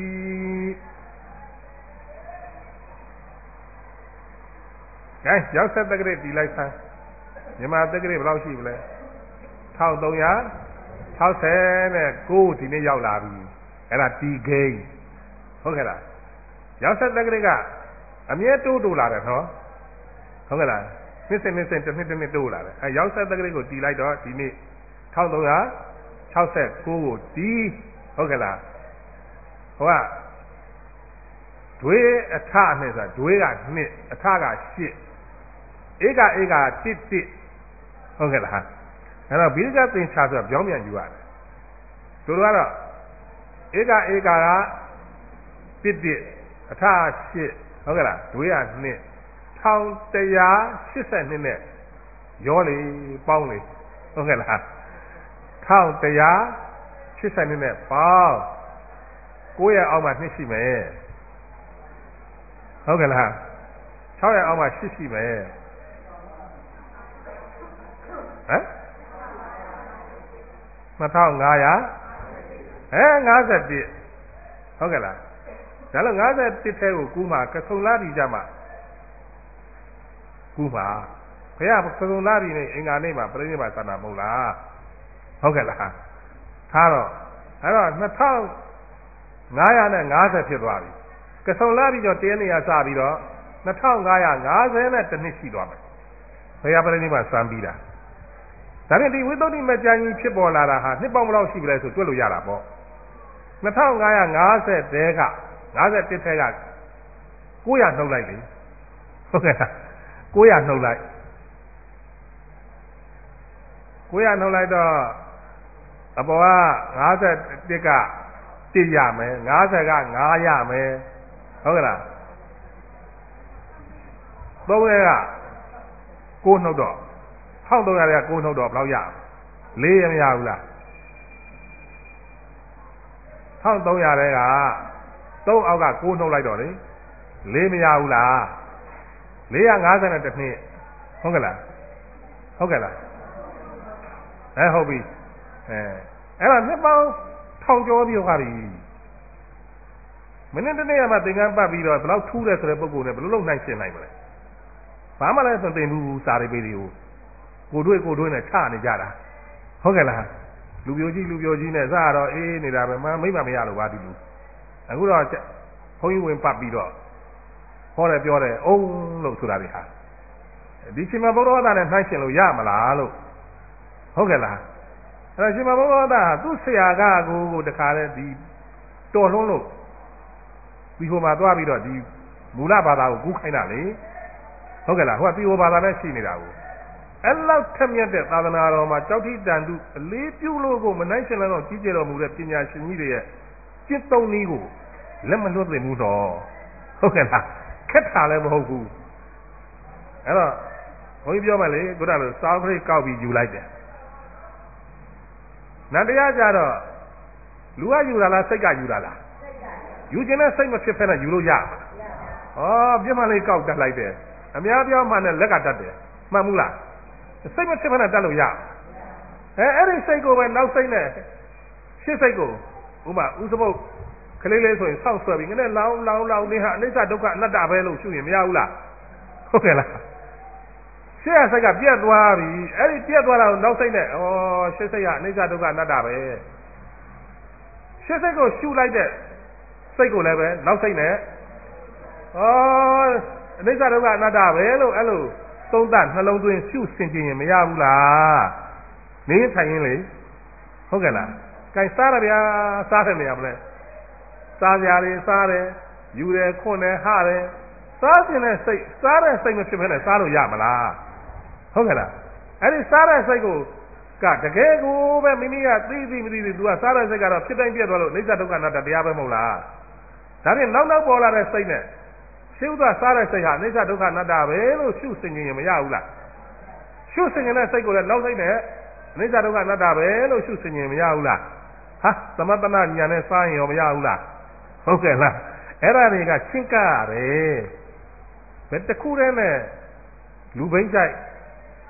ကဲရောက်ဆက်တက္ကရာတီလိုက်ဆန်းမြန်မာတက္ကရာဘယ်လောက်ရှိပြီလဲတစ်ထောင်သုံးရာ၆၀နဲ့ကိုဒီနေ့ရောက်လာပြီအဲ့ဒါတီဂိမ်းဟုတ်ကဲ့လားရောက်ဆက်တက္ကရာကအမြဲတိုးတိုးလာတယ်နော်ဟုတ်ကဲ့လားနှစ်စဉ်နှစ်စဉ်တစ်နှစ်တစ်နှစ်တိုးလာတယ်အဲရောက်ဆက်တက္ကရာကိုတီလိုက်တော့ဒီနေ့တစ်ထောင်သုံးရာ၆၉ကိုတီးဟုတ်ကဲ့လားဟိုကဒွေအထနဲ့ဆိုတာဒွေကနှစ်အထကရှစ်ဧကဧကတစ်တစ်ဟုတ်ကဲ့လားအဲ့တော့ဘိဓိကသင်္ချာဆိုတာပြောင်းပြန်ယူရတယ်သူတို့ကတော့ဧကဧကကတစ်တစ်အထရှစ်ဟုတ်ကဲ့လားဒွေကနှစ်ထောင်တရာရှစ်ဆက်နှစ်နဲ့ရောလေပေါင်းလေဟုတ်ကဲ့လားထောင်တရာရှစ်ဆက်နှစ်နဲ့ပေါင်းကိုယ့်ရဲ့အောက်မှာနှစ်ရှိမယ်ဟုတ်ကဲ့လား၆ရဲ့အောက်မှာရှစ်ရှိမယ်ဟမ်နှစ်ထောင်ငါးရာအဲ၅၁ဟုတ်ကဲ့လားဒါလို့၅၁ထဲကိုကူးမှာကဆုံလာပြီကြမှာကူးမှာဘုရားကဆုံလာပြီနဲ့အင်္ဂါနေ့မှာပြိဋိဘသာနာမဟုတ်လားဟုတ်ကဲ့လားထားတော့အဲ့တော့နှစ်ထောင်ငါးရာနဲ့၅၀ဖြစ်သွားပြီကဆုံလာပြီတော့တင်းနေရစပြီးတော့နှစ်ထောင်ငါးရာ၅၀နဲ့တစ်နှစ်ရှိသွားမယ်ဘုရားပြိဋိဘစံပြီးတာဒါဖြင့်ဒီဝိသုဒ္ဓိမကျမ်းကြီးဖြစ်ပေါ်လာတာဟာနှစ်ပေါင်းဘယ်လောက်ရှိပြီလဲဆိုတွက်လို့ရတာပေါ့နှစ်ထောင်ငါးရာ၅၀တဲက၅၁ထဲက၉၀၀နှုတ်လိုက်လေဟုတ်ကဲ့လား၉၀၀နှုတ်လိုက်၉၀၀နှုတ်လိုက်တော့အပေါ်က၅၁ကတစ်ရမယ်၅၀ကငါးရမယ်ဟုတ်ကဲ့လားသုံးရကကိုးနှုတ်တော့၁၃၀၀ကကိုးနှုတ်တော့ဘယ်လောက်ရလေးရမရဘူးလား၁၃၀၀တဲ့ကသုံးအောက်ကကိုးနှုတ်လိုက်တော့လေလေးမရဘူးလားလေးရ၅၀နဲ့တစ်နှစ်ဟုတ်ကဲ့လားဟုတ်ကဲ့လားအဲဟုတ်ပြီအဲအဲ့တော့နှစ်ပေါင်းထောင်ကျော်ပြီးခါပြီမနေ့တနေ့ကမှသင်္ကန်းပတ်ပြီးတော့ဘယ်လောက်ထူးတယ်ဆိုတဲ့ပုံကိုယ်နဲ့ဘယ်လိုလုပ်နိုင်ရှင်းနိုင်မလဲဘာမှလည်းသင်ဘူးစာရိပ်ပေးတွေကိုကိုတွေ့ကိုတွေ့နဲ့ချနေကြတာဟုတ်ကဲ့လားလူပြိုကြီးလူပြိုကြီးနဲ့စတော့အေးနေတာပဲမမိမမရလို့ပါဒီလူအခုတော့ဘုန်းကြီးဝင်ပတ်ပြီးတော့ဟောတယ်ပြောတယ်အုံးလို့ဆိုတာတွေဟာဒီရှင်မဘုရားသားနဲ့နှိုင်းရှင်လို့ရမလားလို့ဟုတ်ကဲ့လားအဲ့တော့ရှင်မဘုရားသားဟာသူ့ဆရာကကိုကိုတခါတည်းဒီတော်လွန်းလို့ဒီဟိုမှာသွားပြီးတော့ဒီမူလဘာသာကိုကူးခိုင်းတာလေဟုတ်ကဲ့လားဟိုကဒီဟိုဘာသာနဲ့ရှိနေတာကိုအဲ့လောက်ထက်မြက်တဲ့သာသနာတော်မှာကြောက်ထိတန်တုအလေးပြုလို့ကိုမနိုင်ရှင်လည်းတော့ကြီးကျယ်တော်မူတဲ့ပညာရှင်ကြီးတွေရဲ့ကျင့်သုံးနည်းကိုလက်မလွတ်သိဘူးတော့ဟုတ်ကဲ့လားခက်တာလည်းမဟုတ်ဘူးအဲ့တော့ဘုန်းကြီးပြောမှလေကိုယ်တော်စာပရိကောက်ပြီးယူလိုက်တယ်နန္တရားကြတော့လူကယူတာလားစိတ်ကယူတာလားယူခြင်းနဲ့စိတ်မဖြစ်ဖက်နဲ့ယူလို့ရဩပြစ်မှလေးကောက်တက်လိုက်တယ်အများပြောမှနဲ့လက်ကတက်တယ်မှန်ဘူးလားစိတ်မဖြစ်ဖက်နဲ့တက်လို့ရအဲအဲ့ဒီစိတ်ကိုပဲနောက်စိတ်နဲ့ရှစ်စိတ်ကိုဥပမာဥစပုတ်ကလေးလေးဆိုရင်ဆောက်ဆွဲပြီးငနဲ့လောင်းလောင်းလောင်းနေဟာအနိစ္စဒုက္ခအနတ္တပဲလို့ရှုရင်မရဘူးလားဟုတ်ကဲ့လားရှစ်ရစိတ်ကပြတ်သွားပြီအဲ့ဒီပြတ်သွားတာကိုနောက်စိတ်နဲ့ဩရှစ်စိတ်ကအနိစ္စဒုက္ခအနတ္တပဲရှစ်စိတ်ကိုရှုလိုက်တဲ့စိတ်ကိုလည်းပဲနောက်စိတ်နဲ့ဩအနိစ္စဒုက္ခအနတ္တပဲလို့အဲ့လိုသုံးသနှလုံးသွင်းရှုဆင်ခြင်ရင်မရဘူးလားနေထိုင်ရင်လေဟုတ်ကဲ့လားကဲစားရဗျာစားတယ်မရမလဲစားကြတယ်စားတယ်ယူတယ်ခွန်းတယ်ဟတယ်စားခြင်းနဲ့စိတ်စားတဲ့စိတ်မဖြစ်ဘဲနဲ့စားလို့ရမလားဟုတ်ကဲ့လားအဲ့ဒီစားတဲ့စိတ်ကိုကတကယ်ကိုပဲမိမိကသိသိမသိသိ तू ကစားတဲ့စိတ်ကတော့ဖြစ်တိုင်းပြတ်သွားလို့အိဋ္ဌဒုက္ခအနတ္တတရားပဲမဟုတ်လားဒါဖြင့်နောက်နောက်ပေါ်လာတဲ့စိတ်နဲ့ရှင်းဥစွာစားတဲ့စိတ်ဟာအိဋ္ဌဒုက္ခအနတ္တပဲလို့ရှုစင်ရင်မရဘူးလားရှုစင်တဲ့စိတ်ကိုလည်းနောက်စိတ်နဲ့အိဋ္ဌဒုက္ခအနတ္တပဲလို့ရှုစင်ရင်မရဘူးလားဟာသမတနာဉာဏ်နဲ့စားရင်ရောမရဘူးလားဟုတ်ကဲ့လားအဲ့ဒါတွေကရှင်းကရတယ်ဘယ်တစ်ခုတည်းနဲ့လူဘိန်းကြိုက်သ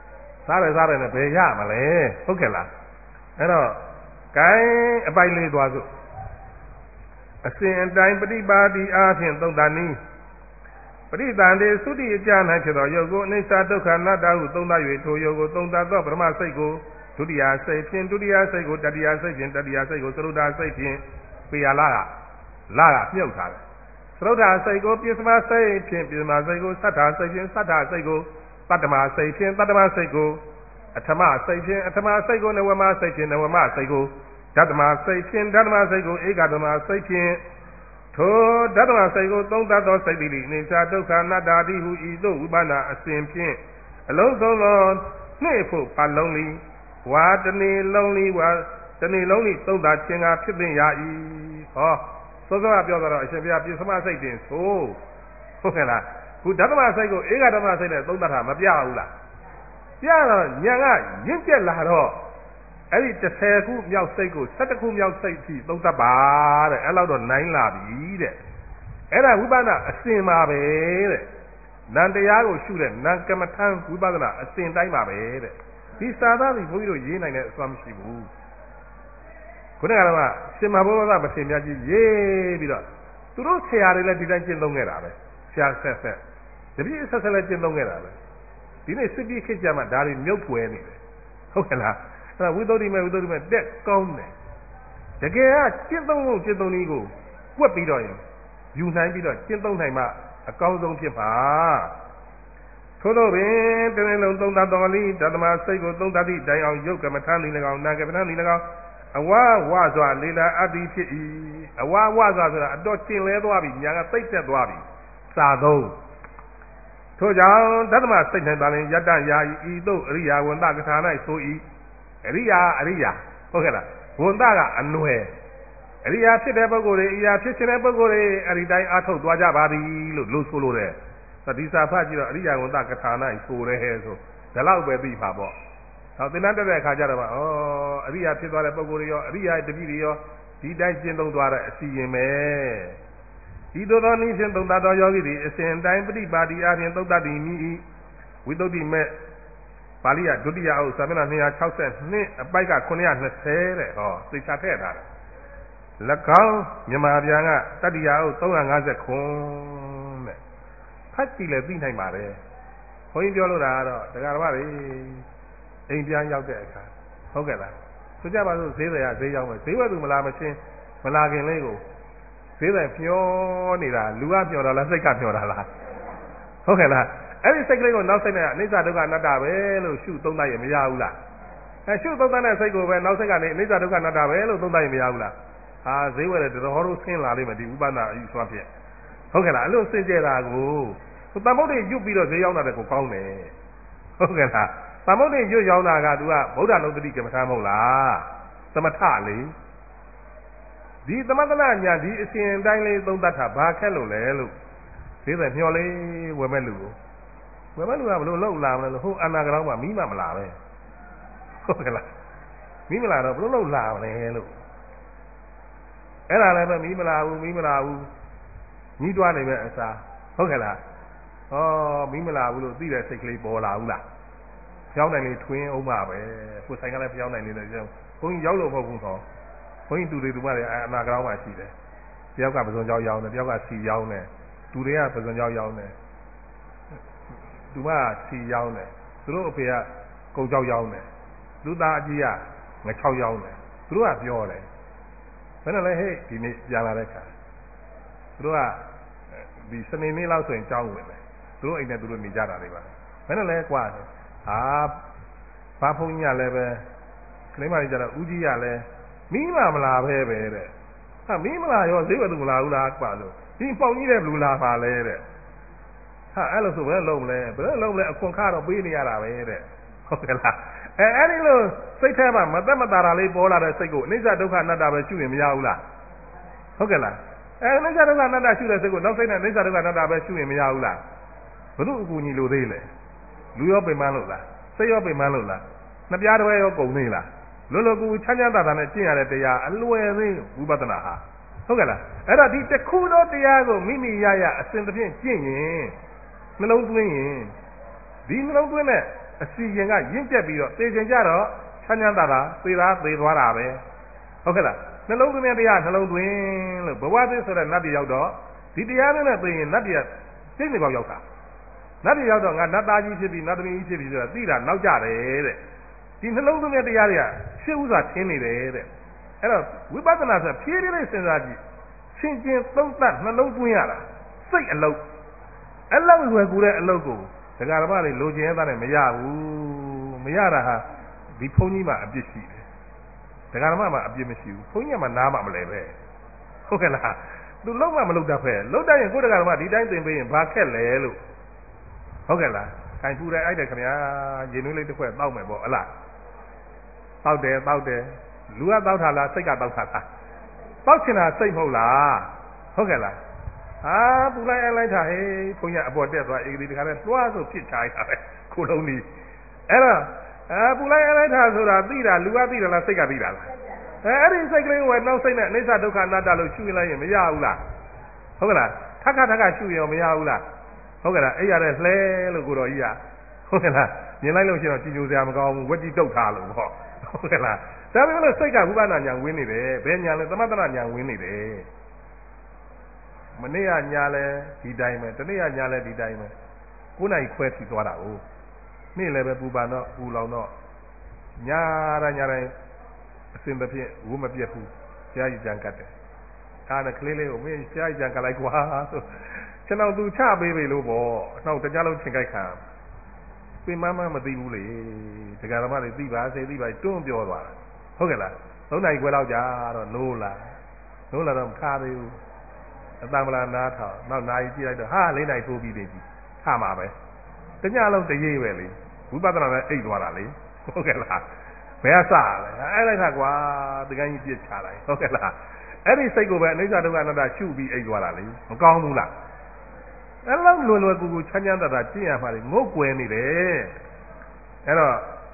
စားတယ်စားတယ်နဲ့ဘယ်ရမလဲဟုတ်ကဲ့လားအဲ့တော့ကိုင်းအပိုင်လေးသွားစို့အစဉ်အတိုင်းပฏิပါတိအားဖြင့်သုံးတာနည်းပရိသန္တေသုတိအကျ၌ဖြစ်သောယုတ်ကိုအနိစ္စဒုက္ခအနတ္တဟုသုံးသ၍ထိုယုတ်ကိုသုံးသသောပရမစိတ်ကိုဒုတိယစိတ်ဖြင့်ဒုတိယစိတ်ကိုတတိယစိတ်ဖြင့်တတိယစိတ်ကိုသရုဒ္ဓစိတ်ဖြင့်ပေရလာကလာကမြုပ်ထားတယ်သရုဒ္ဓစိတ်ကိုပြစ္စမစိတ်ဖြင့်ပြစ္စမစိတ်ကိုသတ္ထာစိတ်ဖြင့်သတ္ထာစိတ်ကိုတတ္တမစိတ်ဖြင့်တတ္တမစိတ်ကိုအထမစိတ်ဖြင့်အထမစိတ်ကိုနဝမစိတ်ဖြင့်နဝမစိတ်ကိုဓတ္တမစိတ်ဖြင့်ဓတ္တမစိတ်ကိုဧကဓမ္မစိတ်ဖြင့်ထိုဓတ္တမစိတ်ကိုသုံးသသောစိတ်တိအိနိစ္စဒုက္ခအနတ္တတိဟုဤသို့ဝိပဿနာအစဉ်ဖြင့်အလုံးစုံသောနှိမ့်ဖို့ပါလုံးလီဝါတဏီလုံးလီဝါတဏီလုံးလီသုံးတာခြင်းကဖြစ်သိရ၏ဟောသောသောကပြောတော့အရှင်ဘုရားပြစ္စမစိတ်တင်ဆိုဟုတ်ကဲ့လားခုဓတ္တမစိတ်ကိုဧကဓမ္မစိတ်နဲ့သုံးသတာမပြဘူးလားပြတော့ညာကရင့်ကျက်လာတော့အဲ့ဒီ30ခုမြောက်စိတ်ကို12ခုမြောက်စိတ်ထိသုံးသပ်ပါတဲ့အဲ့လောက်တော့နိုင်လာပြီတဲ့အဲ့ဒါဝိပဿနာအစဉ်ပါပဲတဲ့နံတရားကိုရှုတဲ့နံကမ္မထံဝိပဿနာအစဉ်တိုင်းပါပဲတဲ့ဒီစာသားကြီးဘုန်းကြီးတို့ရေးနိုင်တဲ့အစွမ်းမရှိဘူးခုနကတော့ရှင်မဘုရားမထေရမြတ်ကြီးရေးပြီးတော့သူတို့ဆရာတွေလည်းဒီတိုင်းကျင့်သုံးခဲ့တာပဲဆရာဆက်ဆက်တပည့်ဆက်ဆက်လည်းကျင့်သုံးခဲ့တာပဲဒီနေ့စစ်ပြီးခေတ်ကြမှာဒါတွေမြုပ်ပွယ်နေတယ်ဟုတ်ကဲ့လားအဲ့ဒါဝိသုဒ္ဓိမေဝိသုဒ္ဓိမေတက်ကောင်းတယ်တကယ်ကကျင့်သုံးဖို့ကျင့်သုံးနည်းကိုကွက်ပြီးတော့ရင်ယူနိုင်ပြီးတော့ကျင့်သုံးနိုင်မှအကောင်းဆုံးဖြစ်ပါထို့သောပင်တနေ့လုံးသုံးသတော်လီဓတ္တမစိတ်ကိုသုံးသတိတိုင်အောင်ယုတ်ကမ္မထာနေ၎င်းနာကမ္မထာနေ၎င်းအဝဝစွာလေလာအပ်သည်ဖြစ်၏အဝဝစွာဆိုတာအတော်ကျင်လဲသွားပြီညာကသိပ်တက်သွားပြီစာသုံးထို့ကြောင့်ဓတ္တမစိတ်၌ပါရင်ယတ္တယာဤသို့အရိယာဝန္တကထာ၌ဆို၏အရိယာအရိယာဟုတ်ကဲ့လားဝန္တကအနွယ်အရိယာဖြစ်တဲ့ပုဂ္ဂိုလ်တွေအရိယာဖြစ်ခြင်းတဲ့ပုဂ္ဂိုလ်တွေအဲ့ဒီတိုင်းအားထုတ်သွားကြပါသည်လို့လို့ဆိုလိုတယ်ဒီစာဖတ်ကြည့်တော့အရိယာဝန္တကထာ၌ဆိုတယ်ဟဲ့ဆိုဒါတော့ပဲသိပါပေါ့ဟောသင်္นานတက်တဲ့အခါကျတော့ဩအရိယာဖြစ်သွားတဲ့ပုဂ္ဂိုလ်တွေရောအရိယာတပည့်တွေရောဒီတိုင်းကျင့်သုံးသွားတဲ့အစီရင်ပဲဒီသို့သောနည်းဖြင့်သုံးသသောယောဂီတွေအစဉ်တိုင်းပฏิပါတိအပြင်သုံးသတိမိ၏ဝိသုဒ္ဓိမေပါဠိယဒုတိယအုပ်စာမျက်နှာtwo sixty-twoအပိုက်ကnine twentyတဲ့ဟောသိချထည့်ထားတယ်၎င်းမြန်မာပြန်ကတတိယအုပ်three fifty-nineတဲ့ဖတ်ကြည့်လဲသိနိုင်ပါတယ်ခွန်ကြီးပြောလို့တာကတော့တရားတော်တွေအိမ်ပြန်ရောက်တဲ့အခါဟုတ်ကဲ့လားဆိုကြပါစို့ဈေးတွေကဈေးရောက်မယ်ဈေးဝယ်သူမလာမချင်းမလာခင်လေးကိုဈေးတွေမျောနေတာလူကမျောတာလားစိတ်ကမျောတာလားဟုတ်ကဲ့လားအဲ့ဒီစိတ်ကလေးကိုနောက်စိတ်နဲ့အနိစ္စဒုက္ခအနတ္တပဲလို့ရှုသုံးသပ်ရင်မရဘူးလားအဲရှုသုံးသပ်တဲ့စိတ်ကိုပဲနောက်စိတ်ကနေအနိစ္စဒုက္ခအနတ္တပဲလို့သုံးသပ်ရင်မရဘူးလားဟာဈေးဝယ်တဲ့တော်တော်ဆင်းလာလိမ့်မယ်ဒီဥပဒနာအယူဆွမ်းဖြစ်ဟုတ်ကဲ့လားအဲ့လိုစင်ကြယ်တာကိုသမုဒ္ဒေရွတ်ပြီးတော့ဈေးရောက်တာကိုကောင်းတယ်ဟုတ်ကဲ့လားသမုဒ္ဒေရွတ်ရောက်တာက तू ကဗုဒ္ဓနုတ္တိကမ္မထာမဟုတ်လားသမထလေဒီသမထနာညာဒီအစဉ်တိုင်းလေးသုံးသတ်တာဘာခက်လို့လဲလို့ဈေးတယ်မျောလေးဝယ်မဲ့လူကိုဝယ်မဲ့လူကဘလို့လောက်လာမလဲလို့ဟိုအနာကောင်မှမိမမလာပဲဟုတ်ကဲ့လားမိမလာတော့ဘလို့လောက်လာမလဲလို့အဲ့ဒါလည်းပဲမိမလာဘူးမိမလာဘူးညီးတွားနေပဲအစားဟုတ်ကဲ့လားဟောမိမလာဘူးလို့သိတဲ့စိတ်ကလေးပေါ်လာဘူးလားကြောင်းနိုင်လေးထွင်းအောင်ပါပဲကိုဆိုင်ကလည်းကြောင်းနိုင်နေတယ်ကြောင်းဘုန်းကြီးရောက်လို့မဟုတ်ဘူးတော့ဘုန်းကြီးတူတွေတူမတွေအနာကောင်မှရှိတယ်တယောက်ကပစုံကြောင်းရောင်းတယ်တယောက်ကစီရောင်းတယ်တူတွေကပစုံကြောင်းရောင်းတယ်သူမစီရောင်းတယ်သူတို့အဖေကကုံကြောင်းရောင်းတယ်လူသားအကြီးကငချောက်ရောင်းတယ်သူတို့ကပြောတယ်ဘယ်နဲ့လဲဟဲ့ဒီနေ့ပြန်လာတဲ့ခါသူတို့ကဒီစနေနေ့လောက်ဆိုရင်ကြောင်းဝင်တယ်သူတို့အိမ်နဲ့သူတို့နေကြတာတွေပါဘယ်နဲ့လဲကွာဟာဘာဖုန်းကြီးကလည်းပဲကလေးမကြီးကြတော့ဦးကြီးကလည်းမီးမမလာပဲပဲတဲ့ဟာမီးမလာရောဈေးဝယ်သူမလာဘူးလားကွာဆိုဒီပေါင်ကြီးတဲ့ဘလူလာပါလဲတဲ့ဟာအဲ့လိုဆိုဘယ်လုံးမလဲဘယ်လုံးမလဲအခွန်ခါတော့ပေးနေရတာပဲတဲ့ဟုတ်ကဲ့လားအဲအဲ့ဒီလိုစိတ်ထဲမှာမသက်မသာတာလေးပေါ်လာတဲ့စိတ်ကိုအနိစ္စဒုက္ခအနတ္တပဲရှုရင်မရဘူးလားဟုတ်ကဲ့လားအဲအနိစ္စဒုက္ခအနတ္တရှုတဲ့စိတ်ကိုနောက်စိတ်နဲ့အနိစ္စဒုက္ခအနတ္တပဲရှုရင်မရဘူးလားဘု து အကူညီလို့သေးလေလူရောပိန်မလို့လားစိတ်ရောပိန်မလို့လားနှစ်ပြားတစ်ဝဲရောကုန်နေလားလောလောကူချမ်းချမ်းသာသာနဲ့ကျင့်ရတဲ့တရားအလွယ်သေးဝိပဿနာဟာဟုတ်ကဲ့လားအဲ့တော့ဒီတစ်ခုသောတရားကိုမိမိရရအစဉ်တစ်ဖြင့်ကျင့်ရင်နှလုံးသွင်းရင်ဒီနှလုံးသွင်းတဲ့အစီရင်ကရင့်ကျက်ပြီးတော့သေချင်ကြတော့ချမ်းချမ်းသာသာသေသားသေသွားတာပဲဟုတ်ကဲ့လားနှလုံးသွင်းတရားနှလုံးသွင်းလို့ဘဝသစ်ဆိုတဲ့နတ်ပြည်ရောက်တော့ဒီတရားနဲ့သိရင်နတ်ပြည်ကစိတ်နေပေါက်ရောက်တာနတ်ပြည်ရောက်တော့ငါနတ်သားကြီးဖြစ်ပြီးနတ်သမီးကြီးဖြစ်ပြီးဆိုတာသိတာနောက်ကြတယ်တဲ့ဒီနှလုံးသွင်းတရားတွေကရှေ့ဥစွာထင်းနေတယ်တဲ့အဲ့တော့ဝိပဿနာဆိုဖြည်းဖြည်းလေးစဉ်းစားကြည့်ရှင်ကျင်သုံးသပ်နှလုံးသွင်းရတာစိတ်အလုံးအလုံးလွယ်ကူတဲ့အလုံးကိုဒကာဓမ္မတွေလိုချင်ရတဲ့မရဘူးမရတာဟာဒီဘုန်းကြီးမှအပြစ်ရှိတယ်ဒကာဓမ္မမှအပြစ်မရှိဘူးဘုန်းကြီးမှနားမှမလဲပဲဟုတ်ကဲ့လားသူလုံးမှမလုပ်တတ်ဖဲလုပ်တတ်ရင်ကိုယ်ဒကာဓမ္မဒီတိုင်းသင်ပေးရင်ဘာခက်လဲလို့ဟုတ်ကဲ့လားခိုင်ပူတယ်အဲ့တဲ့ခင်ဗျာရင်နွေးလေးတစ်ခွက်တောက်မယ်ပေါ့အလားတောက်တယ်တောက်တယ်လူကတောက်တာလားစိတ်ကတောက်တာလားတောက်ချင်တာစိတ်မဟုတ်လားဟုတ်ကဲ့လားဟာပူလိုက်အလိုက်တာဟေးဘုန်းကြီးအပေါ်တက်သွားအေးဒီတခါတည်းတွားဆိုဖြစ်ချားတာပဲကိုလုံးကြီးအဲ့တော့အာပူလိုက်အလိုက်တာဆိုတာသိတာလူကသိတယ်လားစိတ်ကသိတာလားအဲအဲ့ဒီစိတ်ကလေးကိုနောက်စိတ်နဲ့အိဋ္ဌဒုက္ခအနတ္တလို့ရှုရင်လိုက်ရင်မရဘူးလားဟုတ်ကဲ့လားထက်ခါထက်ခါရှုရင်မရဘူးလားဟုတ်ကဲ့လားအဲ့ရတဲ့လှဲလို့ကိုတော်ကြီးကဟုတ်ကဲ့လားမြင်လိုက်လို့ရှိရင်ကြည်ညိုစရာမကောင်းဘူးဝက်ကြီးတုတ်ထားလို့ဟောဟုတ်ကဲ့လားဒါပေမဲ့လို့စိတ်ကဝိပဿနာဉာဏ်ဝင်နေတယ်ဘယ်ဉာဏ်လဲသမထနာဉာဏ်ဝင်နေတယ်မနေ့ကညာလဲဒီတိုင်းပဲတနေ့ကညာလဲဒီတိုင်းပဲကိုယ်နိုင်ခွဲထီသွားတာကိုနေ့လည်းပဲပူပန်တော့ပူလောင်တော့ညာရညာတိုင်းအစင်တစ်ဖြင့်ဝုမပြတ်ဘူးရှားကြီးကြံကတ်တယ်အားနဲ့ကလေးလေးကိုမင်းရှားကြီးကြံကတ်လိုက်ကွာဆိုကျွန်တော်သူချပေးပြီလို့ပေါ့နောက်တကြလုံးချင်းကြိုက်ခံပင်မမမသိဘူးလေဒကာဓမ္မတွေသိပါစေသိပါတွန်းပြောသွားဟုတ်ကဲ့လားသုံးနိုင်ခွဲလောက်ကြာတော့နိုးလာနိုးလာတော့မခါသေးဘူးအတံမလာနားထောင်နောက်နာရီကြည့်လိုက်တော့ဟာလေးနိုင်ထိုးပြီးနေပြီခါမှာပဲတညလုံးတရေးပဲလေဝိပဿနာနဲ့အိတ်သွားတာလေဟုတ်ကဲ့လားဘယ်ကစလဲအဲ့လိုက်တာကွာတကန်းကြီးပြစ်ချလိုက်ဟုတ်ကဲ့လားအဲ့ဒီစိတ်ကိုပဲအနိစ္စဒုက္ခအနတ္တရှုပြီးအိတ်သွားတာလေမကောင်းဘူးလားအဲ့လောက်လွယ်လွယ်ကူကူချမ်းချမ်းသာသာကျင့်ရမှာလေငုတ်ကွယ်နေတယ်အဲ့တော့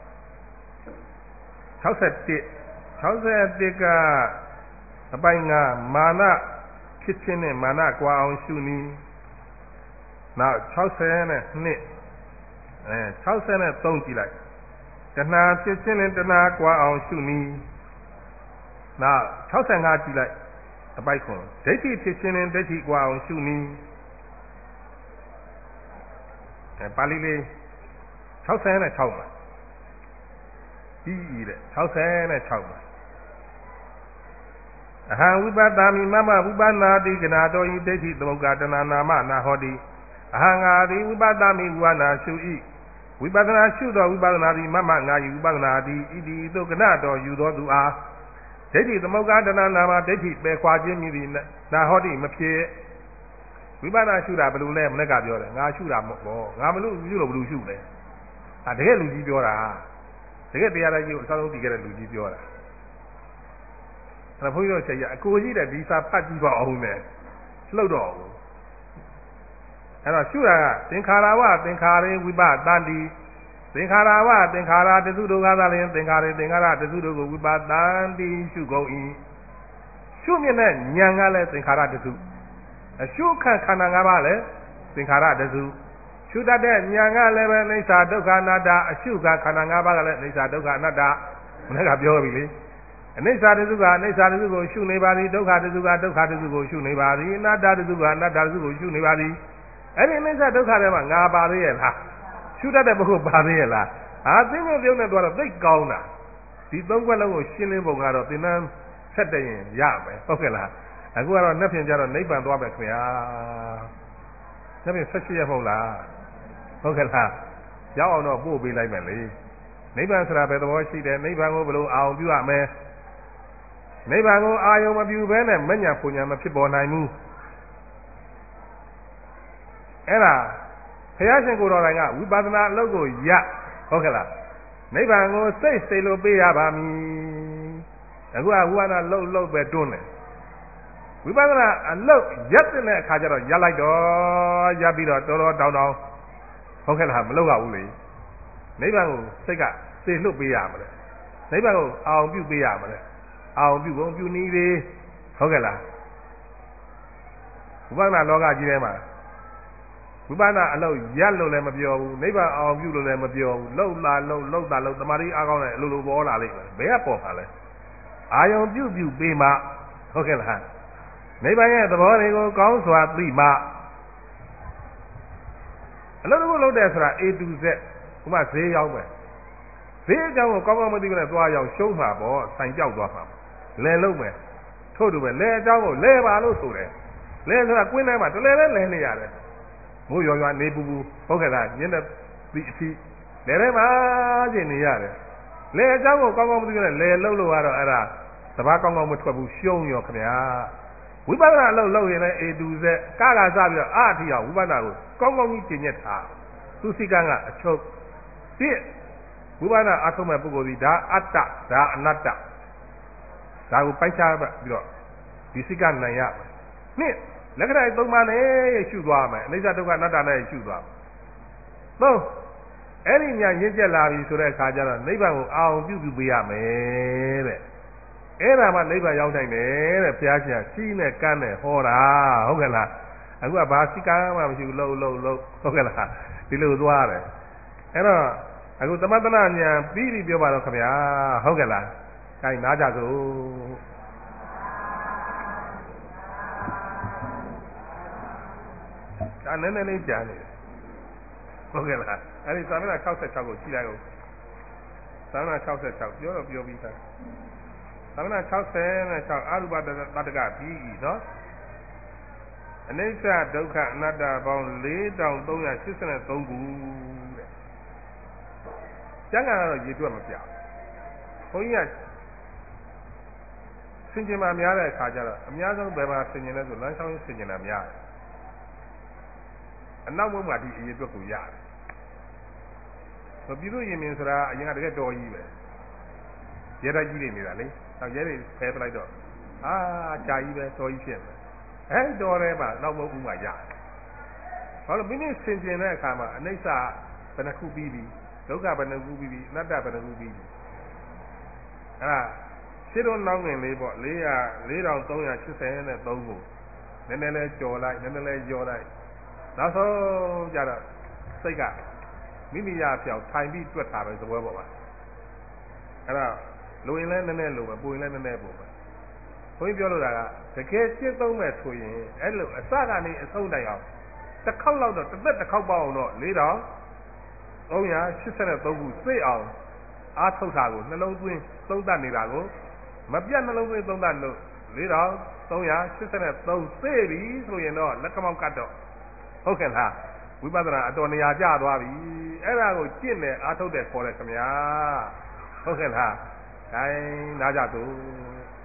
၆၁ ၆၁ကအပိုင်းကမာနဖြစ်ခြင်းနဲ့မာနကွာအောင်ရှုနည်းနောက်၆၂အဲ၆၃ကြည့်လိုက်တဏှာဖြစ်ခြင်းနဲ့တဏှာကွာအောင်ရှုနည်းနောက်၆၅ကြည့်လိုက်အပိုက်ခွန်ဒိဋ္ဌိဖြစ်ခြင်းနဲ့ဒိဋ္ဌိကွာအောင်ရှုနည်းအဲပါဠိလေး၆၆မှာကြီးကြီးတဲ့၆၆မှာအဟံဝိပဿာမိမမဝိပဿနာတိကနာတော်ဤဒိဋ္ဌိသမုဂ္ဂတဏနာမနာဟောတိအဟံငါသည်ဝိပဿာမိဝါနာရှု၏ဝိပဿနာရှုသောဝိပဿနာသည်မမငါယူဝိပဿနာသည်ဤသည်သို့ကနာတော်ယူသောသူအားဒိဋ္ဌိသမုဂ္ဂတဏနာမဒိဋ္ဌိပယ်ခွာခြင်းမြည်သည်နာဟောတိမဖြစ်ဝိပဿနာရှုတာဘယ်လိုလဲမနေ့ကပြောတယ်ငါရှုတာမဟုတ်ဘောငါမလို့ရှုလို့ဘယ်လိုရှုလဲဒါတကယ်လူကြီးပြောတာတကယ်တရားတော်ကြီးကိုအစားဆုံးတည်ခဲ့တဲ့လူကြီးပြောတာအဲ့ဘုန်းကြီးတို့ချက်ရအကိုကြီးတဲ့ဒီစာဖတ်ကြည့်ပါအောင်နဲ့လှုပ်တော့ဘူးအဲ့တော့ရှုတာကသင်္ခါရဝသင်္ခါရေဝိပတန္တိသင်္ခါရဝသင်္ခါရတသုဒုက္ခသာလျင်သင်္ခါရေသင်္ခါရတသုဒုကိုဝိပတန္တိရှုကုန်၏ရှုမြင်တဲ့ဉာဏ်ကလည်းသင်္ခါရတသုအရှုခံခန္ဓာ၅ပါးလည်းသင်္ခါရတသုရှုတတ်တဲ့ဉာဏ်ကလည်းပဲအိဋ္ဌဒုက္ခအနတ္တအရှုခံခန္ဓာ၅ပါးကလည်းအိဋ္ဌဒုက္ခအနတ္တမနေ့ကပြောပြီလေအနိစ္စတသုကအနိစ္စတသုကိုရှုနေပါသည်ဒုက္ခတသုကဒုက္ခတသုကိုရှုနေပါသည်အနတ္တတသုကအနတ္တတသုကိုရှုနေပါသည်အဲ့ဒီအနိစ္စဒုက္ခတွေမှာငါပါသေးရဲ့လားရှုတတ်တဲ့ပုဂ္ဂိုလ်ပါသေးရဲ့လားဟာသိမြင်ပြုံးနေတော့သိကောင်းတာဒီသုံးခွက်လုံးကိုရှင်းလင်းပုံကတော့သင်္นานဆက်တဲ့ရင်ရမယ်ဟုတ်ကဲ့လားအခုကတော့နှစ်ဖြင့်ကြတော့နိဗ္ဗာန်သွားမယ်ခင်ဗျာနှစ်ဖြင့်ဆက်ရှိရမဟုတ်လားဟုတ်ကဲ့လားရောက်အောင်တော့ပို့ပေးလိုက်မယ်လေနိဗ္ဗာန်ဆိုတာဘယ်သဘောရှိတယ်နိဗ္ဗာန်ကိုဘယ်လိုအောင်ပြုရမလဲနိဗ္ဗာန်ကိုအာယုံမပြုဘဲနဲ့မညာပူညာမဖြစ်ပေါ်နိုင်ဘူးအဲ့ဒါဘုရားရှင်ကိုယ်တော်တိုင်ကဝိပဿနာအလုပ်ကိုရဟုတ်ကဲ့လားနိဗ္ဗာန်ကိုစိတ်စိတ်လို့ပေးရပါမည်အခုကဝိပဿနာလှုပ်လှုပ်ပဲတွန်းတယ်ဝိပဿနာအလုပ်ရက်တဲ့အခါကျတော့ရက်လိုက်တော့ရက်ပြီးတော့တော်တော်တောင်းတောင်းဟုတ်ကဲ့လားမလုပ်ရဘူးလေနိဗ္ဗာန်ကိုစိတ်ကစေလွတ်ပေးရမှာလေနိဗ္ဗာန်ကိုအောင်ပြုပေးရမှာလေအောင်ပြုကုန်ပြုနည်းသေးဟုတ်ကဲ့လားဝိပဿနာလောကကြီးထဲမှာဝိပဿနာအလုပ်ရက်လို့လည်းမပြောဘူးနိဗ္ဗာန်အောင်ပြုလို့လည်းမပြောဘူးလှုပ်လာလှုပ်လှုပ်တာလှုပ်တမာတိအားကောင်းတဲ့အလိုလိုပေါ်လာလိမ့်မယ်ဘယ်ကပေါ်မှာလဲအာယုံပြုတ်ပြုတ်ပေးမှဟုတ်ကဲ့လားနိဗ္ဗာန်ရဲ့သဘောတွေကိုကောင်းစွာသိမှအလုပ်တစ်ခုလုပ်တယ်ဆိုတာ A to Z ဥပမာဈေးရောက်မယ်ဈေးအကြောင်းကိုကောင်းကောင်းမသိဘူးနဲ့သွားရောက်ရှုံးမှာပေါ့ဆိုင်ပြောက်သွားမှာလဲလုံးမယ်ထို့တူပဲလဲအကြောင်းကိုလဲပါလို့ဆိုတယ်လဲဆိုတာကွင်းထဲမှာတလဲလဲလဲနေရတယ်မိုးရွာရွာနေပူပူဟုတ်ကဲ့လားညနေဒီအစီလဲထဲမှာကျင်နေရတယ်လဲအကြောင်းကိုကောင်းကောင်းမသိဘူးနဲ့လဲလုံးလို့ကတော့အဲ့ဒါစဘာကောင်းကောင်းမထွက်ဘူးရှုံးရောခင်ဗျာဝိပဿနာအလုပ်လုပ်ရင်လည်း A to Z ကကစပြီးတော့အာထီအောင်ဝိပဿနာကိုကောင်းကောင်းကြီးကျင့်ညက်ထားသူစိကံကအချုပ်ပြည့်ဝိပဿနာအထုံးမဲ့ပုဂ္ဂိုလ်ဒီဒါအတ္တဒါအနတ္တဒါကိုပိုက်ခြားပြီးတော့ဒီစိကံနိုင်ရနှစ်လက္ခဏာသုံးပါးနဲ့ရှုသွားမယ်အနိစ္စဒုက္ခအနတ္တနဲ့ရှုသွားသုံးအဲ့ဒီညာရင့်ကျက်လာပြီဆိုတဲ့အခါကျတော့နိဗ္ဗာန်ကိုအာရုံပြုပြုပေးရမယ်တဲ့အဲ့ဒါမှနိဗ္ဗာန်ရောက်နိုင်တယ်တဲ့ဘုရားရှင်စီးနဲ့ကမ်းနဲ့ဟောတာဟုတ်ကဲ့လားအခုကဘာစီကံမှမရှိဘူးလှုပ်လှုပ်လှုပ်ဟုတ်ကဲ့လားဒီလိုသွားတယ်အဲ့တော့အခုသမထနာဉာဏ်ပြီးပြီပြောပါတော့ခင်ဗျာဟုတ်ကဲ့လားခိုင်းနားကြစို့ဒါနည်းနည်းလေးကြာနေတယ်ဟုတ်ကဲ့လားအဲ့ဒီသာမဏေ၆၆ကိုကြည့်လိုက်ဦးသာမဏေ၆၆ပြောတော့ပြောပြီးသားသာမဏေ၆၆အရူပတတကပြီးပြီနော်အနိစ္စဒုက္ခအနတ္တပေါင်း၄တောင်၃၈၃ခုတဲ့ကျမ်းဂန်ကတော့ရေတွက်မပြဘုန်းကြီးကဆင်ခြင်မှာများတဲ့အခါကျတော့အများဆုံးဘယ်မှာဆင်ခြင်လဲဆိုလမ်းဆောင်ဆင်ခြင်တာများတယ်အနောက်ဘက်မှာဒီအရေအတွက်ကိုရတယ်ပြည်သူရင်မြင်ဆိုတာအရင်ကတကယ်တော်ကြီးပဲရဲတိုက်ကြီးတွေနေတာလေနောက်ရဲတွေဖဲပလိုက်တော့အာကြာကြီးပဲတော်ကြီးဖြစ်မယ်အဲတော်တယ်ပါနောက်ဘက်ဥမှာရတယ်ဘာလို့မိနစ်ဆင်ခြင်တဲ့အခါမှာအနိစ္စဘယ်နှခုပြီးပြီဒုက္ခဘယ်နှခုပြီးပြီအနတ္တဘယ်နှခုပြီးပြီအဲ့ဒါရှင်းတော့နောက်ငင်လေးပေါ့၄၀၀ ၄တောင်၃၈၃ခုနည်းနည်းလဲကြော်လိုက်နည်းနည်းလဲကြော်လိုက်နောက်ဆုံးကြတော့စိတ်ကမိမိရပြောင်ထိုင်ပြီးတွက်တာပဲသဘောပေါက်ပါအဲ့ဒါလိုရင်လည်းနည်းနည်းလိုပဲပူရင်လည်းနည်းနည်းပူပဲဘုန်းကြီးပြောလို့တာကတကယ်ရှင်းသုံးမဲ့ဆိုရင်အဲ့လိုအစကနေအဆုံးတိုင်အောင်တစ်ခေါက်လောက်တော့တစ်သက်တစ်ခေါက်ပေါအောင်တော့၄တောင်၃၈၃ခုသိအောင်အားထုတ်တာကိုနှလုံးသွင်းသုံးသပ်နေတာကိုမပြတ်နှလုံးသွင်းသုံးသပ်လို့၄တောင်၃၈၃သိပြီဆိုရင်တော့လက်ကမောက်ကတ်တော့ဟုတ်ကဲ့လားဝိပဿနာအတော်နေရာကျသွားပြီအဲ့ဒါကိုကျင့်တယ်အားထုတ်တယ်ခေါ်တယ်ခင်ဗျာဟုတ်ကဲ့လား gain နားကြသူ